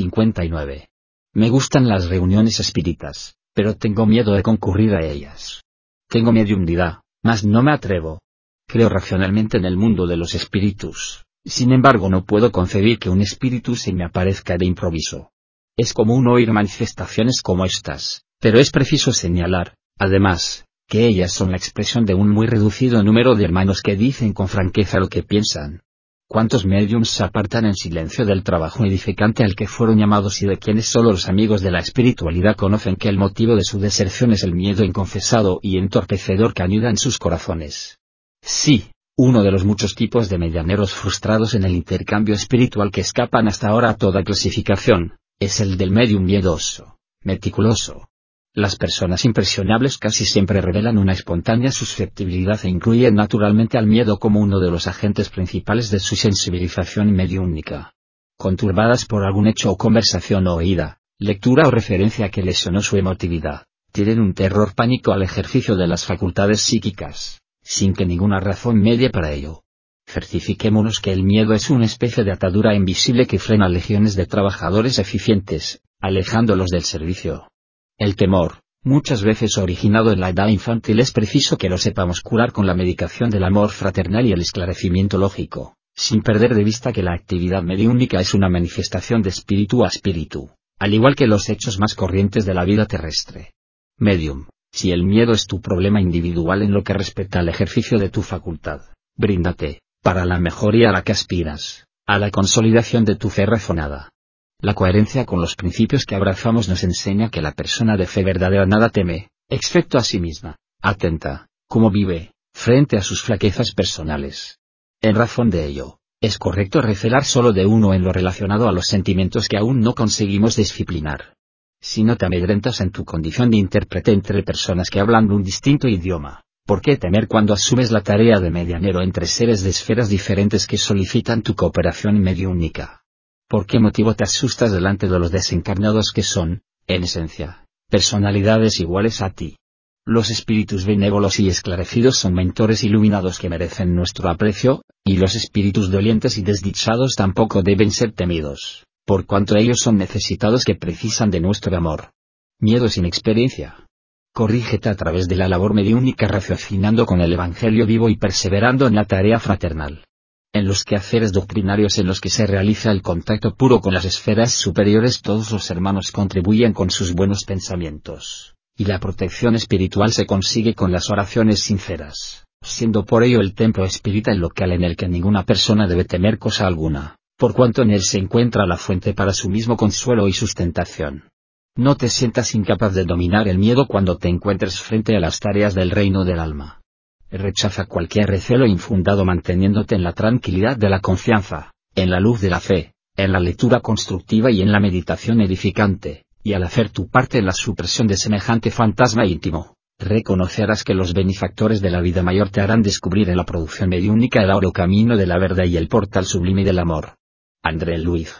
159. Me gustan las reuniones espíritas, pero tengo miedo de concurrir a ellas. Tengo mediumnidad, mas no me atrevo. Creo racionalmente en el mundo de los espíritus, sin embargo no puedo concebir que un espíritu se me aparezca de improviso. Es común oír manifestaciones como estas, pero es preciso señalar, además, que ellas son la expresión de un muy reducido número de hermanos que dicen con franqueza lo que piensan. ¿Cuántos médiums se apartan en silencio del trabajo edificante al que fueron llamados y de quienes solo los amigos de la espiritualidad conocen que el motivo de su deserción es el miedo inconfesado y entorpecedor que anida en sus corazones? Sí, uno de los muchos tipos de medianeros frustrados en el intercambio espiritual que escapan hasta ahora a toda clasificación, es el del medium miedoso, meticuloso. Las personas impresionables casi siempre revelan una espontánea susceptibilidad e incluyen naturalmente al miedo como uno de los agentes principales de su sensibilización mediúnica. Conturbadas por algún hecho o conversación oída, lectura o referencia que lesionó su emotividad, tienen un terror pánico al ejercicio de las facultades psíquicas, sin que ninguna razón medie para ello. Certifiquémonos que el miedo es una especie de atadura invisible que frena legiones de trabajadores eficientes, alejándolos del servicio. El temor, muchas veces originado en la edad infantil, es preciso que lo sepamos curar con la medicación del amor fraternal y el esclarecimiento lógico, sin perder de vista que la actividad mediúnica es una manifestación de espíritu a espíritu, al igual que los hechos más corrientes de la vida terrestre. Medium, si el miedo es tu problema individual en lo que respecta al ejercicio de tu facultad, bríndate, para la mejoría a la que aspiras, a la consolidación de tu fe razonada. La coherencia con los principios que abrazamos nos enseña que la persona de fe verdadera nada teme, excepto a sí misma, atenta, como vive, frente a sus flaquezas personales. En razón de ello, es correcto recelar solo de uno en lo relacionado a los sentimientos que aún no conseguimos disciplinar. Si no te amedrentas en tu condición de intérprete entre personas que hablan un distinto idioma, ¿por qué temer cuando asumes la tarea de medianero entre seres de esferas diferentes que solicitan tu cooperación mediúnica? ¿Por qué motivo te asustas delante de los desencarnados que son, en esencia, personalidades iguales a ti? Los espíritus benévolos y esclarecidos son mentores iluminados que merecen nuestro aprecio, y los espíritus dolientes y desdichados tampoco deben ser temidos, por cuanto ellos son necesitados que precisan de nuestro amor. Miedo sin experiencia. Corrígete a través de la labor mediúnica raciocinando con el Evangelio vivo y perseverando en la tarea fraternal. En los quehaceres doctrinarios en los que se realiza el contacto puro con las esferas superiores, todos los hermanos contribuyen con sus buenos pensamientos, y la protección espiritual se consigue con las oraciones sinceras, siendo por ello el templo espírita el local en el que ninguna persona debe temer cosa alguna, por cuanto en él se encuentra la fuente para su mismo consuelo y sustentación. No te sientas incapaz de dominar el miedo cuando te encuentres frente a las tareas del reino del alma. Rechaza cualquier recelo infundado manteniéndote en la tranquilidad de la confianza, en la luz de la fe, en la lectura constructiva y en la meditación edificante, y al hacer tu parte en la supresión de semejante fantasma íntimo, reconocerás que los benefactores de la vida mayor te harán descubrir en la producción mediúnica el áureo camino de la verdad y el portal sublime del amor. André Luiz.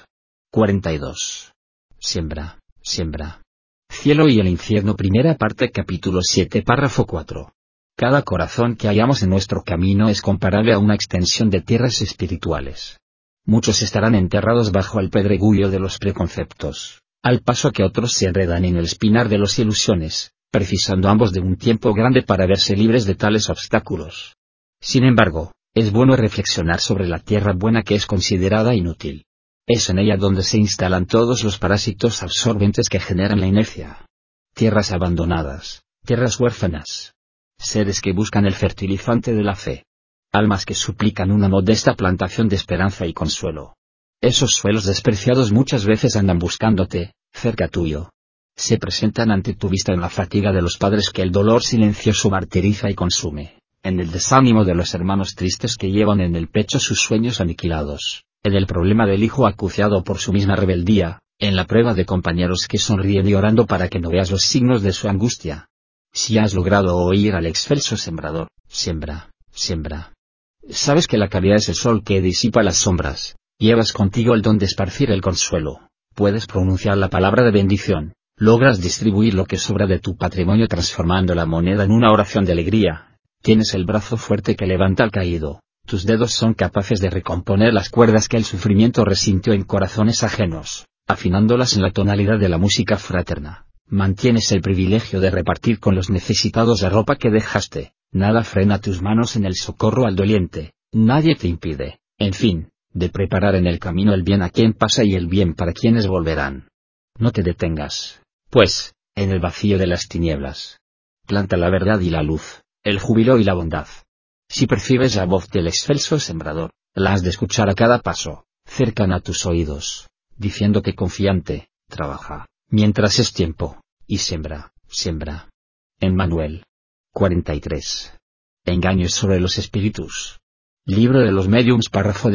42. Siembra, siembra. Cielo y el infierno, primera parte, capítulo 7, párrafo 4. Cada corazón que hallamos en nuestro camino es comparable a una extensión de tierras espirituales. Muchos estarán enterrados bajo el pedregullo de los preconceptos, al paso que otros se enredan en el espinar de las ilusiones, precisando ambos de un tiempo grande para verse libres de tales obstáculos. Sin embargo, es bueno reflexionar sobre la tierra buena que es considerada inútil. Es en ella donde se instalan todos los parásitos absorbentes que generan la inercia. Tierras abandonadas, tierras huérfanas. Seres que buscan el fertilizante de la fe. Almas que suplican una modesta plantación de esperanza y consuelo. Esos suelos despreciados muchas veces andan buscándote, cerca tuyo. Se presentan ante tu vista en la fatiga de los padres que el dolor silencioso martiriza y consume, en el desánimo de los hermanos tristes que llevan en el pecho sus sueños aniquilados, en el problema del hijo acuciado por su misma rebeldía, en la prueba de compañeros que sonríen llorando para que no veas los signos de su angustia. Si has logrado oír al excelso sembrador, siembra, siembra. Sabes que la caridad es el sol que disipa las sombras, llevas contigo el don de esparcir el consuelo, puedes pronunciar la palabra de bendición, logras distribuir lo que sobra de tu patrimonio transformando la moneda en una oración de alegría, tienes el brazo fuerte que levanta al caído, tus dedos son capaces de recomponer las cuerdas que el sufrimiento resintió en corazones ajenos, afinándolas en la tonalidad de la música fraterna. Mantienes el privilegio de repartir con los necesitados la ropa que dejaste, nada frena tus manos en el socorro al doliente, nadie te impide, en fin, de preparar en el camino el bien a quien pasa y el bien para quienes volverán. No te detengas, pues, en el vacío de las tinieblas. Planta la verdad y la luz, el júbilo y la bondad. Si percibes la voz del excelso sembrador, la has de escuchar a cada paso, cercana a tus oídos, diciéndote confiante, trabaja, mientras es tiempo, y siembra, siembra. Emmanuel. 43. Engaños sobre los espíritus. Libro de los Mediums, párrafo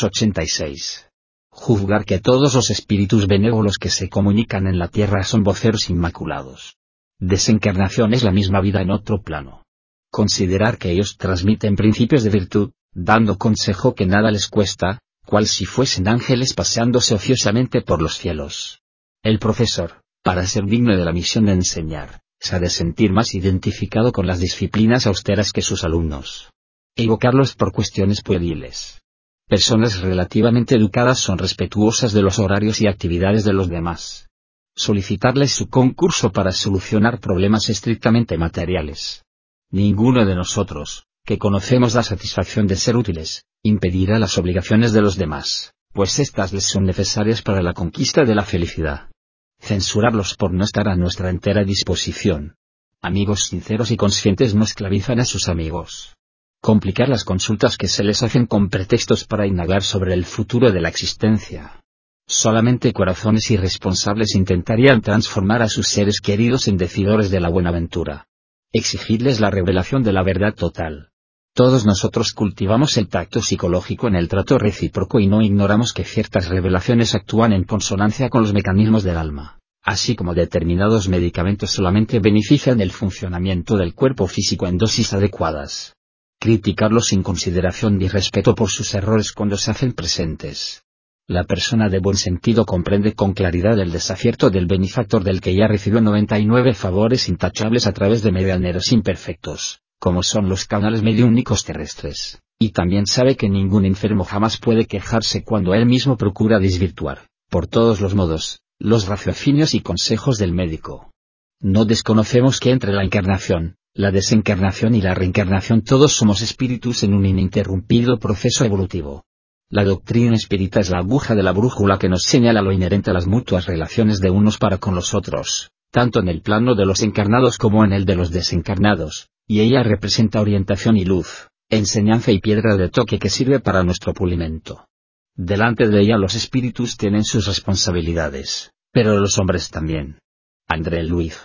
286. Juzgar que todos los espíritus benévolos que se comunican en la tierra son voceros inmaculados. Desencarnación es la misma vida en otro plano. Considerar que ellos transmiten principios de virtud, dando consejo que nada les cuesta, cual si fuesen ángeles paseándose ociosamente por los cielos. El profesor, para ser digno de la misión de enseñar, se ha de sentir más identificado con las disciplinas austeras que sus alumnos. Evocarlos por cuestiones pueriles. Personas relativamente educadas son respetuosas de los horarios y actividades de los demás. Solicitarles su concurso para solucionar problemas estrictamente materiales. Ninguno de nosotros, que conocemos la satisfacción de ser útiles, impedirá las obligaciones de los demás, pues éstas les son necesarias para la conquista de la felicidad. Censurarlos por no estar a nuestra entera disposición. Amigos sinceros y conscientes no esclavizan a sus amigos. Complicar las consultas que se les hacen con pretextos para indagar sobre el futuro de la existencia. Solamente corazones irresponsables intentarían transformar a sus seres queridos en decidores de la buenaventura. Exigirles la revelación de la verdad total. Todos nosotros cultivamos el tacto psicológico en el trato recíproco y no ignoramos que ciertas revelaciones actúan en consonancia con los mecanismos del alma, así como determinados medicamentos solamente benefician el funcionamiento del cuerpo físico en dosis adecuadas. Criticarlos sin consideración ni respeto por sus errores cuando se hacen presentes. La persona de buen sentido comprende con claridad el desacierto del benefactor del que ya recibió 99 favores intachables a través de medianeros imperfectos, como son los canales mediúnicos terrestres, y también sabe que ningún enfermo jamás puede quejarse cuando él mismo procura desvirtuar, por todos los modos, los raciocinios y consejos del médico. No desconocemos que entre la encarnación, la desencarnación y la reencarnación todos somos espíritus en un ininterrumpido proceso evolutivo. La doctrina espírita es la aguja de la brújula que nos señala lo inherente a las mutuas relaciones de unos para con los otros, tanto en el plano de los encarnados como en el de los desencarnados, y ella representa orientación y luz, enseñanza y piedra de toque que sirve para nuestro pulimento. Delante de ella los espíritus tienen sus responsabilidades, pero los hombres también. André Luiz.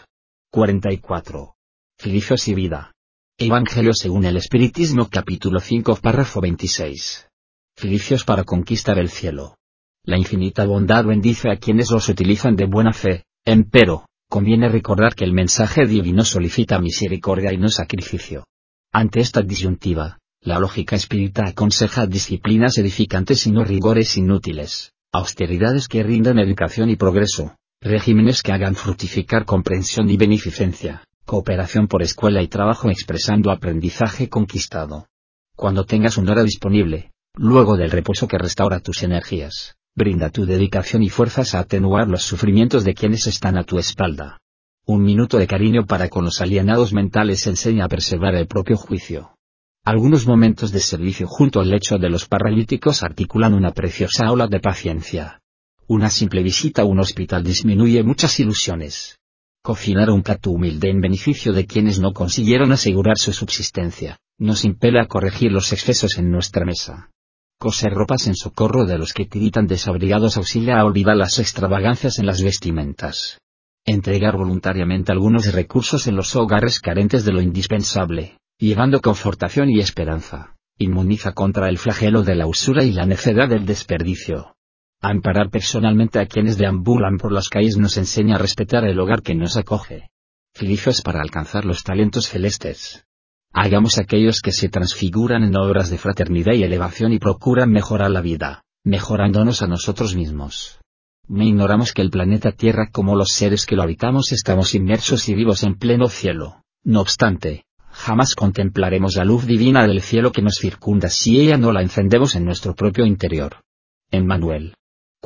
44. Filipios y vida. Evangelio según el Espiritismo capítulo 5 párrafo 26. Filipios para conquistar el cielo. La infinita bondad bendice a quienes los utilizan de buena fe, empero, conviene recordar que el mensaje divino solicita misericordia y no sacrificio. Ante esta disyuntiva, la lógica espírita aconseja disciplinas edificantes y no rigores inútiles, austeridades que rindan educación y progreso, regímenes que hagan fructificar comprensión y beneficencia, cooperación por escuela y trabajo expresando aprendizaje conquistado. Cuando tengas una hora disponible, luego del reposo que restaura tus energías, brinda tu dedicación y fuerzas a atenuar los sufrimientos de quienes están a tu espalda. Un minuto de cariño para con los alienados mentales enseña a preservar el propio juicio. Algunos momentos de servicio junto al lecho de los paralíticos articulan una preciosa ola de paciencia. Una simple visita a un hospital disminuye muchas ilusiones. Cocinar un plato humilde en beneficio de quienes no consiguieron asegurar su subsistencia, nos impele a corregir los excesos en nuestra mesa. Coser ropas en socorro de los que tiritan desabrigados auxilia a olvidar las extravagancias en las vestimentas. Entregar voluntariamente algunos recursos en los hogares carentes de lo indispensable, llevando confortación y esperanza, inmuniza contra el flagelo de la usura y la necedad del desperdicio. Amparar personalmente a quienes deambulan por las calles nos enseña a respetar el hogar que nos acoge. Filipios para alcanzar los talentos celestes. Hagamos aquellos que se transfiguran en obras de fraternidad y elevación y procuran mejorar la vida, mejorándonos a nosotros mismos. No ignoramos que el planeta Tierra como los seres que lo habitamos estamos inmersos y vivos en pleno cielo. No obstante, jamás contemplaremos la luz divina del cielo que nos circunda si ella no la encendemos en nuestro propio interior. Emmanuel.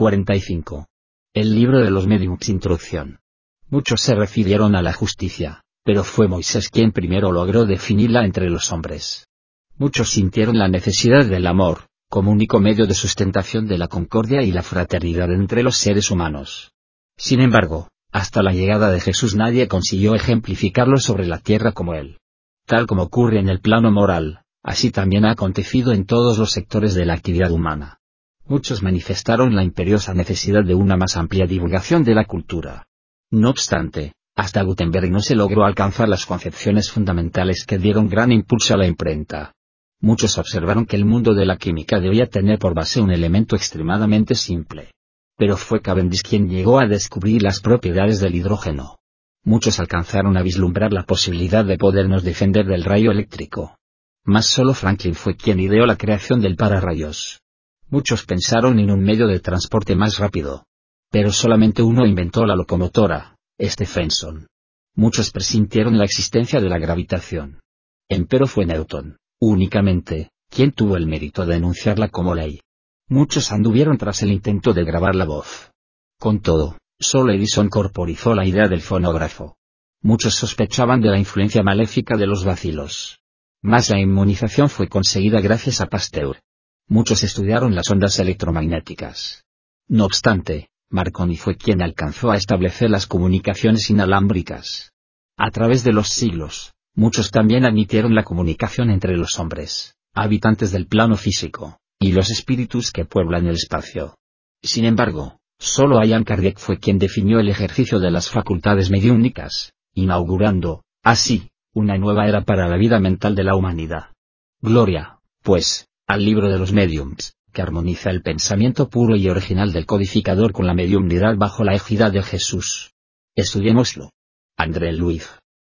45. El libro de los médiums. Introducción. Muchos se refirieron a la justicia, pero fue Moisés quien primero logró definirla entre los hombres. Muchos sintieron la necesidad del amor, como único medio de sustentación de la concordia y la fraternidad entre los seres humanos. Sin embargo, hasta la llegada de Jesús nadie consiguió ejemplificarlo sobre la tierra como él. Tal como ocurre en el plano moral, así también ha acontecido en todos los sectores de la actividad humana. Muchos manifestaron la imperiosa necesidad de una más amplia divulgación de la cultura. No obstante, hasta Gutenberg no se logró alcanzar las concepciones fundamentales que dieron gran impulso a la imprenta. Muchos observaron que el mundo de la química debía tener por base un elemento extremadamente simple. Pero fue Cavendish quien llegó a descubrir las propiedades del hidrógeno. Muchos alcanzaron a vislumbrar la posibilidad de podernos defender del rayo eléctrico. Mas solo Franklin fue quien ideó la creación del pararrayos. Muchos pensaron en un medio de transporte más rápido. Pero solamente uno inventó la locomotora, Stephenson. Muchos presintieron la existencia de la gravitación. Empero fue Newton, únicamente, quien tuvo el mérito de enunciarla como ley. Muchos anduvieron tras el intento de grabar la voz. Con todo, solo Edison corporizó la idea del fonógrafo. Muchos sospechaban de la influencia maléfica de los bacilos. Mas la inmunización fue conseguida gracias a Pasteur. Muchos estudiaron las ondas electromagnéticas. No obstante, Marconi fue quien alcanzó a establecer las comunicaciones inalámbricas. A través de los siglos, muchos también admitieron la comunicación entre los hombres, habitantes del plano físico, y los espíritus que pueblan el espacio. Sin embargo, solo Allan Kardec fue quien definió el ejercicio de las facultades mediúnicas, inaugurando, así, una nueva era para la vida mental de la humanidad. Gloria, pues, al libro de los médiums, que armoniza el pensamiento puro y original del codificador con la mediumnidad bajo la égida de Jesús. Estudiémoslo. André Luiz.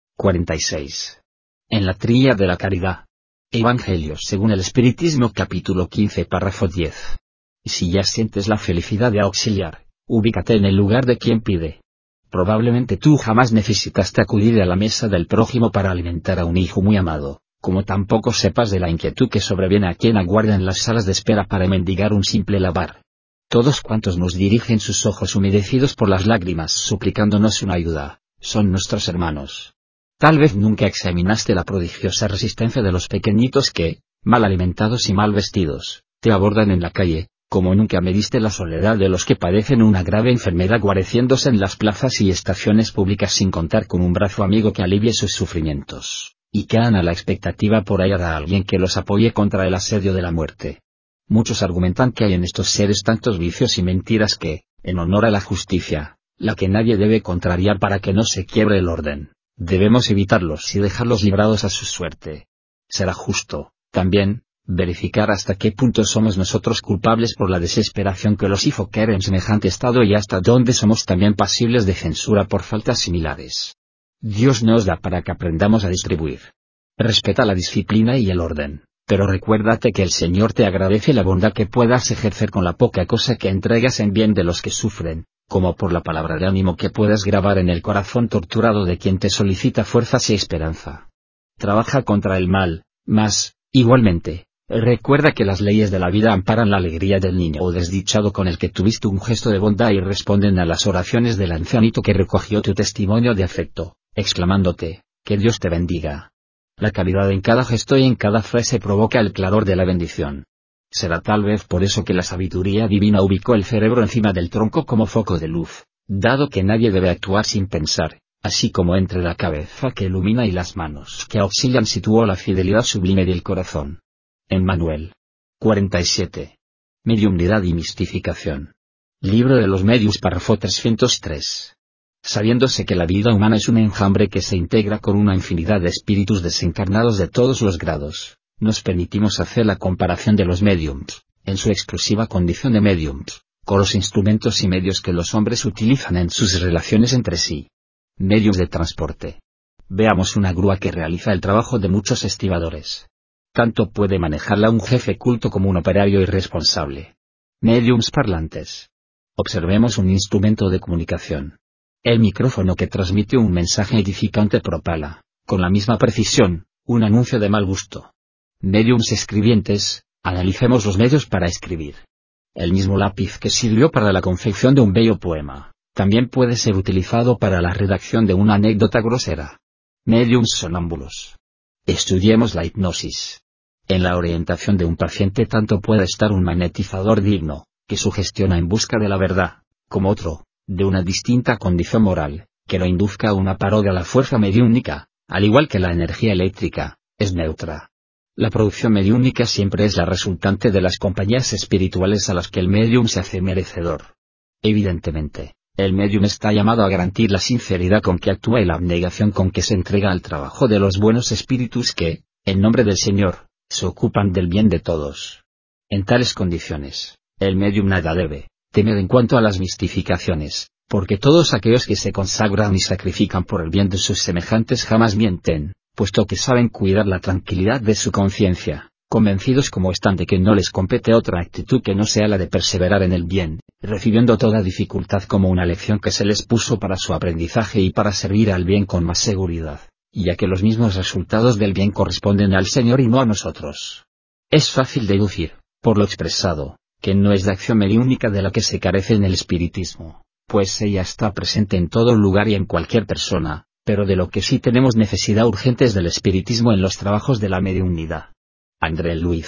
46. En la trilla de la caridad. Evangelios según el Espiritismo capítulo 15 párrafo 10. Si ya sientes la felicidad de auxiliar, ubícate en el lugar de quien pide. Probablemente tú jamás necesitaste acudir a la mesa del prójimo para alimentar a un hijo muy amado, como tampoco sepas de la inquietud que sobreviene a quien aguarda en las salas de espera para mendigar un simple lavar. Todos cuantos nos dirigen sus ojos humedecidos por las lágrimas suplicándonos una ayuda, son nuestros hermanos. Tal vez nunca examinaste la prodigiosa resistencia de los pequeñitos que, mal alimentados y mal vestidos, te abordan en la calle, como nunca mediste la soledad de los que padecen una grave enfermedad guareciéndose en las plazas y estaciones públicas sin contar con un brazo amigo que alivie sus sufrimientos, y quedan a la expectativa por hallar a alguien que los apoye contra el asedio de la muerte. Muchos argumentan que hay en estos seres tantos vicios y mentiras que, en honor a la justicia, la que nadie debe contrariar para que no se quiebre el orden, debemos evitarlos y dejarlos librados a su suerte. Será justo, también, verificar hasta qué punto somos nosotros culpables por la desesperación que los hizo caer en semejante estado y hasta dónde somos también pasibles de censura por faltas similares. Dios nos da para que aprendamos a distribuir. Respeta la disciplina y el orden, pero recuérdate que el Señor te agradece la bondad que puedas ejercer con la poca cosa que entregas en bien de los que sufren, como por la palabra de ánimo que puedas grabar en el corazón torturado de quien te solicita fuerzas y esperanza. Trabaja contra el mal, mas, igualmente, recuerda que las leyes de la vida amparan la alegría del niño o desdichado con el que tuviste un gesto de bondad y responden a las oraciones del ancianito que recogió tu testimonio de afecto, exclamándote, que Dios te bendiga. La caridad en cada gesto y en cada frase provoca el claror de la bendición. Será tal vez por eso que la sabiduría divina ubicó el cerebro encima del tronco como foco de luz, dado que nadie debe actuar sin pensar, así como entre la cabeza que ilumina y las manos que auxilian situó la fidelidad sublime del corazón. Emmanuel. 47. Mediumnidad y mistificación. Libro de los Medios, párrafo 303. Sabiéndose que la vida humana es un enjambre que se integra con una infinidad de espíritus desencarnados de todos los grados, nos permitimos hacer la comparación de los mediums, en su exclusiva condición de mediums, con los instrumentos y medios que los hombres utilizan en sus relaciones entre sí. Medios de transporte. Veamos una grúa que realiza el trabajo de muchos estibadores. Tanto puede manejarla un jefe culto como un operario irresponsable. Mediums parlantes. Observemos un instrumento de comunicación. El micrófono que transmite un mensaje edificante propala, con la misma precisión, un anuncio de mal gusto. Mediums escribientes. Analicemos los medios para escribir. El mismo lápiz que sirvió para la confección de un bello poema, también puede ser utilizado para la redacción de una anécdota grosera. Mediums sonámbulos. Estudiemos la hipnosis. En la orientación de un paciente tanto puede estar un magnetizador digno, que sugestiona en busca de la verdad, como otro, de una distinta condición moral, que lo induzca a una parodia. La fuerza mediúnica, al igual que la energía eléctrica, es neutra. La producción mediúnica siempre es la resultante de las compañías espirituales a las que el medium se hace merecedor. Evidentemente, el medium está llamado a garantir la sinceridad con que actúa y la abnegación con que se entrega al trabajo de los buenos espíritus que, en nombre del Señor, se ocupan del bien de todos. En tales condiciones, el medium nada debe temer en cuanto a las mistificaciones, porque todos aquellos que se consagran y sacrifican por el bien de sus semejantes jamás mienten, puesto que saben cuidar la tranquilidad de su conciencia, convencidos como están de que no les compete otra actitud que no sea la de perseverar en el bien, recibiendo toda dificultad como una lección que se les puso para su aprendizaje y para servir al bien con más seguridad, ya que los mismos resultados del bien corresponden al Señor y no a nosotros. Es fácil deducir, por lo expresado, que no es la acción mediúnica de la que se carece en el espiritismo, pues ella está presente en todo lugar y en cualquier persona, pero de lo que sí tenemos necesidad urgente es del espiritismo en los trabajos de la mediunidad. André Luiz.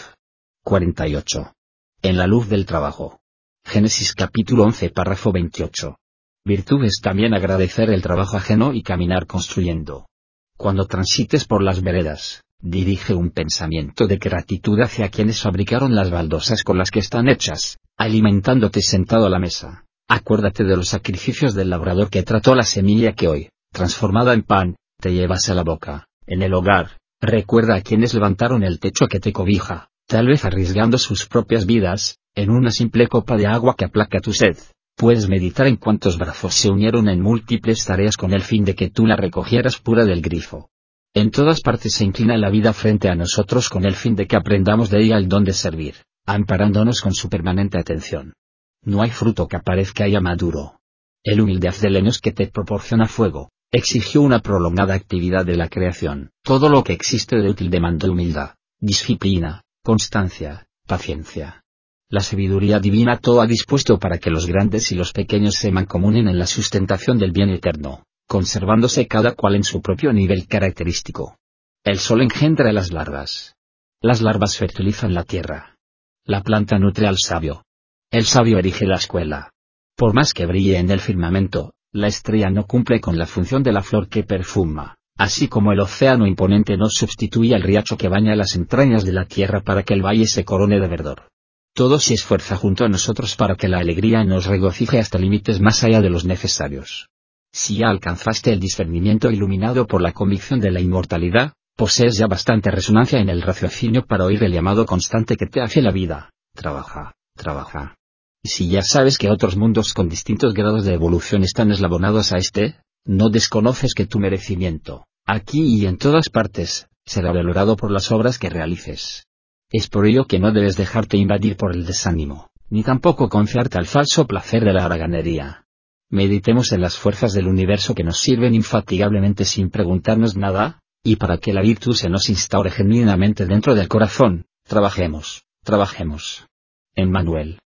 48. En la luz del trabajo. Génesis capítulo 11 párrafo 28. Virtud es también agradecer el trabajo ajeno y caminar construyendo. Cuando transites por las veredas, dirige un pensamiento de gratitud hacia quienes fabricaron las baldosas con las que están hechas, alimentándote sentado a la mesa. Acuérdate de los sacrificios del labrador que trató la semilla que hoy, transformada en pan, te llevas a la boca. En el hogar, recuerda a quienes levantaron el techo que te cobija, tal vez arriesgando sus propias vidas, en una simple copa de agua que aplaca tu sed. Puedes meditar en cuántos brazos se unieron en múltiples tareas con el fin de que tú la recogieras pura del grifo. En todas partes se inclina la vida frente a nosotros con el fin de que aprendamos de ella el don de servir, amparándonos con su permanente atención. No hay fruto que aparezca ya maduro. El humilde haz de leños que te proporciona fuego, exigió una prolongada actividad de la creación. Todo lo que existe de útil demanda humildad, disciplina, constancia, paciencia. La sabiduría divina todo ha dispuesto para que los grandes y los pequeños se mancomunen en la sustentación del bien eterno, conservándose cada cual en su propio nivel característico. El sol engendra las larvas. Las larvas fertilizan la tierra. La planta nutre al sabio. El sabio erige la escuela. Por más que brille en el firmamento, la estrella no cumple con la función de la flor que perfuma, así como el océano imponente no sustituye al riacho que baña las entrañas de la tierra para que el valle se corone de verdor. Todo se esfuerza junto a nosotros para que la alegría nos regocije hasta límites más allá de los necesarios. Si ya alcanzaste el discernimiento iluminado por la convicción de la inmortalidad, posees ya bastante resonancia en el raciocinio para oír el llamado constante que te hace la vida: trabaja, trabaja. Y si ya sabes que otros mundos con distintos grados de evolución están eslabonados a este, no desconoces que tu merecimiento, aquí y en todas partes, será valorado por las obras que realices. Es por ello que no debes dejarte invadir por el desánimo, ni tampoco confiarte al falso placer de la haraganería. Meditemos en las fuerzas del universo que nos sirven infatigablemente sin preguntarnos nada, y para que la virtud se nos instaure genuinamente dentro del corazón, trabajemos, trabajemos. Emmanuel.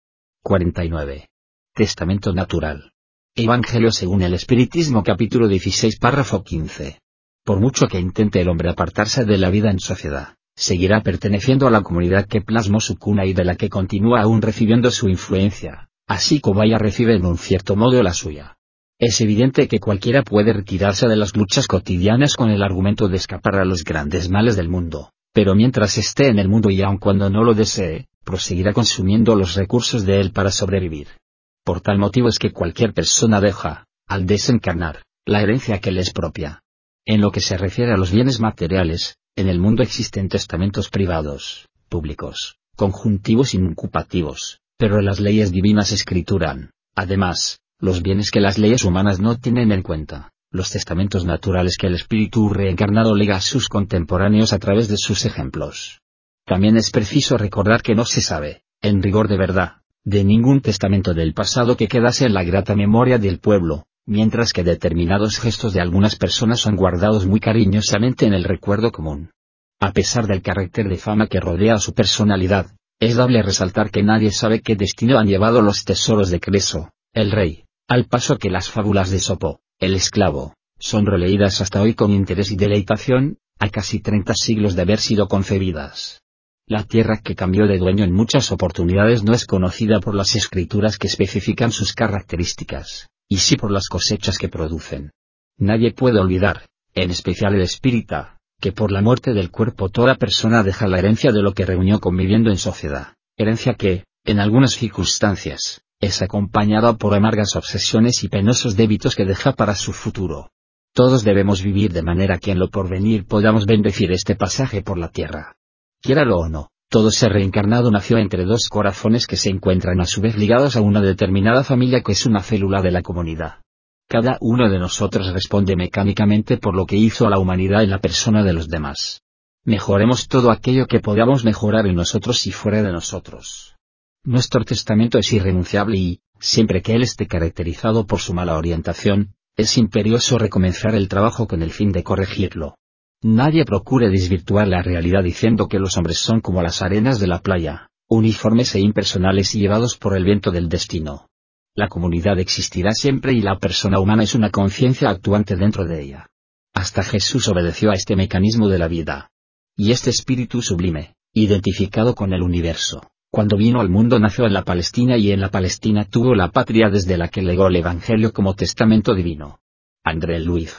49. Testamento natural. Evangelio según el Espiritismo capítulo 16 párrafo 15. Por mucho que intente el hombre apartarse de la vida en sociedad, seguirá perteneciendo a la comunidad que plasmó su cuna y de la que continúa aún recibiendo su influencia, así como ella recibe en un cierto modo la suya. Es evidente que cualquiera puede retirarse de las luchas cotidianas con el argumento de escapar a los grandes males del mundo, pero mientras esté en el mundo y aun cuando no lo desee, proseguirá consumiendo los recursos de él para sobrevivir. Por tal motivo es que cualquier persona deja, al desencarnar, la herencia que le es propia. En lo que se refiere a los bienes materiales, en el mundo existen testamentos privados, públicos, conjuntivos y nucupativos, pero las leyes divinas escrituran, además, los bienes que las leyes humanas no tienen en cuenta, los testamentos naturales que el espíritu reencarnado lega a sus contemporáneos a través de sus ejemplos. También es preciso recordar que no se sabe, en rigor de verdad, de ningún testamento del pasado que quedase en la grata memoria del pueblo, mientras que determinados gestos de algunas personas son guardados muy cariñosamente en el recuerdo común. A pesar del carácter de fama que rodea a su personalidad, es dable resaltar que nadie sabe qué destino han llevado los tesoros de Creso, el rey, al paso que las fábulas de Sopo, el esclavo, son releídas hasta hoy con interés y deleitación, a casi 30 siglos de haber sido concebidas. La tierra que cambió de dueño en muchas oportunidades no es conocida por las escrituras que especifican sus características, y sí por las cosechas que producen. Nadie puede olvidar, en especial el espírita, que por la muerte del cuerpo toda persona deja la herencia de lo que reunió conviviendo en sociedad, herencia que, en algunas circunstancias, es acompañada por amargas obsesiones y penosos débitos que deja para su futuro. Todos debemos vivir de manera que en lo porvenir podamos bendecir este pasaje por la tierra. Quiéralo o no, todo ser reencarnado nació entre dos corazones que se encuentran a su vez ligados a una determinada familia que es una célula de la comunidad. Cada uno de nosotros responde mecánicamente por lo que hizo a la humanidad en la persona de los demás. Mejoremos todo aquello que podamos mejorar en nosotros y fuera de nosotros. Nuestro testamento es irrenunciable y, siempre que él esté caracterizado por su mala orientación, es imperioso recomenzar el trabajo con el fin de corregirlo. Nadie procure desvirtuar la realidad diciendo que los hombres son como las arenas de la playa, uniformes e impersonales y llevados por el viento del destino. La comunidad existirá siempre y la persona humana es una conciencia actuante dentro de ella. Hasta Jesús obedeció a este mecanismo de la vida. Y este espíritu sublime, identificado con el universo, cuando vino al mundo nació en la Palestina y en la Palestina tuvo la patria desde la que legó el Evangelio como testamento divino. André Luiz.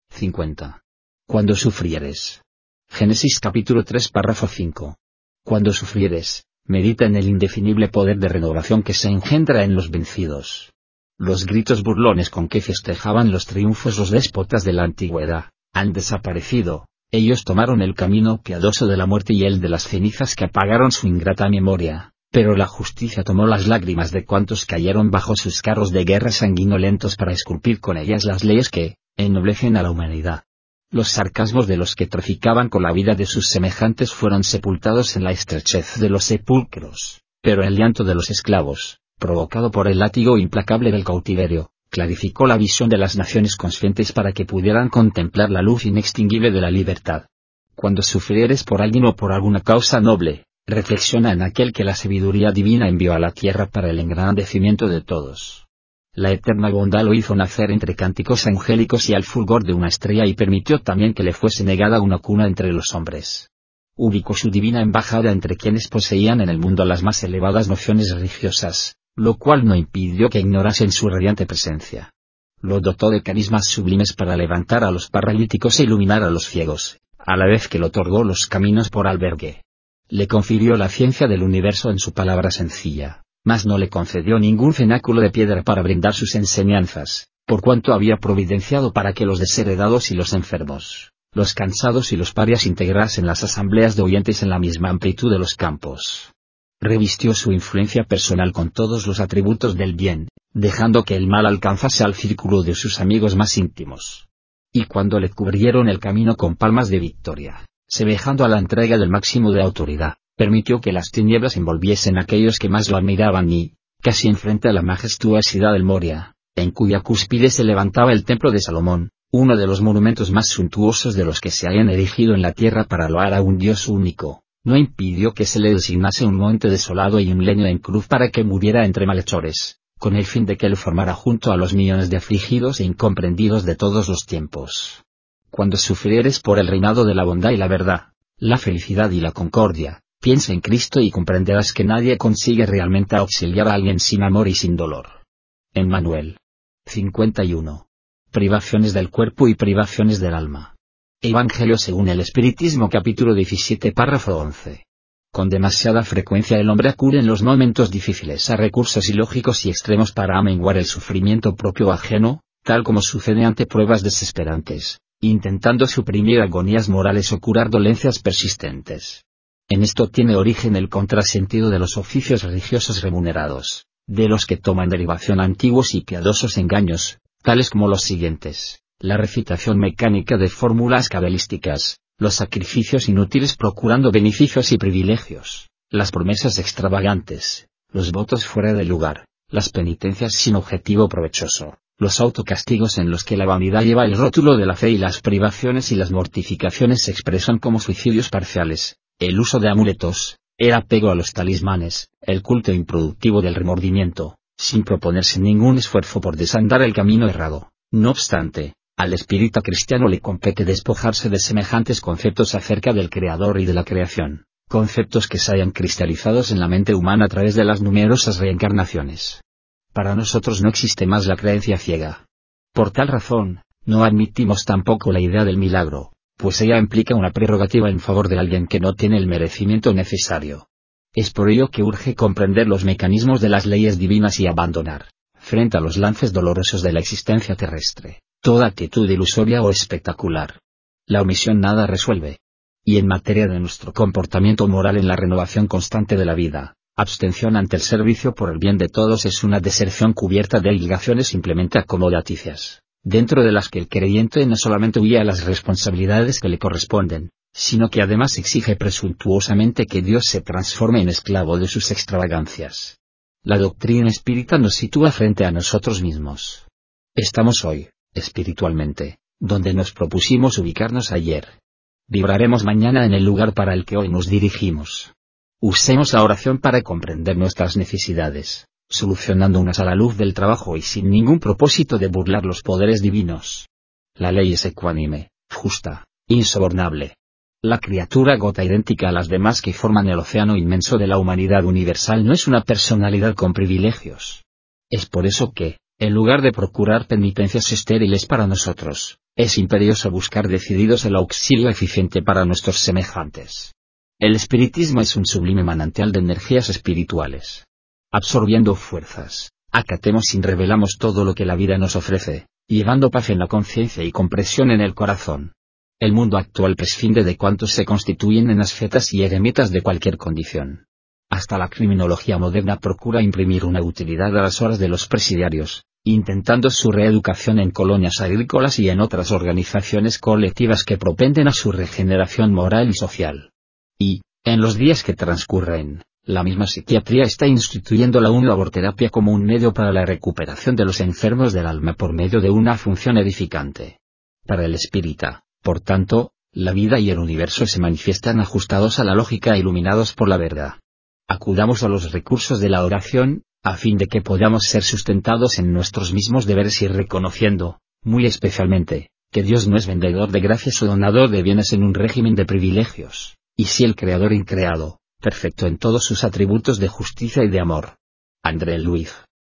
50. Cuando sufrieres. Génesis capítulo 3 párrafo 5. Cuando sufrieres, medita en el indefinible poder de renovación que se engendra en los vencidos. Los gritos burlones con que festejaban los triunfos los déspotas de la antigüedad, han desaparecido, ellos tomaron el camino piadoso de la muerte y el de las cenizas que apagaron su ingrata memoria, pero la justicia tomó las lágrimas de cuantos cayeron bajo sus carros de guerra sanguinolentos para esculpir con ellas las leyes que, ennoblecen a la humanidad. Los sarcasmos de los que traficaban con la vida de sus semejantes fueron sepultados en la estrechez de los sepulcros, pero el llanto de los esclavos, provocado por el látigo implacable del cautiverio, clarificó la visión de las naciones conscientes para que pudieran contemplar la luz inextinguible de la libertad. Cuando sufrieres por alguien o por alguna causa noble, reflexiona en aquel que la sabiduría divina envió a la tierra para el engrandecimiento de todos. La eterna bondad lo hizo nacer entre cánticos angélicos y al fulgor de una estrella y permitió también que le fuese negada una cuna entre los hombres. Ubicó su divina embajada entre quienes poseían en el mundo las más elevadas nociones religiosas, lo cual no impidió que ignorasen su radiante presencia. Lo dotó de carismas sublimes para levantar a los paralíticos e iluminar a los ciegos, a la vez que le otorgó los caminos por albergue. Le confirió la ciencia del universo en su palabra sencilla, mas no le concedió ningún cenáculo de piedra para brindar sus enseñanzas, por cuanto había providenciado para que los desheredados y los enfermos, los cansados y los parias integrasen las asambleas de oyentes en la misma amplitud de los campos. Revistió su influencia personal con todos los atributos del bien, dejando que el mal alcanzase al círculo de sus amigos más íntimos. Y cuando le cubrieron el camino con palmas de victoria, semejando a la entrega del máximo de autoridad, permitió que las tinieblas envolviesen a aquellos que más lo admiraban y, casi enfrente a la majestuosidad del Moria, en cuya cúspide se levantaba el templo de Salomón, uno de los monumentos más suntuosos de los que se hayan erigido en la tierra para loar a un Dios único, no impidió que se le designase un monte desolado y un leño en cruz para que muriera entre malhechores, con el fin de que lo formara junto a los millones de afligidos e incomprendidos de todos los tiempos. Cuando sufrieres por el reinado de la bondad y la verdad, la felicidad y la concordia, piensa en Cristo y comprenderás que nadie consigue realmente auxiliar a alguien sin amor y sin dolor. Emmanuel. 51. Privaciones del cuerpo y privaciones del alma. Evangelio según el Espiritismo capítulo 17 párrafo 11. Con demasiada frecuencia el hombre acude en los momentos difíciles a recursos ilógicos y extremos para amenguar el sufrimiento propio o ajeno, tal como sucede ante pruebas desesperantes, intentando suprimir agonías morales o curar dolencias persistentes. En esto tiene origen el contrasentido de los oficios religiosos remunerados, de los que toman derivación antiguos y piadosos engaños, tales como los siguientes: la recitación mecánica de fórmulas cabalísticas, los sacrificios inútiles procurando beneficios y privilegios, las promesas extravagantes, los votos fuera de lugar, las penitencias sin objetivo provechoso, los autocastigos en los que la vanidad lleva el rótulo de la fe y las privaciones y las mortificaciones se expresan como suicidios parciales, el uso de amuletos, el apego a los talismanes, el culto improductivo del remordimiento, sin proponerse ningún esfuerzo por desandar el camino errado. No obstante, al espírita cristiano le compete despojarse de semejantes conceptos acerca del Creador y de la creación, conceptos que se hayan cristalizados en la mente humana a través de las numerosas reencarnaciones. Para nosotros no existe más la creencia ciega. Por tal razón, no admitimos tampoco la idea del milagro, pues ella implica una prerrogativa en favor de alguien que no tiene el merecimiento necesario. Es por ello que urge comprender los mecanismos de las leyes divinas y abandonar, frente a los lances dolorosos de la existencia terrestre, toda actitud ilusoria o espectacular. La omisión nada resuelve. Y en materia de nuestro comportamiento moral en la renovación constante de la vida, abstención ante el servicio por el bien de todos es una deserción cubierta de obligaciones simplemente acomodaticias, dentro de las que el creyente no solamente huye a las responsabilidades que le corresponden, sino que además exige presuntuosamente que Dios se transforme en esclavo de sus extravagancias. La doctrina espírita nos sitúa frente a nosotros mismos. Estamos hoy, espiritualmente, donde nos propusimos ubicarnos ayer. Vibraremos mañana en el lugar para el que hoy nos dirigimos. Usemos la oración para comprender nuestras necesidades, solucionando unas a la luz del trabajo y sin ningún propósito de burlar los poderes divinos. La ley es ecuánime, justa, insobornable. La criatura gota idéntica a las demás que forman el océano inmenso de la humanidad universal no es una personalidad con privilegios. Es por eso que, en lugar de procurar penitencias estériles para nosotros, es imperioso buscar decididos el auxilio eficiente para nuestros semejantes. El espiritismo es un sublime manantial de energías espirituales. Absorbiendo fuerzas, acatemos y revelamos todo lo que la vida nos ofrece, llevando paz en la conciencia y compresión en el corazón. El mundo actual prescinde de cuantos se constituyen en ascetas y eremitas de cualquier condición. Hasta la criminología moderna procura imprimir una utilidad a las horas de los presidiarios, intentando su reeducación en colonias agrícolas y en otras organizaciones colectivas que propenden a su regeneración moral y social. Y, en los días que transcurren, la misma psiquiatría está instituyendo la laborterapia como un medio para la recuperación de los enfermos del alma por medio de una función edificante. Para el espírita, por tanto, la vida y el universo se manifiestan ajustados a la lógica e iluminados por la verdad. Acudamos a los recursos de la oración, a fin de que podamos ser sustentados en nuestros mismos deberes y reconociendo, muy especialmente, que Dios no es vendedor de gracias o donador de bienes en un régimen de privilegios, y sí el Creador increado, perfecto en todos sus atributos de justicia y de amor. André Luiz.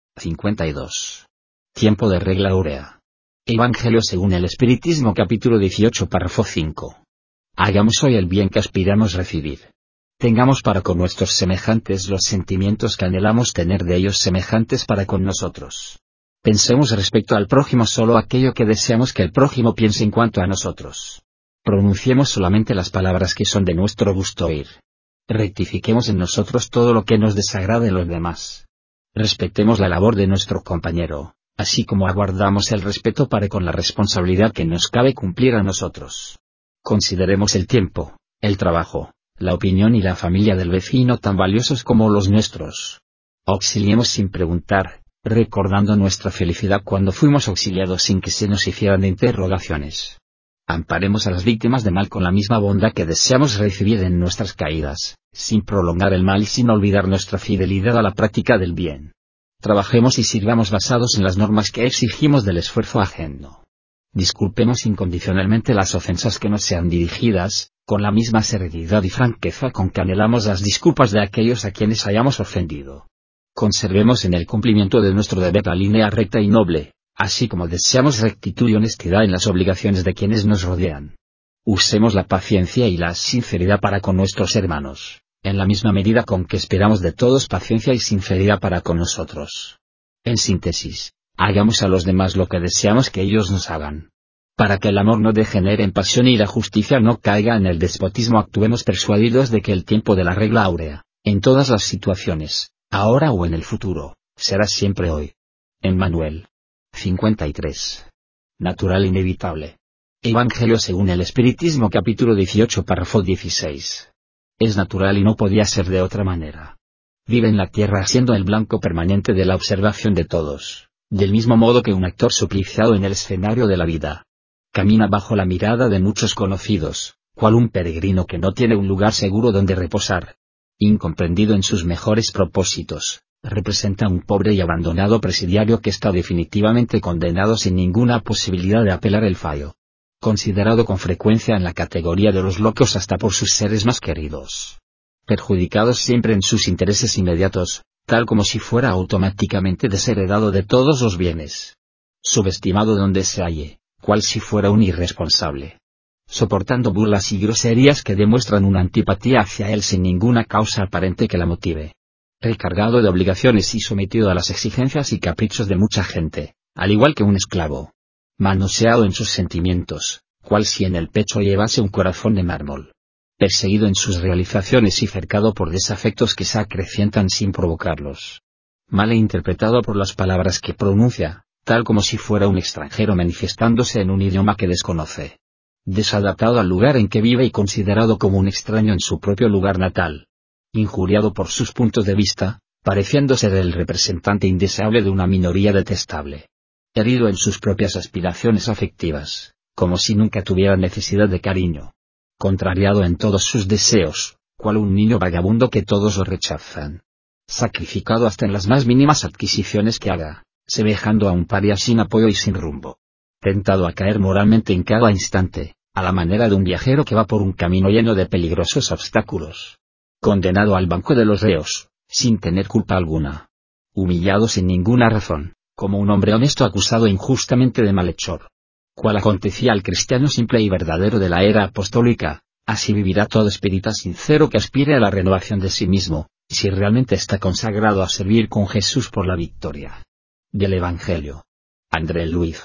52. Tiempo de regla áurea. Evangelio según el Espiritismo capítulo 18 párrafo 5. Hagamos hoy el bien que aspiramos recibir. Tengamos para con nuestros semejantes los sentimientos que anhelamos tener de ellos semejantes para con nosotros. Pensemos respecto al prójimo solo aquello que deseamos que el prójimo piense en cuanto a nosotros. Pronunciemos solamente las palabras que son de nuestro gusto oír. Rectifiquemos en nosotros todo lo que nos desagrade en los demás. Respetemos la labor de nuestro compañero, así como aguardamos el respeto para con la responsabilidad que nos cabe cumplir a nosotros. Consideremos el tiempo, el trabajo, la opinión y la familia del vecino tan valiosos como los nuestros. Auxiliemos sin preguntar, recordando nuestra felicidad cuando fuimos auxiliados sin que se nos hicieran interrogaciones. Amparemos a las víctimas de mal con la misma bondad que deseamos recibir en nuestras caídas, sin prolongar el mal y sin olvidar nuestra fidelidad a la práctica del bien. Trabajemos y sirvamos basados en las normas que exigimos del esfuerzo ajeno. Disculpemos incondicionalmente las ofensas que nos sean dirigidas, con la misma serenidad y franqueza con que anhelamos las disculpas de aquellos a quienes hayamos ofendido. Conservemos en el cumplimiento de nuestro deber la línea recta y noble, así como deseamos rectitud y honestidad en las obligaciones de quienes nos rodean. Usemos la paciencia y la sinceridad para con nuestros hermanos, en la misma medida con que esperamos de todos paciencia y sinceridad para con nosotros. En síntesis, hagamos a los demás lo que deseamos que ellos nos hagan. Para que el amor no degenere en pasión y la justicia no caiga en el despotismo, actuemos persuadidos de que el tiempo de la regla áurea, en todas las situaciones, ahora o en el futuro, será siempre hoy. Emmanuel. 53. Natural inevitable. Evangelio según el Espiritismo capítulo 18 párrafo 16. Es natural y no podía ser de otra manera. Vive en la tierra siendo el blanco permanente de la observación de todos, del mismo modo que un actor supliciado en el escenario de la vida. Camina bajo la mirada de muchos conocidos, cual un peregrino que no tiene un lugar seguro donde reposar. Incomprendido en sus mejores propósitos, representa un pobre y abandonado presidiario que está definitivamente condenado sin ninguna posibilidad de apelar el fallo. Considerado con frecuencia en la categoría de los locos hasta por sus seres más queridos. Perjudicados siempre en sus intereses inmediatos, tal como si fuera automáticamente desheredado de todos los bienes. Subestimado donde se halle, cual si fuera un irresponsable. Soportando burlas y groserías que demuestran una antipatía hacia él sin ninguna causa aparente que la motive. Recargado de obligaciones y sometido a las exigencias y caprichos de mucha gente, al igual que un esclavo. Manoseado en sus sentimientos, cual si en el pecho llevase un corazón de mármol. Perseguido en sus realizaciones y cercado por desafectos que se acrecientan sin provocarlos. Mal interpretado por las palabras que pronuncia, tal como si fuera un extranjero manifestándose en un idioma que desconoce. Desadaptado al lugar en que vive y considerado como un extraño en su propio lugar natal. Injuriado por sus puntos de vista, pareciendo ser el representante indeseable de una minoría detestable. Herido en sus propias aspiraciones afectivas, como si nunca tuviera necesidad de cariño. Contrariado en todos sus deseos, cual un niño vagabundo que todos lo rechazan. Sacrificado hasta en las más mínimas adquisiciones que haga, semejando a un paria sin apoyo y sin rumbo. Tentado a caer moralmente en cada instante, a la manera de un viajero que va por un camino lleno de peligrosos obstáculos. Condenado al banco de los reos, sin tener culpa alguna. Humillado sin ninguna razón, como un hombre honesto acusado injustamente de malhechor. Cual acontecía al cristiano simple y verdadero de la era apostólica, así vivirá todo espírita sincero que aspire a la renovación de sí mismo, si realmente está consagrado a servir con Jesús por la victoria. Del Evangelio. André Luiz,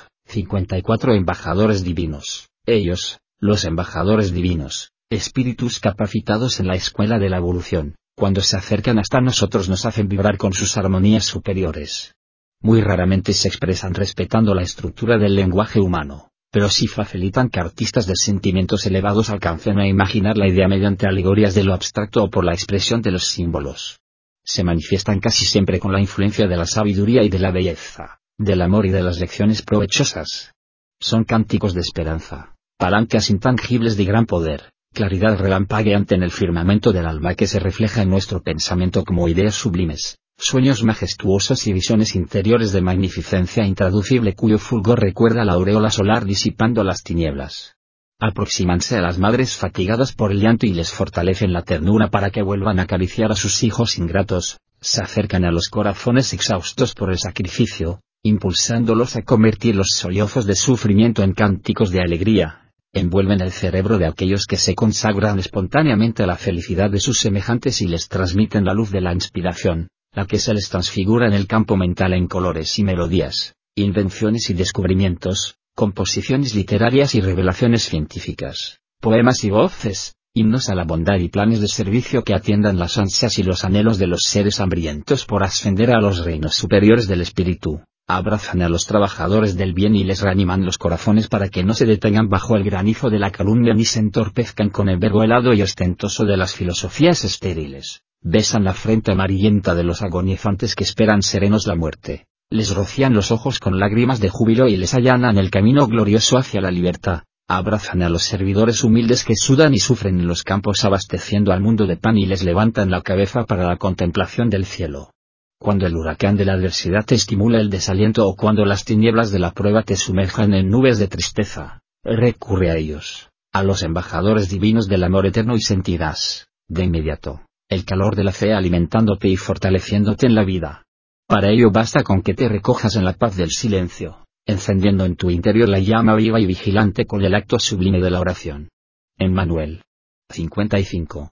54 embajadores divinos, ellos, los embajadores divinos, espíritus capacitados en la escuela de la evolución, cuando se acercan hasta nosotros nos hacen vibrar con sus armonías superiores. Muy raramente se expresan respetando la estructura del lenguaje humano, pero sí facilitan que artistas de sentimientos elevados alcancen a imaginar la idea mediante alegorías de lo abstracto o por la expresión de los símbolos. Se manifiestan casi siempre con la influencia de la sabiduría y de la belleza, del amor y de las lecciones provechosas. Son cánticos de esperanza, palancas intangibles de gran poder, claridad relampagueante en el firmamento del alma que se refleja en nuestro pensamiento como ideas sublimes. Sueños majestuosos y visiones interiores de magnificencia intraducible cuyo fulgor recuerda la aureola solar disipando las tinieblas. Aproxímanse a las madres fatigadas por el llanto y les fortalecen la ternura para que vuelvan a acariciar a sus hijos ingratos, se acercan a los corazones exhaustos por el sacrificio, impulsándolos a convertir los sollozos de sufrimiento en cánticos de alegría, envuelven el cerebro de aquellos que se consagran espontáneamente a la felicidad de sus semejantes y les transmiten la luz de la inspiración, la que se les transfigura en el campo mental en colores y melodías, invenciones y descubrimientos, composiciones literarias y revelaciones científicas, poemas y voces, himnos a la bondad y planes de servicio que atiendan las ansias y los anhelos de los seres hambrientos por ascender a los reinos superiores del espíritu, abrazan a los trabajadores del bien y les reaniman los corazones para que no se detengan bajo el granizo de la calumnia ni se entorpezcan con el verbo helado y ostentoso de las filosofías estériles. Besan la frente amarillenta de los agonizantes que esperan serenos la muerte, les rocían los ojos con lágrimas de júbilo y les allanan el camino glorioso hacia la libertad, abrazan a los servidores humildes que sudan y sufren en los campos abasteciendo al mundo de pan y les levantan la cabeza para la contemplación del cielo. Cuando el huracán de la adversidad te estimula el desaliento o cuando las tinieblas de la prueba te sumerjan en nubes de tristeza, recurre a ellos, a los embajadores divinos del amor eterno y sentirás, de inmediato, el calor de la fe alimentándote y fortaleciéndote en la vida. Para ello basta con que te recojas en la paz del silencio, encendiendo en tu interior la llama viva y vigilante con el acto sublime de la oración. Emmanuel. 55.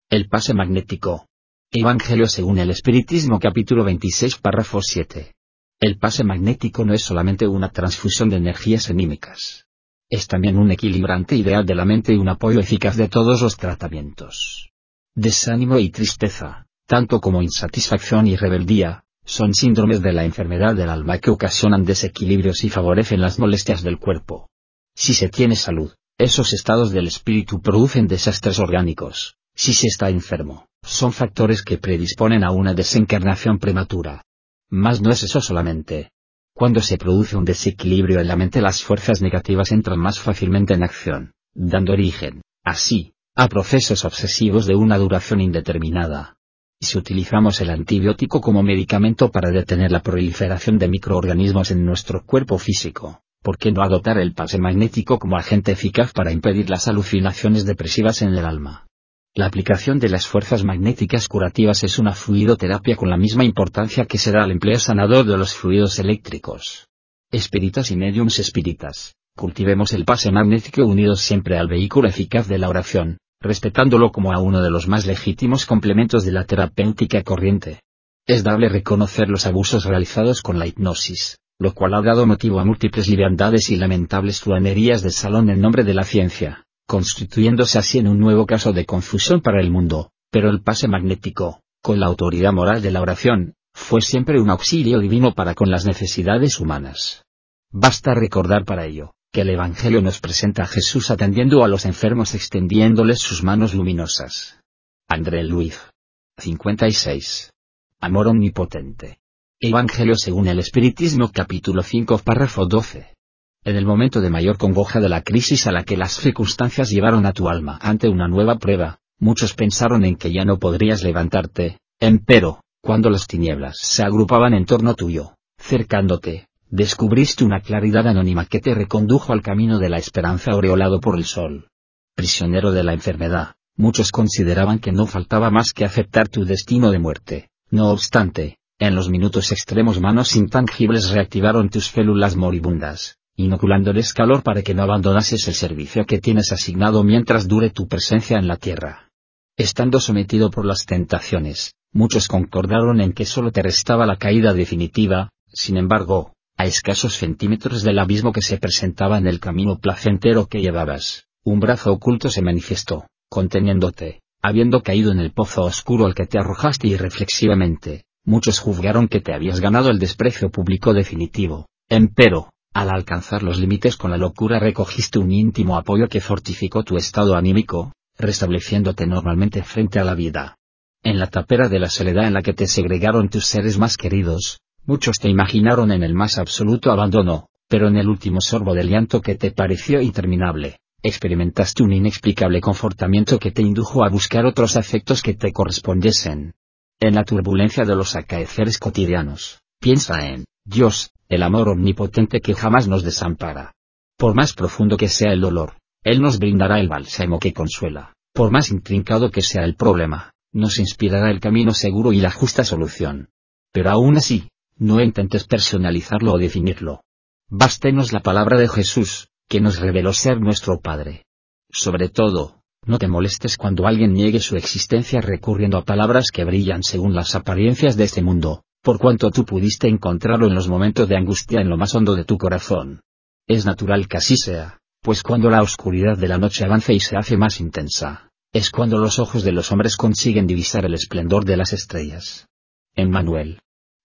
El pase magnético. Evangelio según el Espiritismo capítulo 26 párrafo 7. El pase magnético no es solamente una transfusión de energías anímicas. Es también un equilibrante ideal de la mente y un apoyo eficaz de todos los tratamientos. Desánimo y tristeza, tanto como insatisfacción y rebeldía, son síndromes de la enfermedad del alma que ocasionan desequilibrios y favorecen las molestias del cuerpo. Si se tiene salud, esos estados del espíritu producen desastres orgánicos. Si se está enfermo, son factores que predisponen a una desencarnación prematura. Mas no es eso solamente. Cuando se produce un desequilibrio en la mente, las fuerzas negativas entran más fácilmente en acción, dando origen, así, a procesos obsesivos de una duración indeterminada. Si utilizamos el antibiótico como medicamento para detener la proliferación de microorganismos en nuestro cuerpo físico, ¿por qué no adoptar el pase magnético como agente eficaz para impedir las alucinaciones depresivas en el alma? La aplicación de las fuerzas magnéticas curativas es una fluidoterapia con la misma importancia que se da al empleo sanador de los fluidos eléctricos. Espíritas y médiums espíritas, cultivemos el pase magnético unidos siempre al vehículo eficaz de la oración, respetándolo como a uno de los más legítimos complementos de la terapéutica corriente. Es dable reconocer los abusos realizados con la hipnosis, lo cual ha dado motivo a múltiples liviandades y lamentables truhanerías de salón en nombre de la ciencia, constituyéndose así en un nuevo caso de confusión para el mundo, pero el pase magnético, con la autoridad moral de la oración, fue siempre un auxilio divino para con las necesidades humanas. Basta recordar para ello, que el Evangelio nos presenta a Jesús atendiendo a los enfermos extendiéndoles sus manos luminosas. André Luiz. 56. Amor omnipotente. Evangelio según el Espiritismo capítulo 5 párrafo 12. En el momento de mayor congoja de la crisis a la que las circunstancias llevaron a tu alma ante una nueva prueba, muchos pensaron en que ya no podrías levantarte, empero, cuando las tinieblas se agrupaban en torno tuyo, cercándote, descubriste una claridad anónima que te recondujo al camino de la esperanza aureolado por el sol. Prisionero de la enfermedad, muchos consideraban que no faltaba más que aceptar tu destino de muerte. No obstante, en los minutos extremos manos intangibles reactivaron tus células moribundas, inoculándoles calor para que no abandonases el servicio que tienes asignado mientras dure tu presencia en la tierra. Estando sometido por las tentaciones, muchos concordaron en que solo te restaba la caída definitiva. Sin embargo, a escasos centímetros del abismo que se presentaba en el camino placentero que llevabas, un brazo oculto se manifestó, conteniéndote, habiendo caído en el pozo oscuro al que te arrojaste irreflexivamente. Muchos juzgaron que te habías ganado el desprecio público definitivo, empero, al alcanzar los límites con la locura recogiste un íntimo apoyo que fortificó tu estado anímico, restableciéndote normalmente frente a la vida. En la tapera de la soledad en la que te segregaron tus seres más queridos, muchos te imaginaron en el más absoluto abandono, pero en el último sorbo del llanto que te pareció interminable, experimentaste un inexplicable confortamiento que te indujo a buscar otros afectos que te correspondiesen. En la turbulencia de los acaeceres cotidianos, piensa en Dios, el amor omnipotente que jamás nos desampara. Por más profundo que sea el dolor, Él nos brindará el bálsamo que consuela. Por más intrincado que sea el problema, nos inspirará el camino seguro y la justa solución. Pero aún así, no intentes personalizarlo o definirlo. Bástenos la palabra de Jesús, que nos reveló ser nuestro Padre. Sobre todo, no te molestes cuando alguien niegue su existencia recurriendo a palabras que brillan según las apariencias de este mundo, por cuanto tú pudiste encontrarlo en los momentos de angustia en lo más hondo de tu corazón. Es natural que así sea, pues cuando la oscuridad de la noche avanza y se hace más intensa, es cuando los ojos de los hombres consiguen divisar el esplendor de las estrellas. Emmanuel.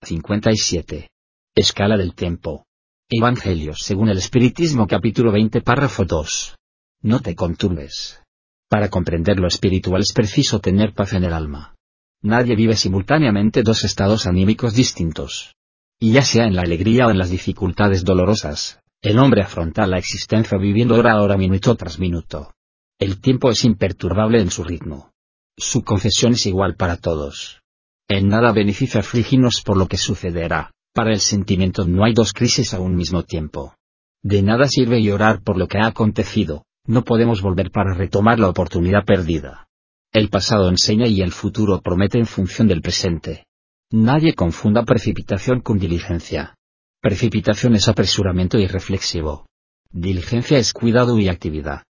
57. Escala del tiempo. Evangelio según el Espiritismo capítulo 20 párrafo 2. No te conturbes. Para comprender lo espiritual es preciso tener paz en el alma. Nadie vive simultáneamente dos estados anímicos distintos. Y ya sea en la alegría o en las dificultades dolorosas, el hombre afronta la existencia viviendo hora a hora, minuto tras minuto. El tiempo es imperturbable en su ritmo. Su concesión es igual para todos. En nada beneficia afligirnos por lo que sucederá. Para el sentimiento no hay dos crisis a un mismo tiempo. De nada sirve llorar por lo que ha acontecido. No podemos volver para retomar la oportunidad perdida. El pasado enseña y el futuro promete en función del presente. Nadie confunda precipitación con diligencia. Precipitación es apresuramiento irreflexivo. Diligencia es cuidado y actividad.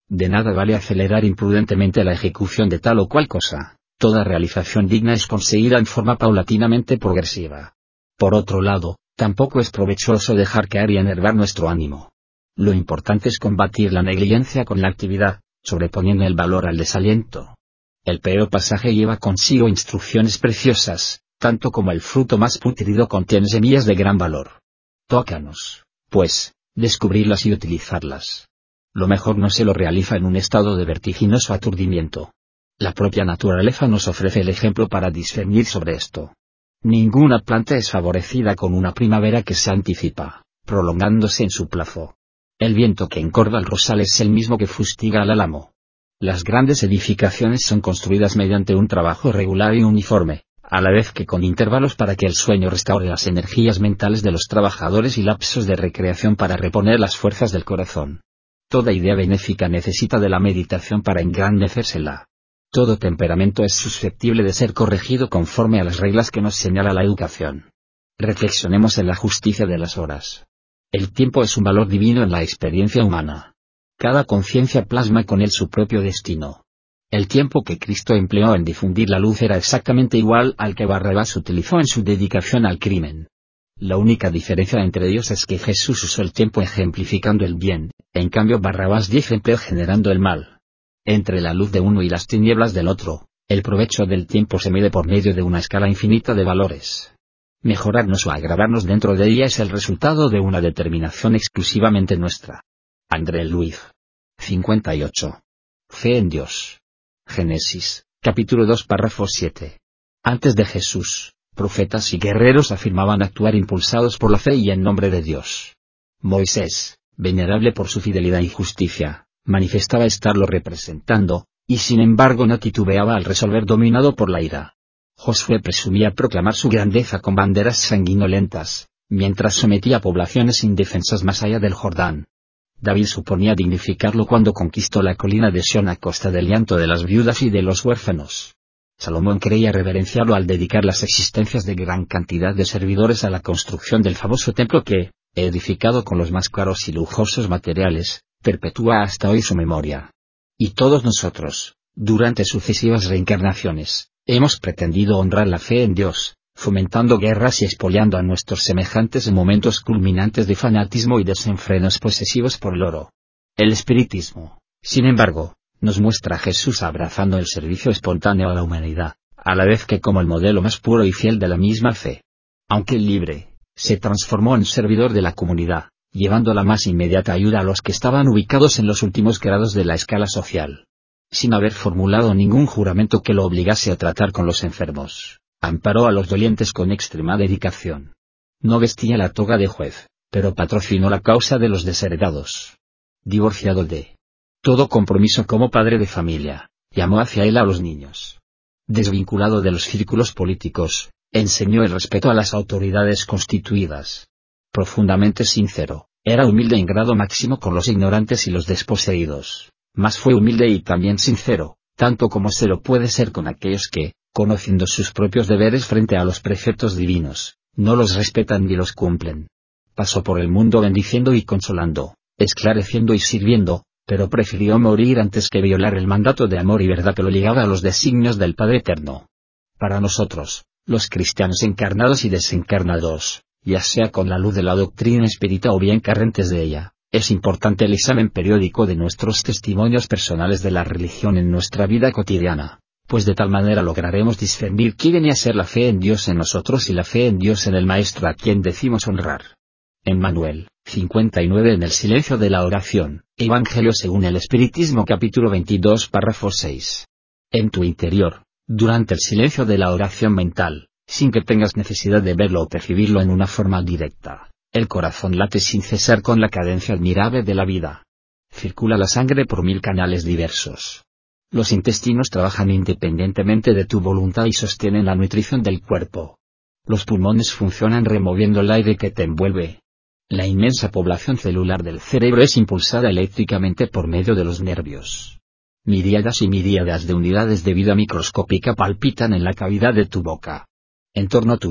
De nada vale acelerar imprudentemente la ejecución de tal o cual cosa. Toda realización digna es conseguida en forma paulatinamente progresiva. Por otro lado, tampoco es provechoso dejar caer y enervar nuestro ánimo. Lo importante es combatir la negligencia con la actividad, sobreponiendo el valor al desaliento. El peor pasaje lleva consigo instrucciones preciosas, tanto como el fruto más putrido contiene semillas de gran valor. Tócanos, pues, descubrirlas y utilizarlas. Lo mejor no se lo realiza en un estado de vertiginoso aturdimiento. La propia naturaleza nos ofrece el ejemplo para discernir sobre esto. Ninguna planta es favorecida con una primavera que se anticipa, prolongándose en su plazo. El viento que encorva el rosal es el mismo que fustiga al álamo. Las grandes edificaciones son construidas mediante un trabajo regular y uniforme, a la vez que con intervalos para que el sueño restaure las energías mentales de los trabajadores y lapsos de recreación para reponer las fuerzas del corazón. Toda idea benéfica necesita de la meditación para engrandecérsela. Todo temperamento es susceptible de ser corregido conforme a las reglas que nos señala la educación. Reflexionemos en la justicia de las horas. El tiempo es un valor divino en la experiencia humana. Cada conciencia plasma con él su propio destino. El tiempo que Cristo empleó en difundir la luz era exactamente igual al que Barrabás utilizó en su dedicación al crimen. La única diferencia entre ellos es que Jesús usó el tiempo ejemplificando el bien, en cambio Barrabás dio ejemplo generando el mal. Entre la luz de uno y las tinieblas del otro, el provecho del tiempo se mide por medio de una escala infinita de valores. Mejorarnos o agravarnos dentro de ella es el resultado de una determinación exclusivamente nuestra. André Luiz. 58. Fe en Dios. Génesis, capítulo 2, párrafo 7. Antes de Jesús, profetas y guerreros afirmaban actuar impulsados por la fe y en nombre de Dios. Moisés, venerable por su fidelidad y justicia, manifestaba estarlo representando, y sin embargo no titubeaba al resolver dominado por la ira. Josué presumía proclamar su grandeza con banderas sanguinolentas, mientras sometía a poblaciones indefensas más allá del Jordán. David suponía dignificarlo cuando conquistó la colina de Sión a costa del llanto de las viudas y de los huérfanos. Salomón creía reverenciarlo al dedicar las existencias de gran cantidad de servidores a la construcción del famoso templo que, edificado con los más caros y lujosos materiales, perpetúa hasta hoy su memoria. Y todos nosotros, durante sucesivas reencarnaciones, hemos pretendido honrar la fe en Dios, fomentando guerras y expoliando a nuestros semejantes en momentos culminantes de fanatismo y desenfrenos posesivos por el oro. El espiritismo, sin embargo, nos muestra a Jesús abrazando el servicio espontáneo a la humanidad, a la vez que como el modelo más puro y fiel de la misma fe. Aunque libre, se transformó en servidor de la comunidad, llevando la más inmediata ayuda a los que estaban ubicados en los últimos grados de la escala social. Sin haber formulado ningún juramento que lo obligase a tratar con los enfermos, amparó a los dolientes con extrema dedicación. No vestía la toga de juez, pero patrocinó la causa de los desheredados. Divorciado de todo compromiso como padre de familia, llamó hacia él a los niños. Desvinculado de los círculos políticos, enseñó el respeto a las autoridades constituidas. Profundamente sincero, era humilde en grado máximo con los ignorantes y los desposeídos, mas fue humilde y también sincero, tanto como se lo puede ser con aquellos que, conociendo sus propios deberes frente a los preceptos divinos, no los respetan ni los cumplen. Pasó por el mundo bendiciendo y consolando, esclareciendo y sirviendo, pero prefirió morir antes que violar el mandato de amor y verdad que lo ligaba a los designios del Padre Eterno. Para nosotros, los cristianos encarnados y desencarnados, ya sea con la luz de la doctrina espírita o bien carentes de ella, es importante el examen periódico de nuestros testimonios personales de la religión en nuestra vida cotidiana, pues de tal manera lograremos discernir qué viene a ser la fe en Dios en nosotros y la fe en Dios en el Maestro a quien decimos honrar. Emmanuel, 59 en el silencio de la oración, Evangelio según el Espiritismo capítulo 22 párrafo 6. En tu interior, durante el silencio de la oración mental, sin que tengas necesidad de verlo o percibirlo en una forma directa, el corazón late sin cesar con la cadencia admirable de la vida. Circula la sangre por 1000 canales diversos. Los intestinos trabajan independientemente de tu voluntad y sostienen la nutrición del cuerpo. Los pulmones funcionan removiendo el aire que te envuelve. La inmensa población celular del cerebro es impulsada eléctricamente por medio de los nervios. Miríadas y miríadas de unidades de vida microscópica palpitan en la cavidad de tu boca. En torno tuyo,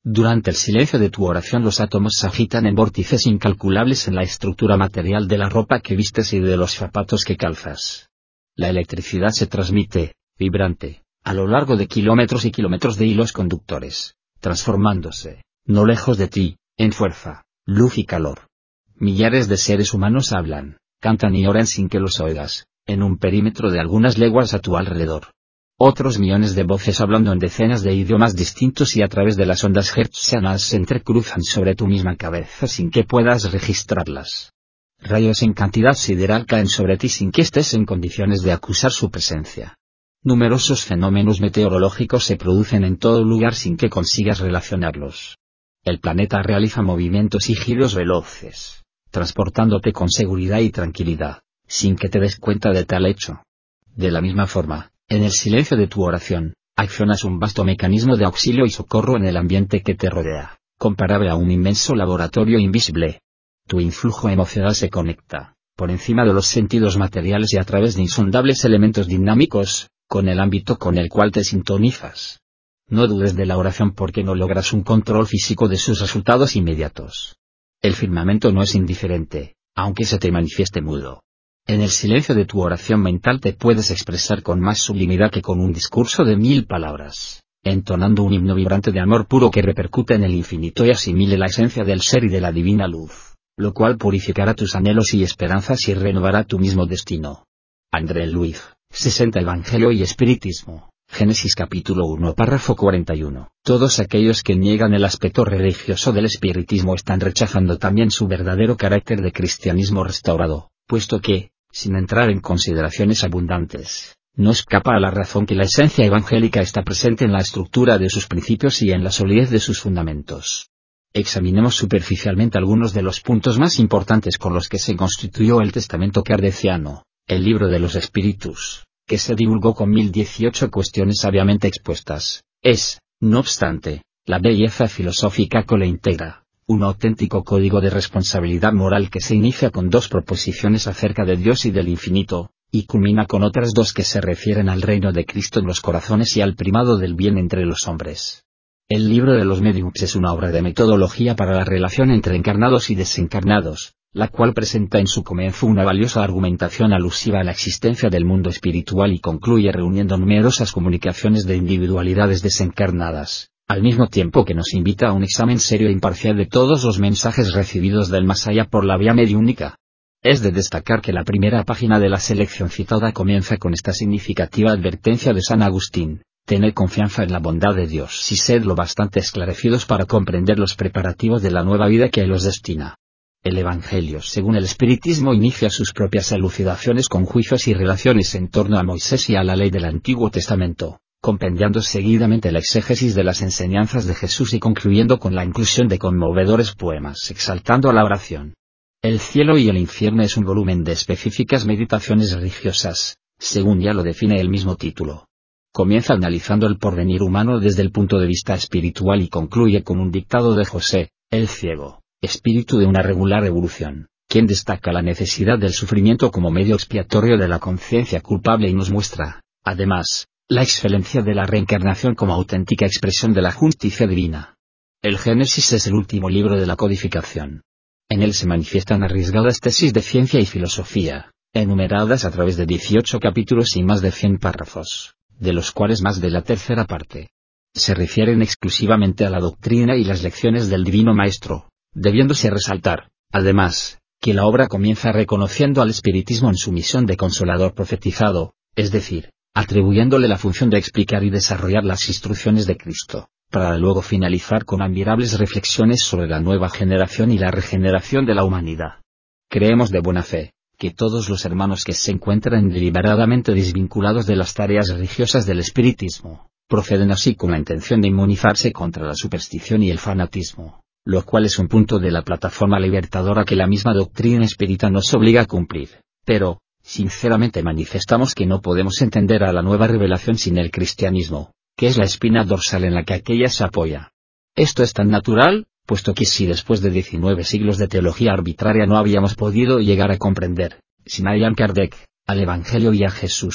Durante el silencio de tu oración los átomos se agitan en vórtices incalculables en la estructura material de la ropa que vistes y de los zapatos que calzas. La electricidad se transmite, vibrante, a lo largo de kilómetros y kilómetros de hilos conductores, transformándose, no lejos de ti, en fuerza, luz y calor. Millares de seres humanos hablan, cantan y oran sin que los oigas, en un perímetro de algunas leguas a tu alrededor. Otros millones de voces hablando en decenas de idiomas distintos y a través de las ondas hertzianas se entrecruzan sobre tu misma cabeza sin que puedas registrarlas. Rayos en cantidad sideral caen sobre ti sin que estés en condiciones de acusar su presencia. Numerosos fenómenos meteorológicos se producen en todo lugar sin que consigas relacionarlos. El planeta realiza movimientos y giros veloces, transportándote con seguridad y tranquilidad, sin que te des cuenta de tal hecho. De la misma forma, en el silencio de tu oración, accionas un vasto mecanismo de auxilio y socorro en el ambiente que te rodea, comparable a un inmenso laboratorio invisible. Tu influjo emocional se conecta, por encima de los sentidos materiales y a través de insondables elementos dinámicos, con el ámbito con el cual te sintonizas. No dudes de la oración porque no logras un control físico de sus resultados inmediatos. El firmamento no es indiferente, aunque se te manifieste mudo. En el silencio de tu oración mental te puedes expresar con más sublimidad que con un discurso de 1000 palabras, entonando un himno vibrante de amor puro que repercute en el infinito y asimile la esencia del ser y de la divina luz, lo cual purificará tus anhelos y esperanzas y renovará tu mismo destino. André Luiz, 60 Evangelio y Espiritismo, Génesis capítulo 1 párrafo 41. Todos aquellos que niegan el aspecto religioso del espiritismo están rechazando también su verdadero carácter de cristianismo restaurado, puesto que, sin entrar en consideraciones abundantes, no escapa a la razón que la esencia evangélica está presente en la estructura de sus principios y en la solidez de sus fundamentos. Examinemos superficialmente algunos de los puntos más importantes con los que se constituyó el testamento kardeciano, el libro de los espíritus, que se divulgó con 1018 cuestiones sabiamente expuestas. Es, no obstante, la belleza filosófica que lo integra, un auténtico código de responsabilidad moral que se inicia con 2 proposiciones acerca de Dios y del infinito, y culmina con otras 2 que se refieren al reino de Cristo en los corazones y al primado del bien entre los hombres. El libro de los médiums es una obra de metodología para la relación entre encarnados y desencarnados, la cual presenta en su comienzo una valiosa argumentación alusiva a la existencia del mundo espiritual y concluye reuniendo numerosas comunicaciones de individualidades desencarnadas, al mismo tiempo que nos invita a un examen serio e imparcial de todos los mensajes recibidos del más allá por la vía mediúnica. Es de destacar que la primera página de la selección citada comienza con esta significativa advertencia de San Agustín: tened confianza en la bondad de Dios y sed lo bastante esclarecidos para comprender los preparativos de la nueva vida que los destina. El Evangelio según el Espiritismo inicia sus propias elucidaciones con juicios y relaciones en torno a Moisés y a la ley del Antiguo Testamento, compendiando seguidamente la exégesis de las enseñanzas de Jesús y concluyendo con la inclusión de conmovedores poemas exaltando a la oración. El cielo y el infierno es un volumen de específicas meditaciones religiosas, según ya lo define el mismo título. Comienza analizando el porvenir humano desde el punto de vista espiritual y concluye con un dictado de José, el ciego, espíritu de una regular evolución, quien destaca la necesidad del sufrimiento como medio expiatorio de la conciencia culpable y nos muestra, además, la excelencia de la reencarnación como auténtica expresión de la justicia divina. El Génesis es el último libro de la codificación. En él se manifiestan arriesgadas tesis de ciencia y filosofía, enumeradas a través de 18 capítulos y más de 100 párrafos, de los cuales más de la tercera parte se refieren exclusivamente a la doctrina y las lecciones del Divino Maestro, debiéndose resaltar, además, que la obra comienza reconociendo al espiritismo en su misión de consolador profetizado, es decir, atribuyéndole la función de explicar y desarrollar las instrucciones de Cristo, para luego finalizar con admirables reflexiones sobre la nueva generación y la regeneración de la humanidad. Creemos de buena fe, que todos los hermanos que se encuentran deliberadamente desvinculados de las tareas religiosas del espiritismo, proceden así con la intención de inmunizarse contra la superstición y el fanatismo, lo cual es un punto de la plataforma libertadora que la misma doctrina espírita nos obliga a cumplir, pero, sinceramente manifestamos que no podemos entender a la nueva revelación sin el cristianismo, que es la espina dorsal en la que aquella se apoya. Esto es tan natural, puesto que si después de 19 siglos de teología arbitraria no habíamos podido llegar a comprender, sin Allan Kardec, al Evangelio y a Jesús,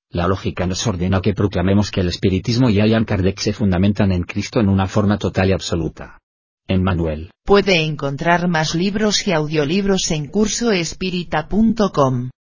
La lógica nos ordena que proclamemos que el espiritismo y Allan Kardec se fundamentan en Cristo en una forma total y absoluta. Emmanuel. Puede encontrar más libros y audiolibros en cursoespírita.com.